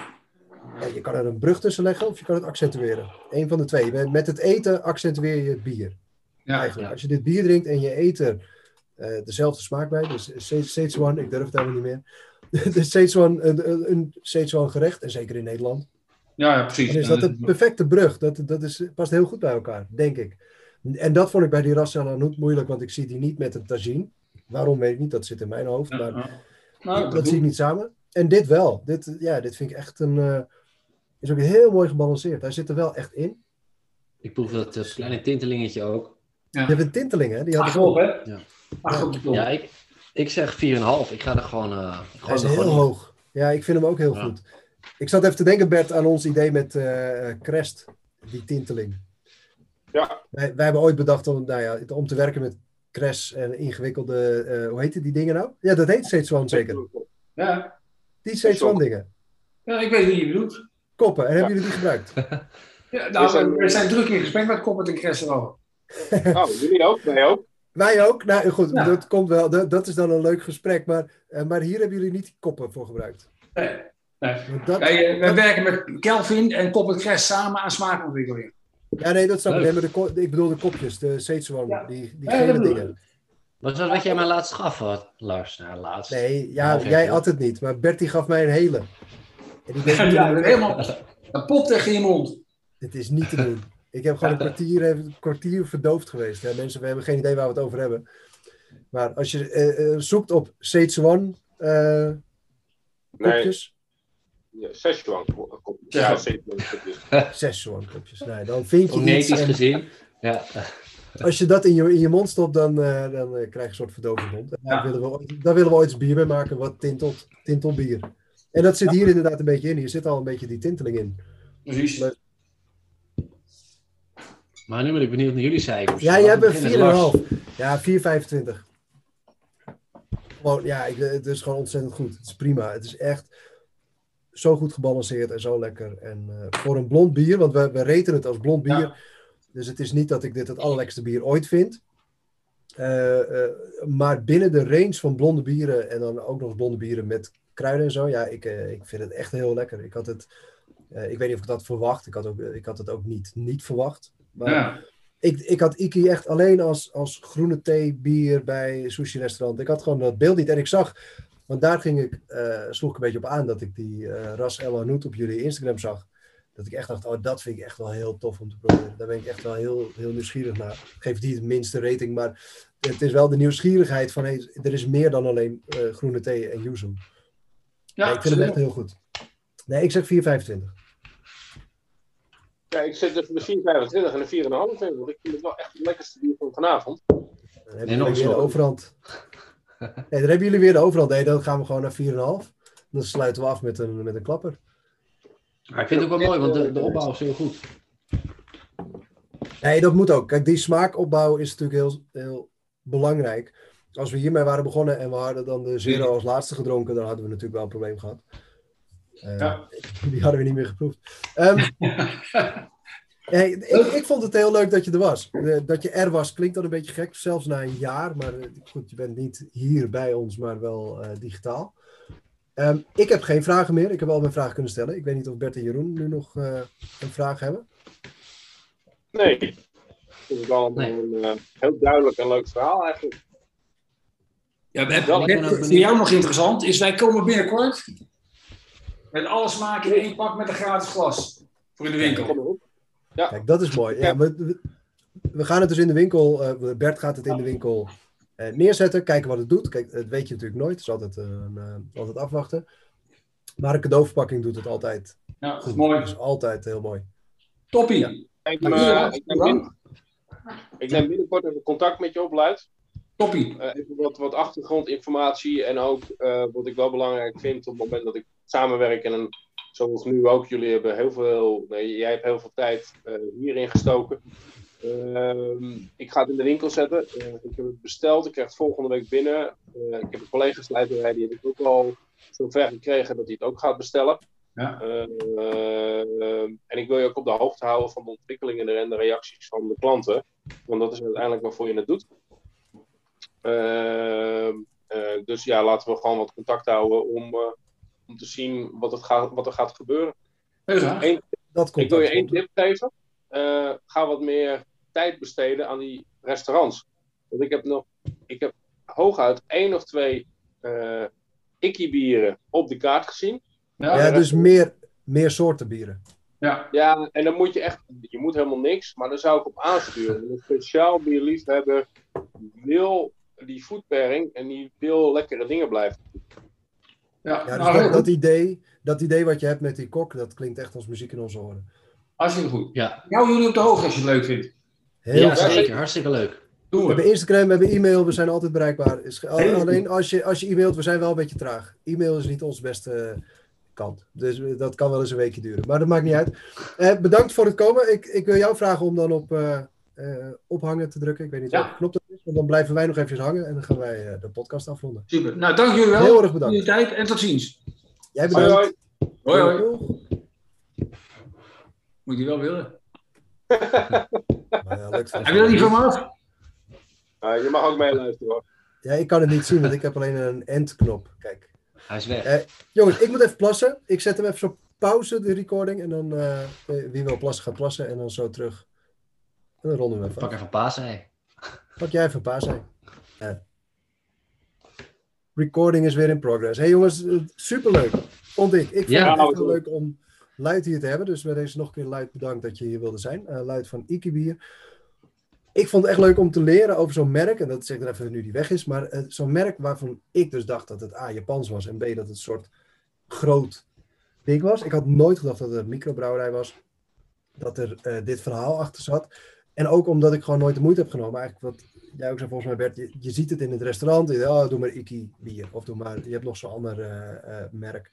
Ja, je kan er een brug tussen leggen of je kan het accentueren. Eén van de twee. Met het eten accentueer je het bier. Ja, eigenlijk. Ja. Als je dit bier drinkt en je eet er uh, dezelfde smaak bij. Dus Szechuan, ik durf het helemaal niet meer. De Szechuan, een, een Szechuan gerecht. En zeker in Nederland. Ja, ja, precies. Dan is dat de perfecte brug. Dat, dat is, past heel goed bij elkaar, denk ik. En dat vond ik bij die Ras El Hanout moeilijk. Want ik zie die niet met een tagine. Waarom weet ik niet. Dat zit in mijn hoofd. Maar ja, nou, dat, dat zie ik niet samen. En dit wel. Dit, ja, dit vind ik echt een... Uh, is ook heel mooi gebalanceerd. Hij zit er wel echt in. Ik proef dat uh, kleine tintelingetje ook. Ja. Je hebt een tinteling, hè? Die had Ach, op, hè? Ja, ja. ja ik, ik zeg vier komma vijf. Ik ga er gewoon... Uh, Hij is heel gewoon hoog. Ja, ik vind hem ook heel ja. goed. Ik zat even te denken, Bert, aan ons idee met uh, Crest. Die tinteling. Ja. Wij, wij hebben ooit bedacht om, nou ja, om te werken met Crest en ingewikkelde... Uh, hoe heet die dingen nou? Ja, dat heet Szechuan zeker. Ja. Die Szechuan dingen. Ja, ik weet wie je bedoelt. Koppen, en hebben ja. jullie die gebruikt? Ja, nou, we, we zijn druk in gesprek met Koppen en Crest al. Oh, jullie ook? Wij ook? Wij ook? Nou goed, ja. dat komt wel. Dat, dat is dan een leuk gesprek. Maar, uh, maar hier hebben jullie niet Koppen voor gebruikt. Nee. nee. Dat, Wij, uh, we dat... werken met Kelvin en Koppen en Crest samen aan smaakontwikkeling. Ja, nee, dat snap ik. Nee, maar de ko- ik bedoel de kopjes, de Szechuan, ja. die, die ja, gele dingen. Was dat wat jij mij laatst gaf, had, Lars? Nou, laatst. Nee, ja, oh, jij had het niet. Maar Bertie gaf mij een hele. En die deed ja, helemaal... Dat popt tegen je mond. Het is niet te doen. Ik heb gewoon een kwartier, een kwartier verdoofd geweest. Ja, mensen, we hebben geen idee waar we het over hebben. Maar als je uh, uh, zoekt op Szechuan uh, kopjes. Nee. Ja, Szechuan kopjes. Ja, ja Szechuan kopjes. Szechuan kopjes. Nee, dan vind je Fonetisch iets. En, gezien. Ja. Als je dat in je, in je mond stopt, dan, uh, dan uh, krijg je een soort verdoving mond. En daar, ja. willen we, daar willen we ooit eens bier mee maken, wat tintelt, tintelt bier. En dat zit hier inderdaad een beetje in. Hier zit al een beetje die tinteling in. Precies. Leuk. Maar nu ben ik benieuwd naar jullie cijfers. Ja, jij hebt een vier komma vijf. Ja, vier komma vijfentwintig. Gewoon, ja, ik, het is gewoon ontzettend goed. Het is prima. Het is echt zo goed gebalanceerd en zo lekker. En uh, voor een blond bier, want we, we reten het als blond bier. Ja. Dus het is niet dat ik dit het allerlekkerste bier ooit vind. Uh, uh, maar binnen de range van blonde bieren en dan ook nog blonde bieren met kruiden en zo. Ja, ik, uh, ik vind het echt heel lekker. Ik had het, uh, ik weet niet of ik dat verwacht. Ik had, ook, ik had het ook niet, niet verwacht. Maar ja. ik, ik had Iki echt alleen als, als groene thee bier bij sushi restaurant. Ik had gewoon dat beeld niet. En ik zag, want daar ging ik, uh, sloeg ik een beetje op aan dat ik die uh, Ras El Hanout op jullie Instagram zag. Dat ik echt dacht, oh, dat vind ik echt wel heel tof om te proberen. Daar ben ik echt wel heel, heel nieuwsgierig naar. Ik geef niet het minste rating, maar het is wel de nieuwsgierigheid van, hey, er is meer dan alleen uh, groene thee en yuzu. Ja, nee, ik vind hem echt heel goed. Nee, ik zeg vier komma vijfentwintig. Ja, ik zit tussen de vier komma vijfentwintig en de vier komma vijf in, want ik vind het wel echt het lekkerste bier van vanavond. Dan hebben jullie weer de overhand. Nee, dan hebben jullie weer de overhand. Nee, dan gaan we gewoon naar vier komma vijf. Dan sluiten we af met een, met een klapper. Maar ik vind het ook wel mooi, want de, de opbouw is heel goed. Nee, dat moet ook. Kijk, die smaakopbouw is natuurlijk heel, heel belangrijk. Als we hiermee waren begonnen en we hadden dan de Zero als laatste gedronken, dan hadden we natuurlijk wel een probleem gehad. Uh, ja. Die hadden we niet meer geproefd. Um, hey, ik, ik vond het heel leuk dat je er was. Dat je er was klinkt dan een beetje gek, zelfs na een jaar. Maar goed, je bent niet hier bij ons, maar wel uh, digitaal. Um, ik heb geen vragen meer. Ik heb al mijn vragen kunnen stellen. Ik weet niet of Bert en Jeroen nu nog uh, een vraag hebben. Nee. Ik vind het wel een, nee. een uh, heel duidelijk en leuk verhaal eigenlijk. Ja, Bert, Bert, voor jou nog interessant is, wij komen binnenkort met alle smaken in één pak met een gratis glas voor in de winkel. Ja. Kijk, dat is mooi. Ja, we, we gaan het dus in de winkel, uh, Bert gaat het in de winkel uh, neerzetten, kijken wat het doet. Kijk, dat weet je natuurlijk nooit, het is altijd, uh, uh, altijd afwachten. Maar een cadeauverpakking doet het altijd. Ja, dat is mooi. Dat is altijd heel mooi. Toppie. Ja. Ik neem, uh, ik, neem binnen, ik neem binnenkort even contact met je op, Luid. Toppie. Uh, even wat, wat achtergrondinformatie en ook uh, wat ik wel belangrijk vind op het moment dat ik samenwerk en een, zoals nu ook, jullie hebben heel veel, nee, jij hebt heel veel tijd uh, hierin gestoken. Uh, ik ga het in de winkel zetten. Uh, ik heb het besteld, ik krijg het volgende week binnen. Uh, ik heb een collega-slijterij, die heb ik ook al zover gekregen dat hij het ook gaat bestellen. Ja. Uh, uh, en ik wil je ook op de hoogte houden van de ontwikkelingen en de reacties van de klanten. Want dat is uiteindelijk waarvoor je het doet. Uh, uh, dus ja, laten we gewoon wat contact houden om, uh, om te zien wat, het gaat, wat er gaat gebeuren. Ja. Eén, Dat ik wil je één tip geven. Uh, ga wat meer tijd besteden aan die restaurants. Want ik heb nog, ik heb hooguit één of twee uh, ikkie-bieren op de kaart gezien. Ja, ja dus meer, meer soorten bieren. Ja. Ja, en dan moet je echt, je moet helemaal niks, maar daar zou ik op aansturen. Een speciaal bierliefhebber wil die food pairing en die wil lekkere dingen blijven. Ja, ja dus nou, dat, dat, idee, dat idee wat je hebt met die kok, dat klinkt echt als muziek in onze oren. Hartstikke goed. Ja. Hou jullie op de hoogte als je het leuk vindt. Heel ja, zeker. zeker. Hartstikke leuk. We hebben Instagram, we hebben e-mail, we zijn altijd bereikbaar. Is, alleen als je, als je e-mailt, we zijn wel een beetje traag. E-mail is niet onze beste kant. Dus dat kan wel eens een weekje duren. Maar dat maakt niet uit. Eh, bedankt voor het komen. Ik, ik wil jou vragen om dan op uh, uh, ophangen te drukken. Ik weet niet ja. welke knop dat is. Want dan blijven wij nog even hangen en dan gaan wij uh, de podcast afronden. Super. Nou, dank jullie wel. Heel erg bedankt. Voor jullie tijd en tot ziens. Jij bedankt. Hoi hoi. hoi, hoi. Moet je wel willen. Maar ja, lukt Hij wil niet van me af. Uh, je mag ook meeluisteren hoor. Ja, ik kan het niet zien, want ik heb alleen een end-knop. Kijk. Hij is weg. Eh, jongens, ik moet even plassen. Ik zet hem even op pauze, de recording. En dan, uh, wie wil plassen, gaat plassen. En dan zo terug. En dan ronden we even. Pak even paasei. Pak jij even paasei. Uh. Recording is weer in progress. Hey jongens, superleuk. Vond ik. Ik vond Ja, het echt heel nou, leuk om Luid hier te hebben. Dus bij deze nog een keer Luid bedankt dat je hier wilde zijn. Uh, Luid van ikkie-bier. Ik vond het echt leuk om te leren over zo'n merk. En dat zeg ik er even nu die weg is. Maar uh, zo'n merk waarvan ik dus dacht dat het A, Japans was. En B, dat het een soort groot ding was. Ik had nooit gedacht dat het een microbrouwerij was. Dat er uh, dit verhaal achter zat. En ook omdat ik gewoon nooit de moeite heb genomen. Eigenlijk wat jij ook zei volgens mij Bert. Je, je ziet het in het restaurant. Je, oh, doe maar ikkie-bier. Of doe maar, je hebt nog zo'n ander uh, uh, merk.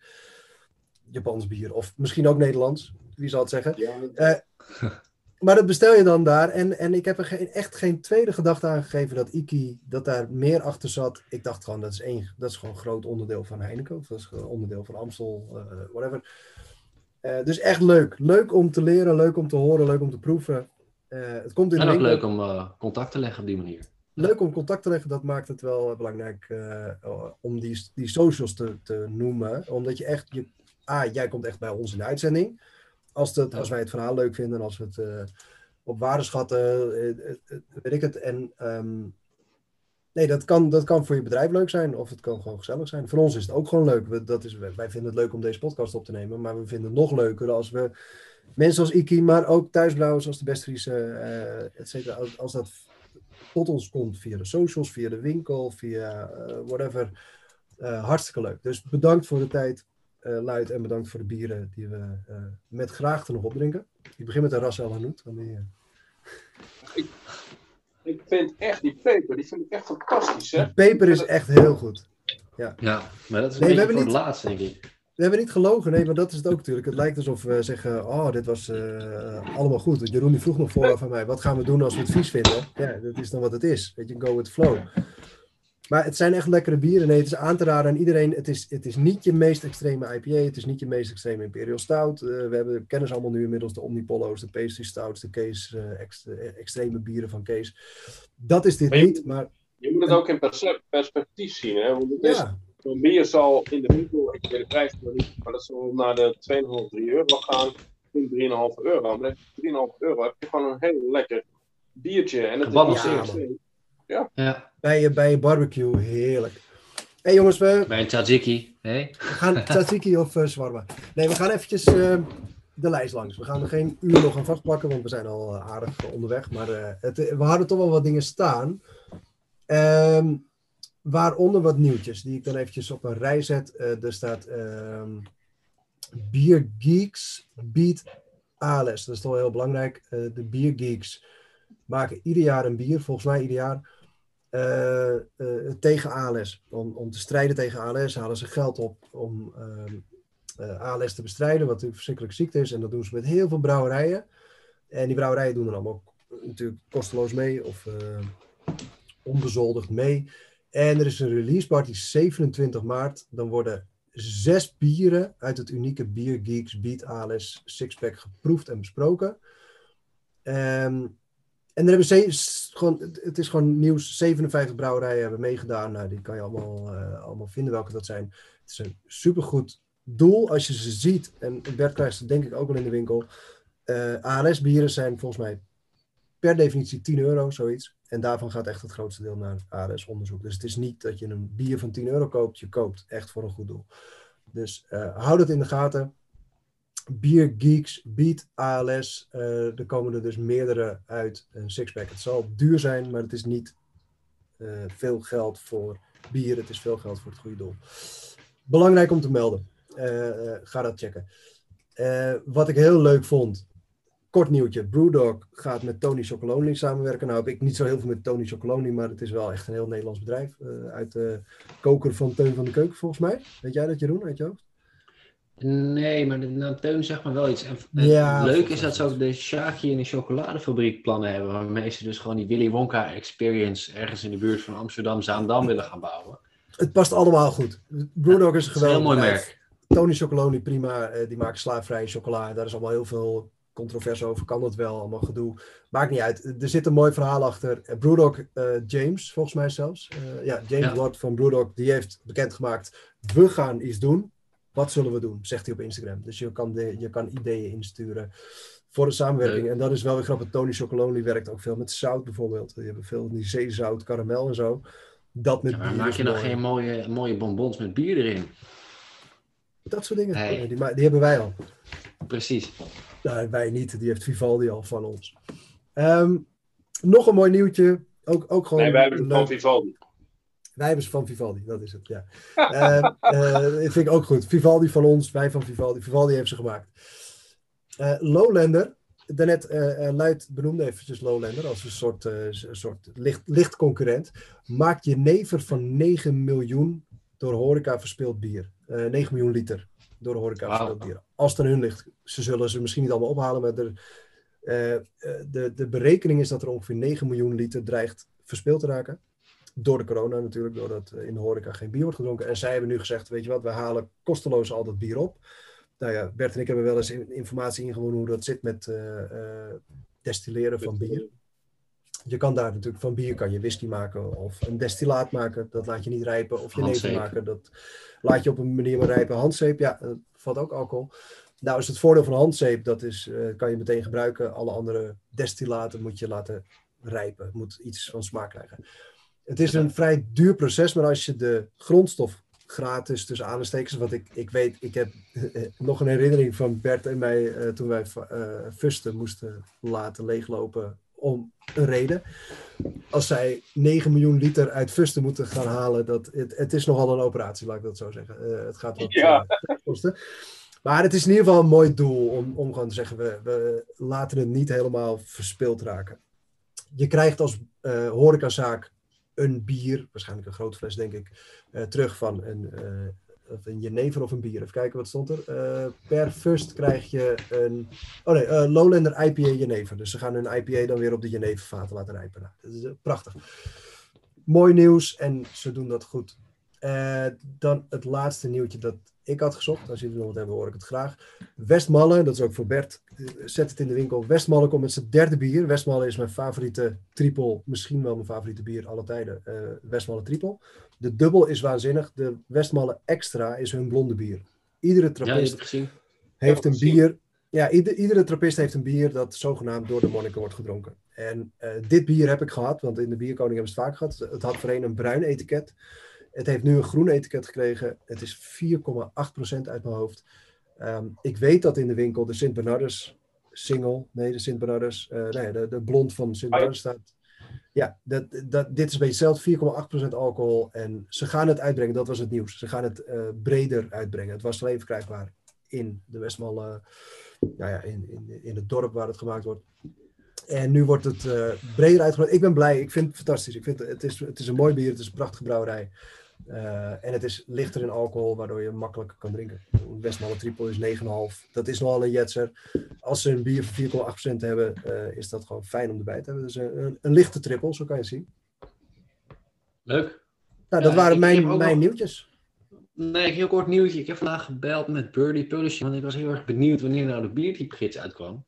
Japans bier. Of misschien ook Nederlands. Wie zal het zeggen? Ja. Uh, Maar dat bestel je dan daar. En, en ik heb er geen, echt geen tweede gedachte aan gegeven dat Ikkie, dat daar meer achter zat. Ik dacht gewoon, dat is, één, dat is gewoon een groot onderdeel van Heineken. Of dat is gewoon onderdeel van Amstel, uh, whatever. Uh, dus echt leuk. Leuk om te leren, leuk om te horen, leuk om te proeven. Uh, het komt in en de ook winkel. leuk om uh, contact te leggen op die manier. Leuk om contact te leggen, dat maakt het wel belangrijk uh, om die, die socials te, te noemen. Omdat je echt, je, ah, jij komt echt bij ons in de uitzending. Als, het, als wij het verhaal leuk vinden, als we het uh, op waarde schatten, uh, uh, uh, weet ik het. En um, nee, dat kan, dat kan voor je bedrijf leuk zijn, of het kan gewoon gezellig zijn. Voor ons is het ook gewoon leuk. We, dat is, wij vinden het leuk om deze podcast op te nemen, maar we vinden het nog leuker als we mensen als Ikkie, maar ook thuisbrouwers als de Bestfriese, uh, et cetera, als, als dat tot ons komt via de socials, via de winkel, via uh, whatever. Uh, hartstikke leuk. Dus bedankt voor de tijd. Uh, Luid en bedankt voor de bieren die we uh, met graagte nog opdrinken. Ik begin met de Ras El Hanout. Die, uh... ik, ik vind echt die peper, die vind ik echt fantastisch. Hè? De peper is echt heel goed. Ja, ja maar dat is een nee, beetje voor niet, het laatst, denk ik. We hebben niet gelogen, nee, maar dat is het ook natuurlijk. Het lijkt alsof we zeggen, oh, dit was uh, allemaal goed. Jeroen die vroeg nog vooraf van mij, wat gaan we doen als we het vies vinden? Ja, dat is dan wat het is. Weet je, go with flow. Maar het zijn echt lekkere bieren. Nee, het is aan te raden aan iedereen. Het is, het is niet je meest extreme I P A. Het is niet je meest extreme Imperial Stout. Uh, we hebben, we kennen ze allemaal nu inmiddels. De Omnipollo's, de Pastry Stouts, de Kees, uh, ex, uh, extreme bieren van Kees. Dat is dit maar je, niet. Maar je moet het ook in perspectief zien. Hè? Want het is, ja. Zo'n bier zal in de winkel, ik weet de prijs nog niet, maar dat zal naar de twee komma vijf, drie euro gaan. drie komma vijf euro. Maar met drie komma vijf euro heb je gewoon een heel lekker biertje. En het is ja, zeer ja. ja. Bij, je, bij je barbecue, heerlijk. Hé hey, jongens, we... Bij een tzatziki, hè? We gaan tzatziki of uh, shawarma. Nee, we gaan eventjes uh, de lijst langs. We gaan er geen uur nog aan vastpakken, want we zijn al uh, aardig uh, onderweg. Maar uh, het, we hadden toch wel wat dingen staan. Um, waaronder wat nieuwtjes, die ik dan eventjes op een rij zet. Uh, er staat... Um, Beer Geeks biedt Ales, dat is toch wel heel belangrijk. Uh, de biergeeks maken ieder jaar een bier, volgens mij ieder jaar, uh, uh, tegen Ales. Om, om te strijden tegen Ales halen ze geld op om uh, uh, Ales te bestrijden, wat natuurlijk verschrikkelijk ziekte is. En dat doen ze met heel veel brouwerijen. En die brouwerijen doen er allemaal natuurlijk kosteloos mee of uh, onbezoldigd mee. En er is een release party zevenentwintig maart. Dan worden zes bieren uit het unieke Beer Geeks Beat Ales Sixpack geproefd en besproken. Um, en er hebben ze, gewoon, het is gewoon nieuws, zevenenvijftig brouwerijen hebben meegedaan. Nou, die kan je allemaal, uh, allemaal vinden welke dat zijn. Het is een supergoed doel als je ze ziet. En Bert krijgt ze denk ik ook wel in de winkel. Uh, Ales bieren zijn volgens mij per definitie tien euro, zoiets. En daarvan gaat echt het grootste deel naar Ales onderzoek. Dus het is niet dat je een bier van tien euro koopt. Je koopt echt voor een goed doel. Dus uh, hou dat in de gaten. Beer Geeks Beat Ales. Uh, er komen er dus meerdere uit een sixpack. Het zal duur zijn, maar het is niet uh, veel geld voor bier. Het is veel geld voor het goede doel. Belangrijk om te melden. Uh, uh, ga dat checken. Uh, wat ik heel leuk vond. Kort nieuwtje. Brewdog gaat met Tony Chocolonely samenwerken. Nou heb ik niet zo heel veel met Tony Chocolonely, maar het is wel echt een heel Nederlands bedrijf. Uh, uit de koker van Teun van de Keuken volgens mij. Weet jij dat, Jeroen, uit je hoofd? Nee, maar de naam Teun zegt maar wel iets. En ja, leuk is dat ze ook de Shaki en de chocoladefabriek plannen hebben. Waarmee ze dus gewoon die Willy Wonka experience ergens in de buurt van Amsterdam, Zaandam willen gaan bouwen. Het past allemaal goed. Brewdog is een geweldig heel mooi bedrijf. merk. Tony Chocolonely prima. Uh, die maken slaafvrije chocola. Daar is allemaal heel veel controverse over. Kan dat wel? Allemaal gedoe. Maakt niet uit. Er zit een mooi verhaal achter. Uh, Brewdog, uh, James, volgens mij zelfs. Uh, ja, James ja. Watt van Brewdog, die heeft bekendgemaakt. We gaan iets doen. Wat zullen we doen? Zegt hij op Instagram. Dus je kan, de, je kan ideeën insturen voor de samenwerking. Leuk. En dat is wel weer grappig. Tony Chocolonely werkt ook veel met zout bijvoorbeeld. Je hebt veel die zeezout, karamel en zo. Dat met ja, maar maak je nog geen mooie, mooie bonbons met bier erin? Dat soort dingen. Nee. Die, die hebben wij al. Precies. Nou, wij niet. Die heeft Vivaldi al van ons. Um, nog een mooi nieuwtje. Ook, ook gewoon nee, wij hebben leuk... van Vivaldi. Wij hebben ze van Vivaldi, dat is het, ja. uh, uh, dat vind ik ook goed. Vivaldi van ons, wij van Vivaldi. Vivaldi heeft ze gemaakt. Uh, Lowlander, daarnet uh, uh, Luid benoemde eventjes Lowlander als een soort, uh, een soort licht, licht concurrent. Maakt jenever van negen miljoen door horeca verspild bier. Uh, negen miljoen liter door horeca wow. verspild bier. Als het aan hun ligt. Ze zullen ze misschien niet allemaal ophalen, maar er, uh, uh, de, de berekening is dat er ongeveer negen miljoen liter dreigt verspild te raken. Door de corona natuurlijk, doordat in de horeca geen bier wordt gedronken. En zij hebben nu gezegd, weet je wat, we halen kosteloos al dat bier op. Nou ja, Bert en ik hebben wel eens informatie ingewonnen hoe dat zit met uh, uh, destilleren van bier. Je kan daar natuurlijk van bier kan je whisky maken of een destillaat maken. Dat laat je niet rijpen. Of je neven maken. Dat laat je op een manier maar rijpen. Handzeep, ja, dat valt ook alcohol. Nou is het voordeel van handzeep, dat is, uh, kan je meteen gebruiken. Alle andere destillaten moet je laten rijpen. Het moet iets van smaak krijgen. Het is een vrij duur proces, maar als je de grondstof gratis tussen aanstekens, want ik, ik weet, ik heb uh, nog een herinnering van Bert en mij uh, toen wij uh, fusten moesten laten leeglopen om een reden. Als zij negen miljoen liter uit fusten moeten gaan halen, dat, het, het is nogal een operatie, laat ik dat zo zeggen. Uh, het gaat wat ja. uh, kosten. Maar het is in ieder geval een mooi doel om, om gewoon te zeggen, we, we laten het niet helemaal verspild raken. Je krijgt als uh, horecazaak een bier, waarschijnlijk een grote fles denk ik, uh, terug van een, uh, een jenever of een bier. Even kijken wat stond er. Uh, per fust krijg je een, oh nee, uh, Lowlander I P A jenever. Dus ze gaan hun I P A dan weer op de jenevervaten laten rijpen. Nou, dat is uh, prachtig. Mooi nieuws en ze doen dat goed. Uh, dan het laatste nieuwtje dat ik had gezocht. Als jullie nog wat hebben, hoor ik het graag. Westmalle, dat is ook voor Bert. Zet het in de winkel. Westmalle komt met zijn derde bier. Westmalle is mijn favoriete triple. Misschien wel mijn favoriete bier alle tijden. Uh, Westmalle triple. De dubbel is waanzinnig. De Westmalle extra is hun blonde bier. Iedere trappist ja, gezien. heeft een bier. Ja, ieder, iedere trappist heeft een bier dat zogenaamd door de monniken wordt gedronken. En uh, dit bier heb ik gehad, want in de Bierkoning hebben ze het vaak gehad. Het had voorheen een bruin etiket. Het heeft nu een groen etiket gekregen. Het is vier komma acht procent uit mijn hoofd. Um, ik weet dat in de winkel de Sint Bernardus single, nee de Sint Bernardus, uh, nee de, de blond van Sint Bernardus staat. Ja, dat, dat, dit is een beetje hetzelfde, vier komma acht procent alcohol. En ze gaan het uitbrengen, dat was het nieuws. Ze gaan het uh, breder uitbrengen. Het was alleen verkrijgbaar in de Westmalle nou ja, in, in, in het dorp waar het gemaakt wordt. En nu wordt het uh, breder uitgebreid. Ik ben blij, ik vind het fantastisch. Ik vind het, het, is, het is een mooi bier, het is een prachtige brouwerij. Uh, en het is lichter in alcohol, waardoor je makkelijker kan drinken. Westmalle Triple is negen komma vijf. Dat is nogal een jetser. Als ze een bier van vier komma acht procent hebben, uh, is dat gewoon fijn om erbij te hebben. Dus een, een, een lichte triple, zo kan je het zien. Leuk. Nou, dat ja, waren ik, mijn, ik mijn nog... nieuwtjes. Nee, een heel kort nieuwtje. Ik heb vandaag gebeld met Birdie Publishing, want ik was heel erg benieuwd wanneer nou de biertypegids uitkwam.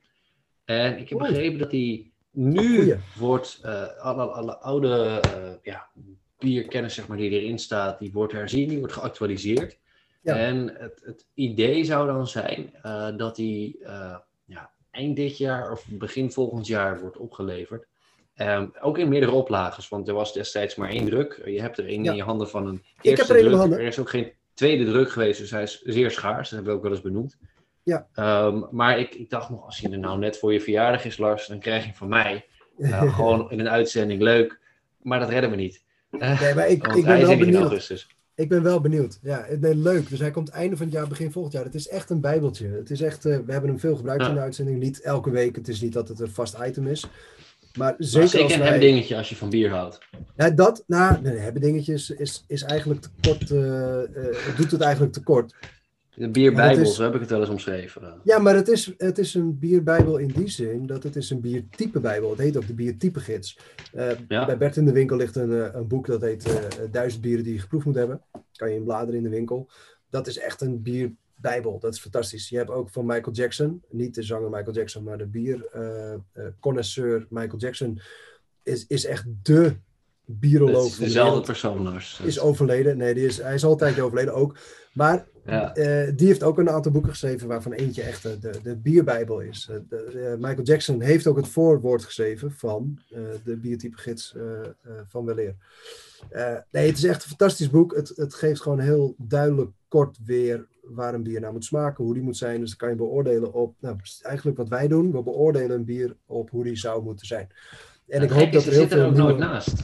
En ik heb Oei. begrepen dat die nu Goeie. wordt, uh, alle, alle oude uh, ja, bierkennis zeg maar, die erin staat, die wordt herzien, die wordt geactualiseerd. Ja. En het, het idee zou dan zijn uh, dat die uh, ja, eind dit jaar of begin volgend jaar wordt opgeleverd. Um, ook in meerdere oplages, want er was destijds maar één druk. Je hebt er één ja. in je handen van een eerste ik heb er druk. Er is ook geen tweede druk geweest, dus hij is zeer schaars. Dat hebben we ook wel eens benoemd. Ja. Um, maar ik, ik dacht nog, als hij er nou net voor je verjaardag is, Lars, dan krijg je van mij uh, gewoon in een uitzending leuk. Maar dat redden we niet. Uh, nee, maar ik, ik ben wel benieuwd. In augustus. Ik ben wel benieuwd. Ja, nee, leuk. Dus hij komt einde van het jaar, begin volgend jaar. Het is echt een bijbeltje. Het is echt, uh, we hebben hem veel gebruikt ja. in de uitzending. Niet elke week. Het is niet dat het een vast item is. Maar zeker, maar zeker als een wij... hebben dingetje als je van bier houdt. Ja, dat, nou, nee, hebben dingetjes is, is eigenlijk te kort. Uh, uh, het doet het eigenlijk te kort. De bierbijbel, is... zo heb ik het wel eens omschreven. Ja, maar het is, het is een bierbijbel in die zin dat het is een biertype bijbel. Het heet ook de biertypegids. Uh, ja. Bij Bert in de winkel ligt een, een boek dat heet uh, Duizend bieren die je geproefd moet hebben. Kan je in bladeren in de winkel. Dat is echt een bierbijbel. Dat is fantastisch. Je hebt ook van Michael Jackson, niet de zanger Michael Jackson, maar de bierconnoisseur uh, uh, Michael Jackson is, is echt dé bieroloog van de dezelfde persoon, Lars. Is overleden. Nee, die is, hij is altijd overleden ook. Maar ja. uh, die heeft ook een aantal boeken geschreven waarvan eentje echt de, de, de bierbijbel is. Uh, de, uh, Michael Jackson heeft ook het voorwoord geschreven van uh, de biertypegids uh, uh, van weleer. Uh, nee, het is echt een fantastisch boek. Het, het geeft gewoon heel duidelijk kort weer waar een bier nou moet smaken, hoe die moet zijn. Dus dan kan je beoordelen op, nou, eigenlijk wat wij doen. We beoordelen een bier op hoe die zou moeten zijn. En ja, ik hoop dat er heel veel er ook nieuwe... nooit naast.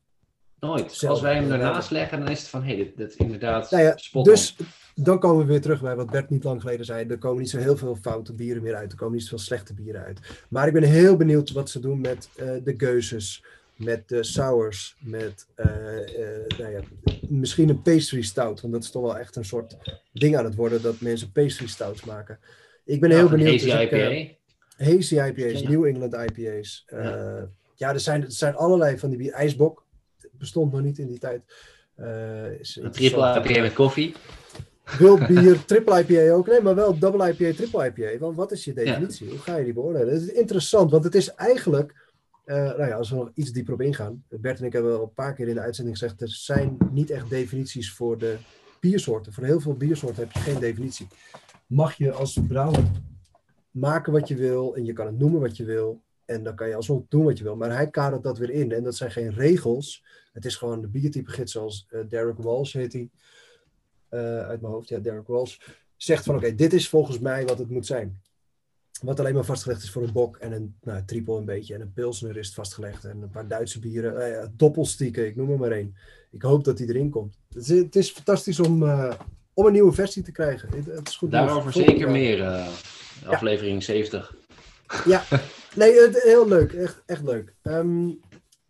Nooit. Zelf, Als wij hem ernaast ja. leggen, dan is het van, hé, hey, dit, dit is inderdaad nou ja, spot Dus dan komen we weer terug bij wat Bert niet lang geleden zei. Er komen niet zo heel veel foute bieren meer uit. Er komen niet zo veel slechte bieren uit. Maar ik ben heel benieuwd wat ze doen met uh, de geuzes, met de sours, met uh, uh, nou ja, misschien een pastry stout. Want dat is toch wel echt een soort ding aan het worden, dat mensen pastry stouts maken. Ik ben ja, heel benieuwd. Hazy I P A? Uh, hazy I P A's, ja. New England I P A's. Uh, ja, ja er, zijn, er zijn allerlei van die bier. IJsbok bestond nog niet in die tijd. Uh, is een triple I P A met koffie. Wild bier, triple I P A ook. Nee, maar wel double I P A, triple I P A. Want wat is je definitie? Ja. Hoe ga je die beoordelen? Het is interessant, want het is eigenlijk... Uh, nou ja, als we nog iets dieper op ingaan. Bert en ik hebben al een paar keer in de uitzending gezegd... er zijn niet echt definities voor de biersoorten. Voor heel veel biersoorten heb je geen definitie. Mag je als brouwer maken wat je wil... en je kan het noemen wat je wil... en dan kan je alsnog doen wat je wil. Maar hij kadert dat weer in. En dat zijn geen regels. Het is gewoon de biertypegids zoals uh, Derek Walsh heet hij. Uh, uit mijn hoofd, ja, Derek Walsh. Zegt van oké, okay, dit is volgens mij wat het moet zijn. Wat alleen maar vastgelegd is voor een bok en een nou, triple een beetje. En een pilsner is het vastgelegd. En een paar Duitse bieren. Uh, doppelstieken, ik noem er maar één. Ik hoop dat die erin komt. Het is, het is fantastisch om, uh, om een nieuwe versie te krijgen. Het, het is goed. Daarover zeker meer. Uh, aflevering ja. zeventig. Ja, nee, het, heel leuk. Echt, echt leuk. Um,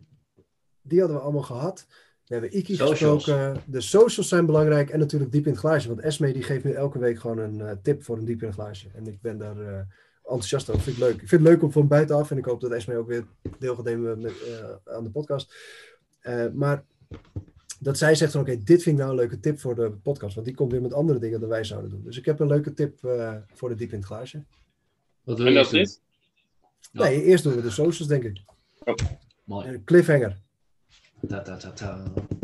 die hadden we allemaal gehad. We hebben Iki socials. gesproken. De socials zijn belangrijk. En natuurlijk diep in het glaasje. Want Esme die geeft nu elke week gewoon een uh, tip voor een diep in het glaasje. En ik ben daar uh, enthousiast over. Vind ik leuk. Ik vind het leuk om van buitenaf. En ik hoop dat Esme ook weer deel gaat nemen met, uh, aan de podcast. Uh, maar dat zij zegt van oké, okay, dit vind ik nou een leuke tip voor de podcast. Want die komt weer met andere dingen dan wij zouden doen. Dus ik heb een leuke tip uh, voor de diep in het glaasje. Wat wil je dat dit? Nee, eerst doen we de socials, denk ik. Oh. Mooi. Een cliffhanger. Ta, ta, ta, ta.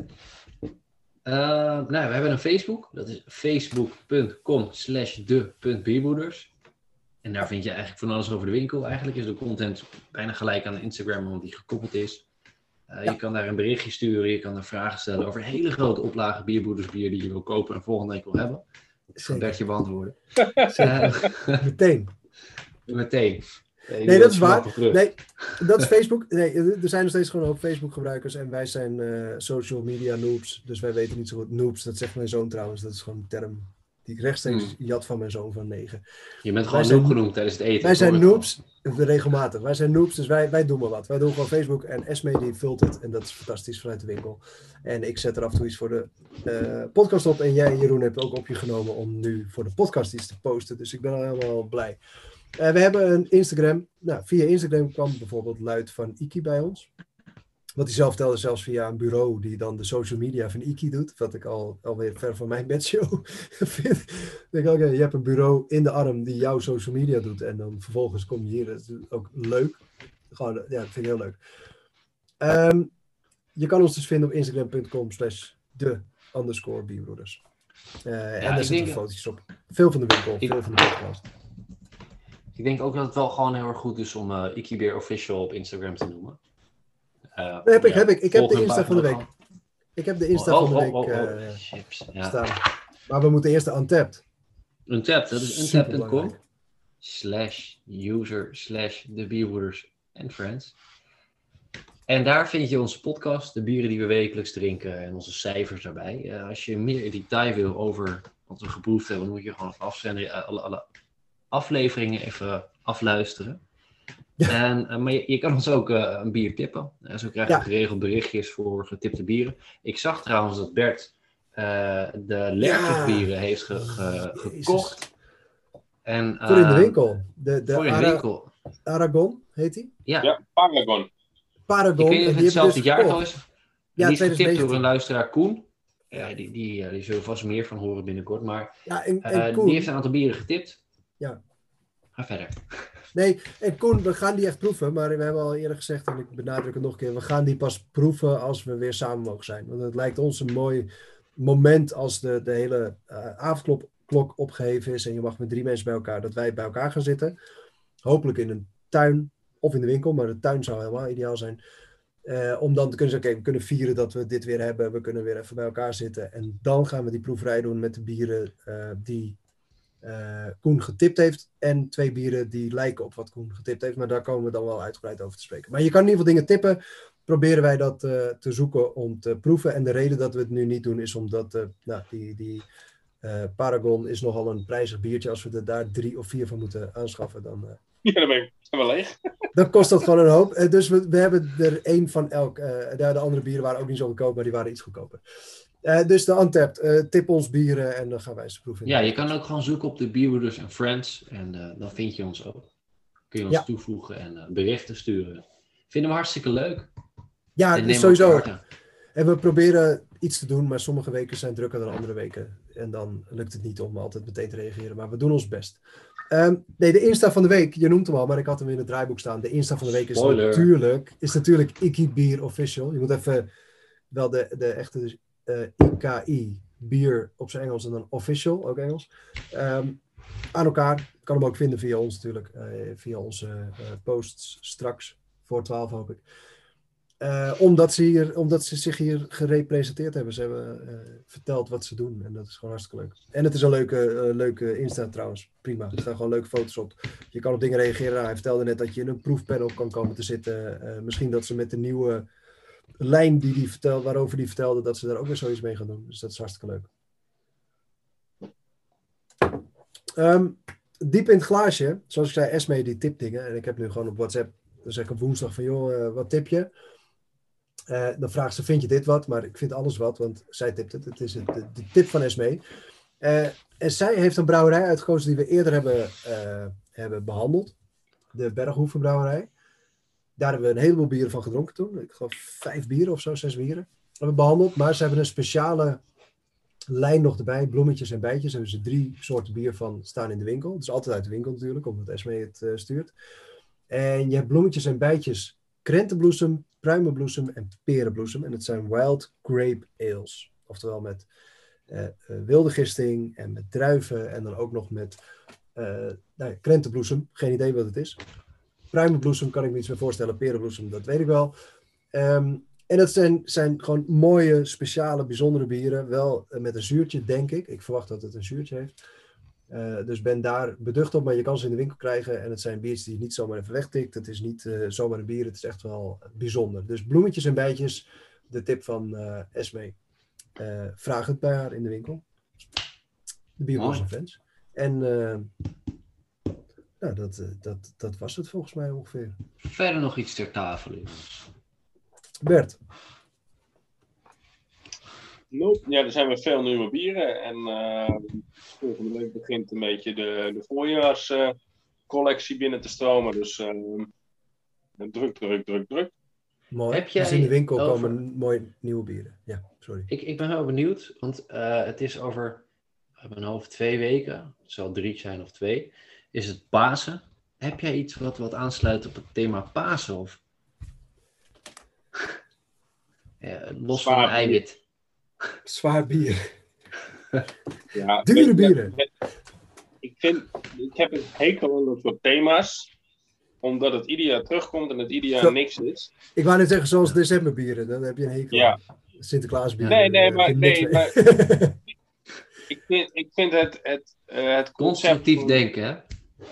Uh, nou, we hebben een Facebook. Dat is facebook.com slash de.bierboeders. En daar vind je eigenlijk van alles over de winkel. Eigenlijk is de content bijna gelijk aan Instagram, omdat die gekoppeld is. Uh, ja. Je kan daar een berichtje sturen. Je kan er vragen stellen over hele grote oplagen bierboedersbier die je wil kopen en volgende week wil hebben. Dat kan Bertje beantwoorden. uh, Meteen. Meteen. Nee, nee dat is waar. Nee, dat is Facebook. Nee, er zijn nog steeds gewoon ook Facebook gebruikers en wij zijn uh, social media noobs. Dus wij weten niet zo goed. Noobs, dat zegt mijn zoon trouwens. Dat is gewoon een term. Die ik rechtstreeks Hmm. jat van mijn zoon van negen. Je bent Wij gewoon zijn- noob genoemd tijdens het eten. Wij zijn hoor ik noobs, regelmatig. Wij zijn noobs, dus wij, wij doen maar wat. Wij doen gewoon Facebook en Esme die vult het. En dat is fantastisch vanuit de winkel. En ik zet er af en toe iets voor de eh, podcast op. En jij, Jeroen, hebt ook op je genomen om nu voor de podcast iets te posten. Dus ik ben al helemaal blij. Eh, we hebben een Instagram. Nou, via Instagram kwam bijvoorbeeld Luid van Iki bij ons. Wat hij zelf vertelde, zelfs via een bureau die dan de social media van Iki doet. Wat ik al alweer ver van mijn bedshow vind. Ik denk, oké, je hebt een bureau in de arm die jouw social media doet. En dan vervolgens kom je hier. Dat is ook leuk. Gewoon, ja, dat vind ik heel leuk. Ehm, je kan ons dus vinden op instagram punt com slash de underscore bierbroeders. Uh, en daar ik zitten denk- foto's op. Veel van de winkel, Ik- veel van de podcast. Ik denk ook dat het wel gewoon heel erg goed is om uh, Iki Beer Official op Instagram te noemen. Uh, heb ik, ja, heb ik. Ik heb volg de hun Insta van de pagina week. gewoon. Ik heb de Insta Oh, van de oh, week oh, oh, eh, chips. Ja. staan. Maar we moeten eerst de Untapped. Untapped, dat is untapped punt com Superbelangrijk. slash user slash de bierbroeders en friends. En daar vind je onze podcast, de bieren die we wekelijks drinken en onze cijfers daarbij. Uh, als je meer in detail wil over wat we geproefd hebben, dan moet je gewoon afzenden, uh, alle, alle afleveringen even afluisteren. Ja. En, uh, maar je, je kan ons ook uh, een bier tippen. Uh, zo krijg je Ja. geregeld berichtjes voor getipte bieren. Ik zag trouwens dat Bert uh, de Lertje-bieren heeft ge, ge, gekocht. En, uh, Voor in de winkel. De, de Voor in de Ara- winkel. Aragon heet die. Ja, Ja, Paragon. Paragon. ik weet niet en of die het hebben hetzelfde dus jaartal verkocht. is. Ja, die is getipt twintig door negentien. een luisteraar, Koen. Ja, die, die, uh, die zullen vast meer van horen binnenkort. Maar Ja, en, uh, en Koen. die heeft een aantal bieren getipt. Ja. Ga verder. Nee, en Koen, we gaan die echt proeven. Maar we hebben al eerder gezegd, en ik benadruk het nog een keer. We gaan die pas proeven als we weer samen mogen zijn. Want het lijkt ons een mooi moment als de, de hele uh, avondklok klok opgeheven is. En je mag met drie mensen bij elkaar, dat wij bij elkaar gaan zitten. Hopelijk in een tuin of in de winkel. Maar de tuin zou helemaal ideaal zijn. Uh, om dan te kunnen zeggen, oké, we kunnen vieren dat we dit weer hebben. We kunnen weer even bij elkaar zitten. En dan gaan we die proeverij doen met de bieren uh, die uh, Koen getipt heeft. En twee bieren die lijken op wat Koen getipt heeft. Maar daar komen we dan wel uitgebreid over te spreken. Maar je kan in ieder geval dingen tippen. Proberen wij dat uh, te zoeken om te proeven. En de reden dat we het nu niet doen is omdat uh, nou, die, die uh, Paragon is nogal een prijzig biertje. Als we er daar drie of vier van moeten aanschaffen, dan... Uh, Ja, dan ben ik wel leeg. Dan kost dat gewoon een hoop. Uh, dus we, we hebben er één van elk. Uh, de, de andere bieren waren ook niet zo goedkoop, maar die waren iets goedkoper. Uh, dus de Untapped. Uh, tip ons bieren en dan gaan wij ze proeven. Ja, je kan ook gewoon zoeken op de Bierbroeders en Friends. En uh, dan vind je ons ook. Kun je ons Ja. toevoegen en uh, berichten sturen. Vinden we hartstikke leuk. Ja, En dus neem sowieso. ook kaarten. En we proberen iets te doen, maar sommige weken zijn drukker dan andere weken. En dan lukt het niet om altijd meteen te reageren. Maar we doen ons best. Um, nee, de Insta van de week. Je noemt hem al, maar ik had hem in het draaiboek staan. De Insta van de week is Spoiler. natuurlijk, is natuurlijk Iki Beer Official. Je moet even wel de, de echte dus, uh, I K I, bier op zijn Engels en dan official, ook Engels. Um, aan elkaar. Je kan hem ook vinden via ons natuurlijk. Uh, via onze uh, posts straks. Voor twaalf hoop ik. Uh, omdat, ze hier, omdat ze zich hier gerepresenteerd hebben. Ze hebben uh, verteld wat ze doen. En dat is gewoon hartstikke leuk. En het is een leuke, uh, leuke Insta trouwens. Prima. Er staan gewoon leuke foto's op. Je kan op dingen reageren. Nou, hij vertelde net dat je in een proefpanel kan komen te zitten. Uh, misschien dat ze met de nieuwe lijn die die vertelde, waarover die vertelde, dat ze daar ook weer zoiets mee gaan doen. Dus dat is hartstikke leuk. Um, diep in het glaasje. Zoals ik zei, Esme die tipt dingen. En ik heb nu gewoon op WhatsApp. Dan zeg ik op woensdag van, joh, uh, wat tip je? Uh, dan vraagt ze, vind je dit wat? Maar ik vind alles wat, want zij tipt het. Het is het, de, de tip van Esme. Uh, en zij heeft een brouwerij uitgekozen die we eerder hebben, uh, hebben behandeld. De Berghoeven brouwerij. Daar hebben we een heleboel bieren van gedronken toen. Ik geloof vijf bieren of zo, zes bieren. Hebben we behandeld. Maar ze hebben een speciale lijn nog erbij. Bloemetjes en bijtjes. Hebben ze drie soorten bier van staan in de winkel. Het is altijd uit de winkel natuurlijk, omdat Esme het uh, stuurt. En je hebt bloemetjes en bijtjes, krentenbloesem, pruimenbloesem en perenbloesem. En het zijn wild grape ales. Oftewel met uh, uh, wilde gisting en met druiven. En dan ook nog met uh, nou ja, krentenbloesem. Geen idee wat het is. Pruimenbloesem kan ik me iets meer voorstellen. Perenbloesem, dat weet ik wel. Um, en dat zijn, zijn gewoon mooie, speciale, bijzondere bieren. Wel uh, met een zuurtje, denk ik. Ik verwacht dat het een zuurtje heeft. Uh, dus ben daar beducht op, maar je kan ze in de winkel krijgen. En het zijn biertjes die je niet zomaar even wegtikt. Het is niet uh, zomaar een bier, het is echt wel bijzonder. Dus bloemetjes en bijtjes, de tip van uh, Esme. Uh, vraag het bij haar in de winkel. De Bierbroers Mooi. en Fans. En uh, nou, dat, uh, dat, dat was het volgens mij ongeveer. Verder nog iets ter tafel, jongens. Bert. Nope. Ja, er zijn weer veel nieuwe bieren. En uh, volgende week begint een beetje de, de voorjaarscollectie uh, binnen te stromen. Dus uh, druk, druk, druk, druk. Mooi. Heb jij dus in de winkel over... komen mooie nieuwe bieren. Ja, sorry. Ik, ik ben wel benieuwd, want uh, het is over mijn hoofd twee weken, het zal drie zijn of twee, is het Pasen. Heb jij iets wat, wat aansluit op het thema Pasen? Of... ja, los Zwaar van een eiwit. Zwaar bier. Ja, Dure bieren. Ik, vind, ik heb een hekel aan dat soort thema's, omdat het ieder jaar terugkomt en het ieder jaar Zo. niks is. Ik wou net zeggen, zoals decemberbieren, dan heb je een hekel. Ja. Sinterklaasbieren. Nee, nee, uh, maar, nee, maar ik, vind, ik vind het, het, uh, het concept... Constructief van... denken, hè?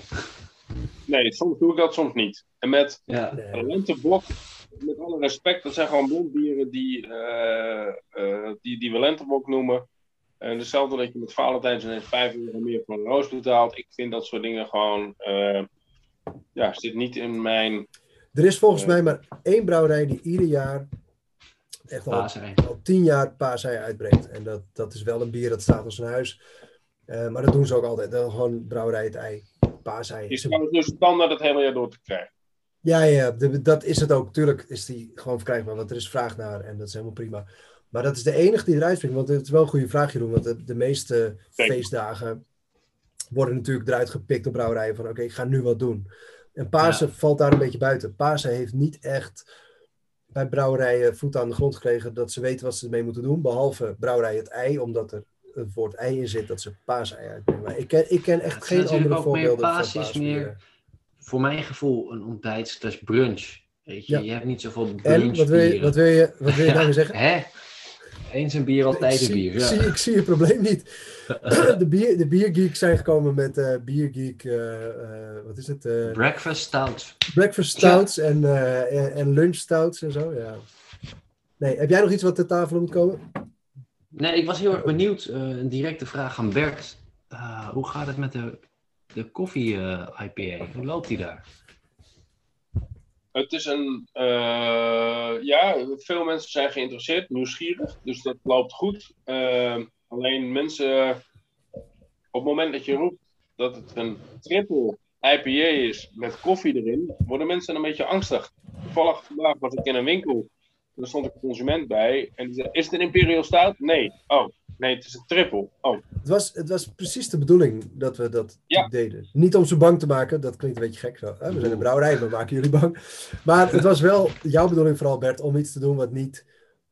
Nee, soms doe ik dat, soms niet. En met Ja. Nee. een lenteblok, met alle respect, dat zijn gewoon blondbieren die, uh, uh, die, die we lenteblok noemen. En hetzelfde dat je met Valentijns ineens vijf euro meer voor een roos betaalt. Ik vind dat soort dingen gewoon... Uh, ja, zit niet in mijn... Er is volgens uh, mij maar één brouwerij die ieder jaar... echt al, al tien jaar paasei uitbrengt. En dat, dat is wel een bier dat staat als een huis. Uh, maar dat doen ze ook altijd. Dan gewoon brouwerij het ei. Paasei. Die is dus standaard het hele jaar door te krijgen. Ja, ja, de, dat is het ook. Tuurlijk is die gewoon verkrijgbaar, want er is vraag naar en dat is helemaal prima. Maar dat is de enige die eruit springt, want het is wel een goede vraag, Jeroen, want de, de meeste Kijk. feestdagen worden natuurlijk eruit gepikt op brouwerijen van oké, okay, ik ga nu wat doen. En Pasen ja. valt daar een beetje buiten. Pasen heeft niet echt bij brouwerijen voet aan de grond gekregen dat ze weten wat ze ermee moeten doen, behalve brouwerij het ei, omdat er het woord ei in zit, dat ze paasei uitbrengen. Maar ik ken, ik ken echt ja, geen andere voorbeelden van paas is meer, voor mijn gevoel, een ontbijt slash brunch. Weet je, ja. je hebt niet zoveel brunch. En wat wil je, wat wil je, wat wil je nou weer zeggen? Hè? Eens een bier, altijd een bier. Ik, ja. zie, ik zie je probleem niet. de, bier, de biergeeks zijn gekomen met uh, biergeek, uh, uh, wat is het? Uh, breakfast stouts. Breakfast stouts ja. en, uh, en, en lunch stouts en zo, ja. Nee, heb jij nog iets wat ter tafel moet komen? Nee, ik was heel erg benieuwd. Uh, een directe vraag aan Bert. Uh, hoe gaat het met de, de koffie uh, I P A? Hoe loopt die daar? Het is een, uh, ja, veel mensen zijn geïnteresseerd, nieuwsgierig, dus dat loopt goed. Uh, alleen mensen, op het moment dat je roept dat het een triple I P A is met koffie erin, worden mensen een beetje angstig. Toevallig vandaag was ik in een winkel, daar stond ik een consument bij en die zei, is het een Imperial Stout? Nee. Oh, nee, het is een triple. Oh. Het was, het was precies de bedoeling dat we dat ja. deden. Niet om ze bang te maken, dat klinkt een beetje gek zo. We zijn een brouwerij, we maken jullie bang. Maar het was wel jouw bedoeling vooral, Bert, om iets te doen wat niet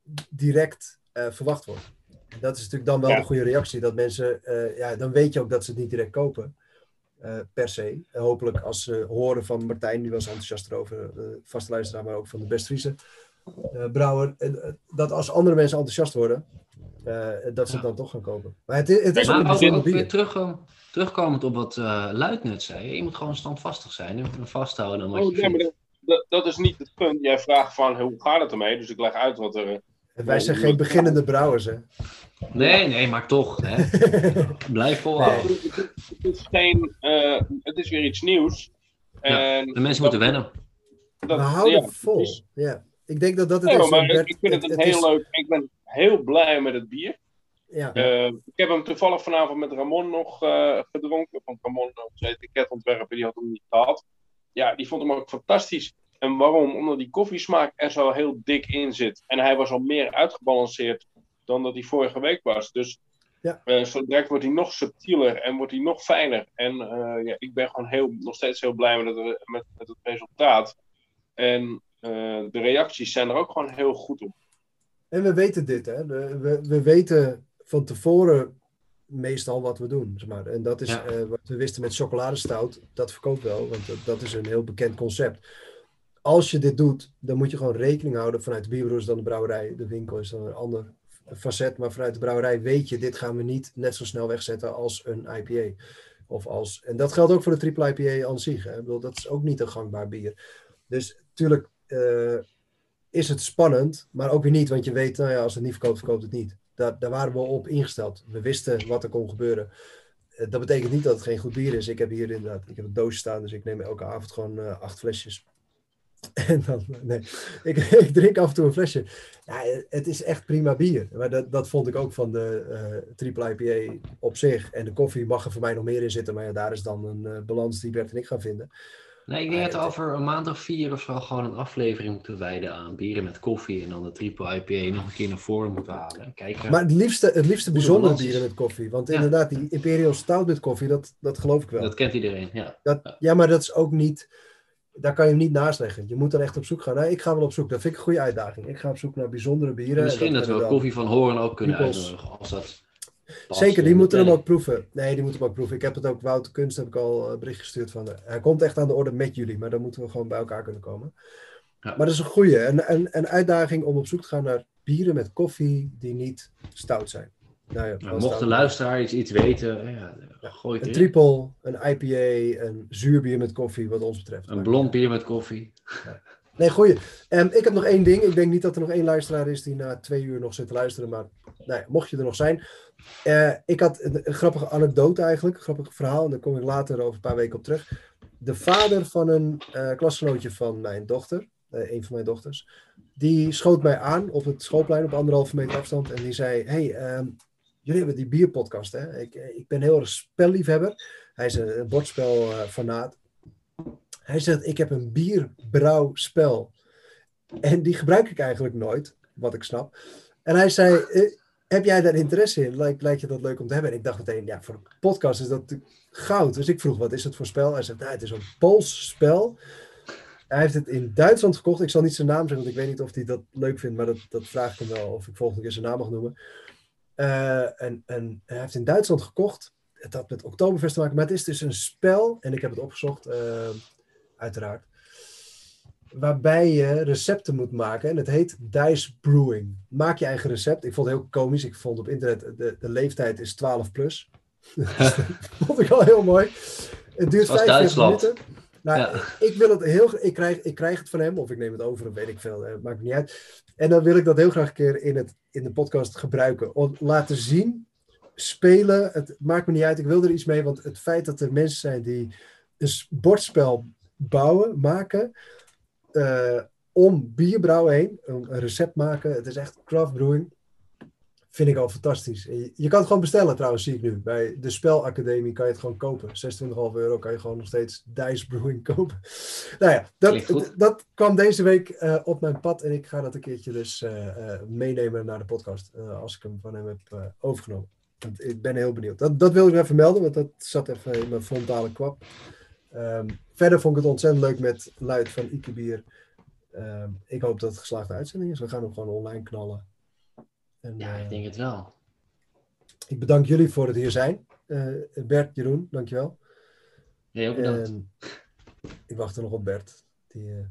direct uh, verwacht wordt. En dat is natuurlijk dan wel ja. de goede reactie, dat mensen, uh, ja, dan weet je ook dat ze het niet direct kopen. Uh, per se. Uh, hopelijk als ze horen van Martijn, die was enthousiast erover, uh, vaste luisteraar, maar ook van de Best Friese uh, brouwer, uh, dat als andere mensen enthousiast worden, Uh, dat ze het ja. dan toch gaan kopen. Maar het, het is maar ook, ook, ook, ook weer terug, terugkomend op wat uh, Luit net zei. Je moet gewoon standvastig zijn. Je moet hem vasthouden aan wat oh, je nee, maar dat, dat, dat is niet het punt. Jij vraagt van hoe gaat het ermee? Dus ik leg uit wat er... Uh, wij zijn geen beginnende brouwers, hè? Nee, nee, maar toch. Hè? Blijf volhouden. Nee, het, het, het, is geen, uh, het is weer iets nieuws. Ja, en de mensen dat, moeten wennen. Dat, We houden ja, vol. Is, ja. Ik denk dat dat het nee, is. Maar Bert, ik vind het, het, het heel is... leuk. Ik ben heel blij met het bier. Ja. Uh, ik heb hem toevallig vanavond met Ramon nog uh, gedronken. Want Ramon, onze etiketontwerper, die had hem niet gehad. Ja, die vond hem ook fantastisch. En waarom? Omdat die koffiesmaak er zo heel dik in zit. En hij was al meer uitgebalanceerd dan dat hij vorige week was. Dus ja. uh, zo direct wordt hij nog subtieler en wordt hij nog fijner. En uh, ja, ik ben gewoon heel, nog steeds heel blij met het, met, met het resultaat. En uh, de reacties zijn er ook gewoon heel goed op. En we weten dit, hè. We, we weten van tevoren meestal wat we doen. Zeg maar. En dat is ja. uh, wat we wisten met chocoladestout. Dat verkoopt wel, want dat, dat is een heel bekend concept. Als je dit doet, dan moet je gewoon rekening houden vanuit de bierbroers dan de brouwerij. De winkel is dan een ander facet. Maar vanuit de brouwerij weet je, dit gaan we niet net zo snel wegzetten als een I P A. Of als, en dat geldt ook voor de triple I P A aan zich. Hè. Ik bedoel, dat is ook niet een gangbaar bier. Dus natuurlijk uh, is het spannend, maar ook weer niet. Want je weet, nou ja, als het niet verkoopt, verkoopt het niet. Daar, daar waren we op ingesteld. We wisten wat er kon gebeuren. dat betekent niet dat het geen goed bier is. Ik heb hier inderdaad, ik heb een doosje staan, dus ik neem elke avond gewoon uh, acht flesjes. En dan, nee, ik, ik drink af en toe een flesje. Ja, het is echt prima bier. Maar dat, dat vond ik ook van de uh, triple I P A op zich. En de koffie mag er voor mij nog meer in zitten. Maar ja, daar is dan een uh, balans die Bert en ik gaan vinden. Nee, ik denk dat we over een maand of vier of zo gewoon een aflevering moeten wijden aan bieren met koffie. En dan de triple I P A nog een keer naar voren moeten halen. Kijken. Maar het liefste, het liefste bijzondere bieren met koffie. Want ja. inderdaad, die Imperial Stout met koffie, dat, dat geloof ik wel. Dat kent iedereen, ja. Dat, ja, maar dat is ook niet... Daar kan je hem niet naast leggen. Je moet er echt op zoek gaan. Nee, ik ga wel op zoek. Dat vind ik een goede uitdaging. Ik ga op zoek naar bijzondere bieren. Misschien dat, dat we koffie van Hoorn ook kunnen uitnodigen. Als dat Zeker, die moeten hem ook proeven. Nee, die moeten hem ook proeven. Ik heb het ook, Wouter Kunst heb ik al een bericht gestuurd van. Uh, hij komt echt aan de orde met jullie. Maar dan moeten we gewoon bij elkaar kunnen komen. Ja. Maar dat is een goede. Een, een, een uitdaging om op zoek te gaan naar bieren met koffie die niet stout zijn. Nou ja, nou, mocht de luisteraar iets, iets weten, ja, gooi het een erin. triple, een I P A, een zuurbier met koffie, wat ons betreft. Een blond bier met koffie. Ja. Nee, goeie. Um, ik heb nog één ding. Ik denk niet dat er nog één luisteraar is die na twee uur nog zit te luisteren. Maar nou ja, mocht je er nog zijn. Uh, ik had een, een grappige anekdote eigenlijk. Een grappig verhaal. En daar kom ik later over een paar weken op terug. De vader van een uh, klasgenootje van mijn dochter. Uh, een van mijn dochters. Die schoot mij aan op het schoolplein op anderhalve meter afstand. En die zei, hey, um, jullie hebben die bierpodcast, hè? Ik, ik ben heel erg spelliefhebber. Hij is een, een bordspelfanaat. Uh, Hij zegt, ik heb een bierbrouwspel. En die gebruik ik eigenlijk nooit, wat ik snap. En hij zei, eh, heb jij daar interesse in? Lijkt, lijkt je dat leuk om te hebben? En ik dacht meteen, ja, voor een podcast is dat natuurlijk goud. Dus ik vroeg, wat is het voor spel? Hij zegt, nou, het is een Pools spel. Hij heeft het in Duitsland gekocht. Ik zal niet zijn naam zeggen, want ik weet niet of hij dat leuk vindt. Maar dat, dat vraag ik hem wel, of ik volgende keer zijn naam mag noemen. Uh, en, en hij heeft in Duitsland gekocht. Het had met Oktoberfest te maken. Maar het is dus een spel, en ik heb het opgezocht... Uh, uiteraard. Waarbij je recepten moet maken. En het heet Dice Brewing. Maak je eigen recept. Ik vond het heel komisch. Ik vond op internet, de, de leeftijd is twaalf plus. Dat vond ik al heel mooi. Het duurt vijfenveertig minuten. Nou, ja. ik wil het heel ik krijg, ik krijg het van hem, of ik neem het over, of weet ik veel. Het maakt me niet uit. En dan wil ik dat heel graag een keer in, het, in de podcast gebruiken. Om laten zien, spelen. Het maakt me niet uit. Ik wil er iets mee, want het feit dat er mensen zijn die een bordspel bouwen, maken, uh, om bierbrouwen heen, een, een recept maken, het is echt craft brewing, vind ik al fantastisch. Je, je kan het gewoon bestellen trouwens, zie ik nu. Bij de Spelacademie kan je het gewoon kopen. zesentwintig komma vijf euro kan je gewoon nog steeds Dice Brewing kopen. Nou ja, dat, d- dat kwam deze week uh, op mijn pad en ik ga dat een keertje dus uh, uh, meenemen naar de podcast, uh, als ik hem van hem heb uh, overgenomen. Want ik ben heel benieuwd. Dat, dat wil ik even melden, want dat zat even in mijn frontale kwap. Um, verder vond ik het ontzettend leuk met Luid van Ikebier. Um, ik hoop dat het geslaagde uitzending is. We gaan hem gewoon online knallen. En, ja, uh, ik denk het wel. Ik bedank jullie voor het hier zijn. Uh, Bert, Jeroen, dankjewel. Ja, ook bedankt. En ik wacht er nog op Bert. Die, uh...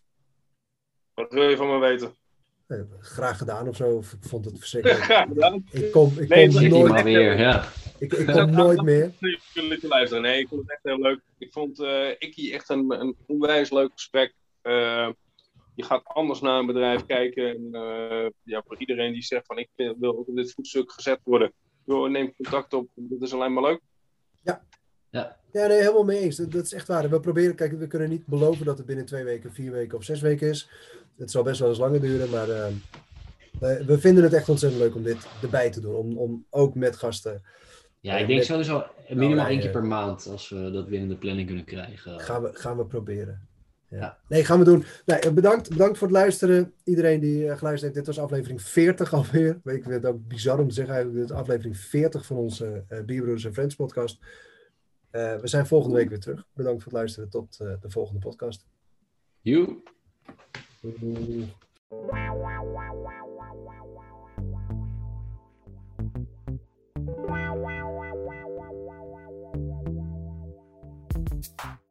Wat wil je van me weten? Uh, graag gedaan of zo. Of ik vond het verschrikkelijk. Graag gedaan. Ik kom, ik nee, kom nooit maar weer. Ja. Ik, ik kom nooit meer. Jullie te luisteren. Nee, ik vond het echt heel leuk. Ik vond uh, Ikkie echt een, een onwijs leuk gesprek. Uh, je gaat anders naar een bedrijf kijken. En, uh, ja, voor iedereen die zegt van ik wil ook op dit voetstuk gezet worden. Yo, neem contact op. Dat is alleen maar leuk. Ja. Ja. Ja, nee, helemaal mee eens. Dat, dat is echt waar. We proberen, kijk, we kunnen niet beloven dat het binnen twee weken, vier weken of zes weken is. Het zal best wel eens langer duren, maar uh, we vinden het echt ontzettend leuk om dit erbij te doen. Om, om ook met gasten. Ja, ik denk met, sowieso minimaal nou, één keer per maand als we dat weer in de planning kunnen krijgen. Gaan we, gaan we proberen. Ja. Ja. Nee, gaan we doen. Nee, bedankt, bedankt voor het luisteren. Iedereen die uh, geluisterd heeft. Dit was aflevering veertig alweer. Ik vind het ook bizar om te zeggen eigenlijk. Dit is aflevering veertig van onze uh, Bierbroeders en Friends podcast. Uh, we zijn volgende week weer terug. Bedankt voor het luisteren. Tot uh, de volgende podcast. Joe. Wow.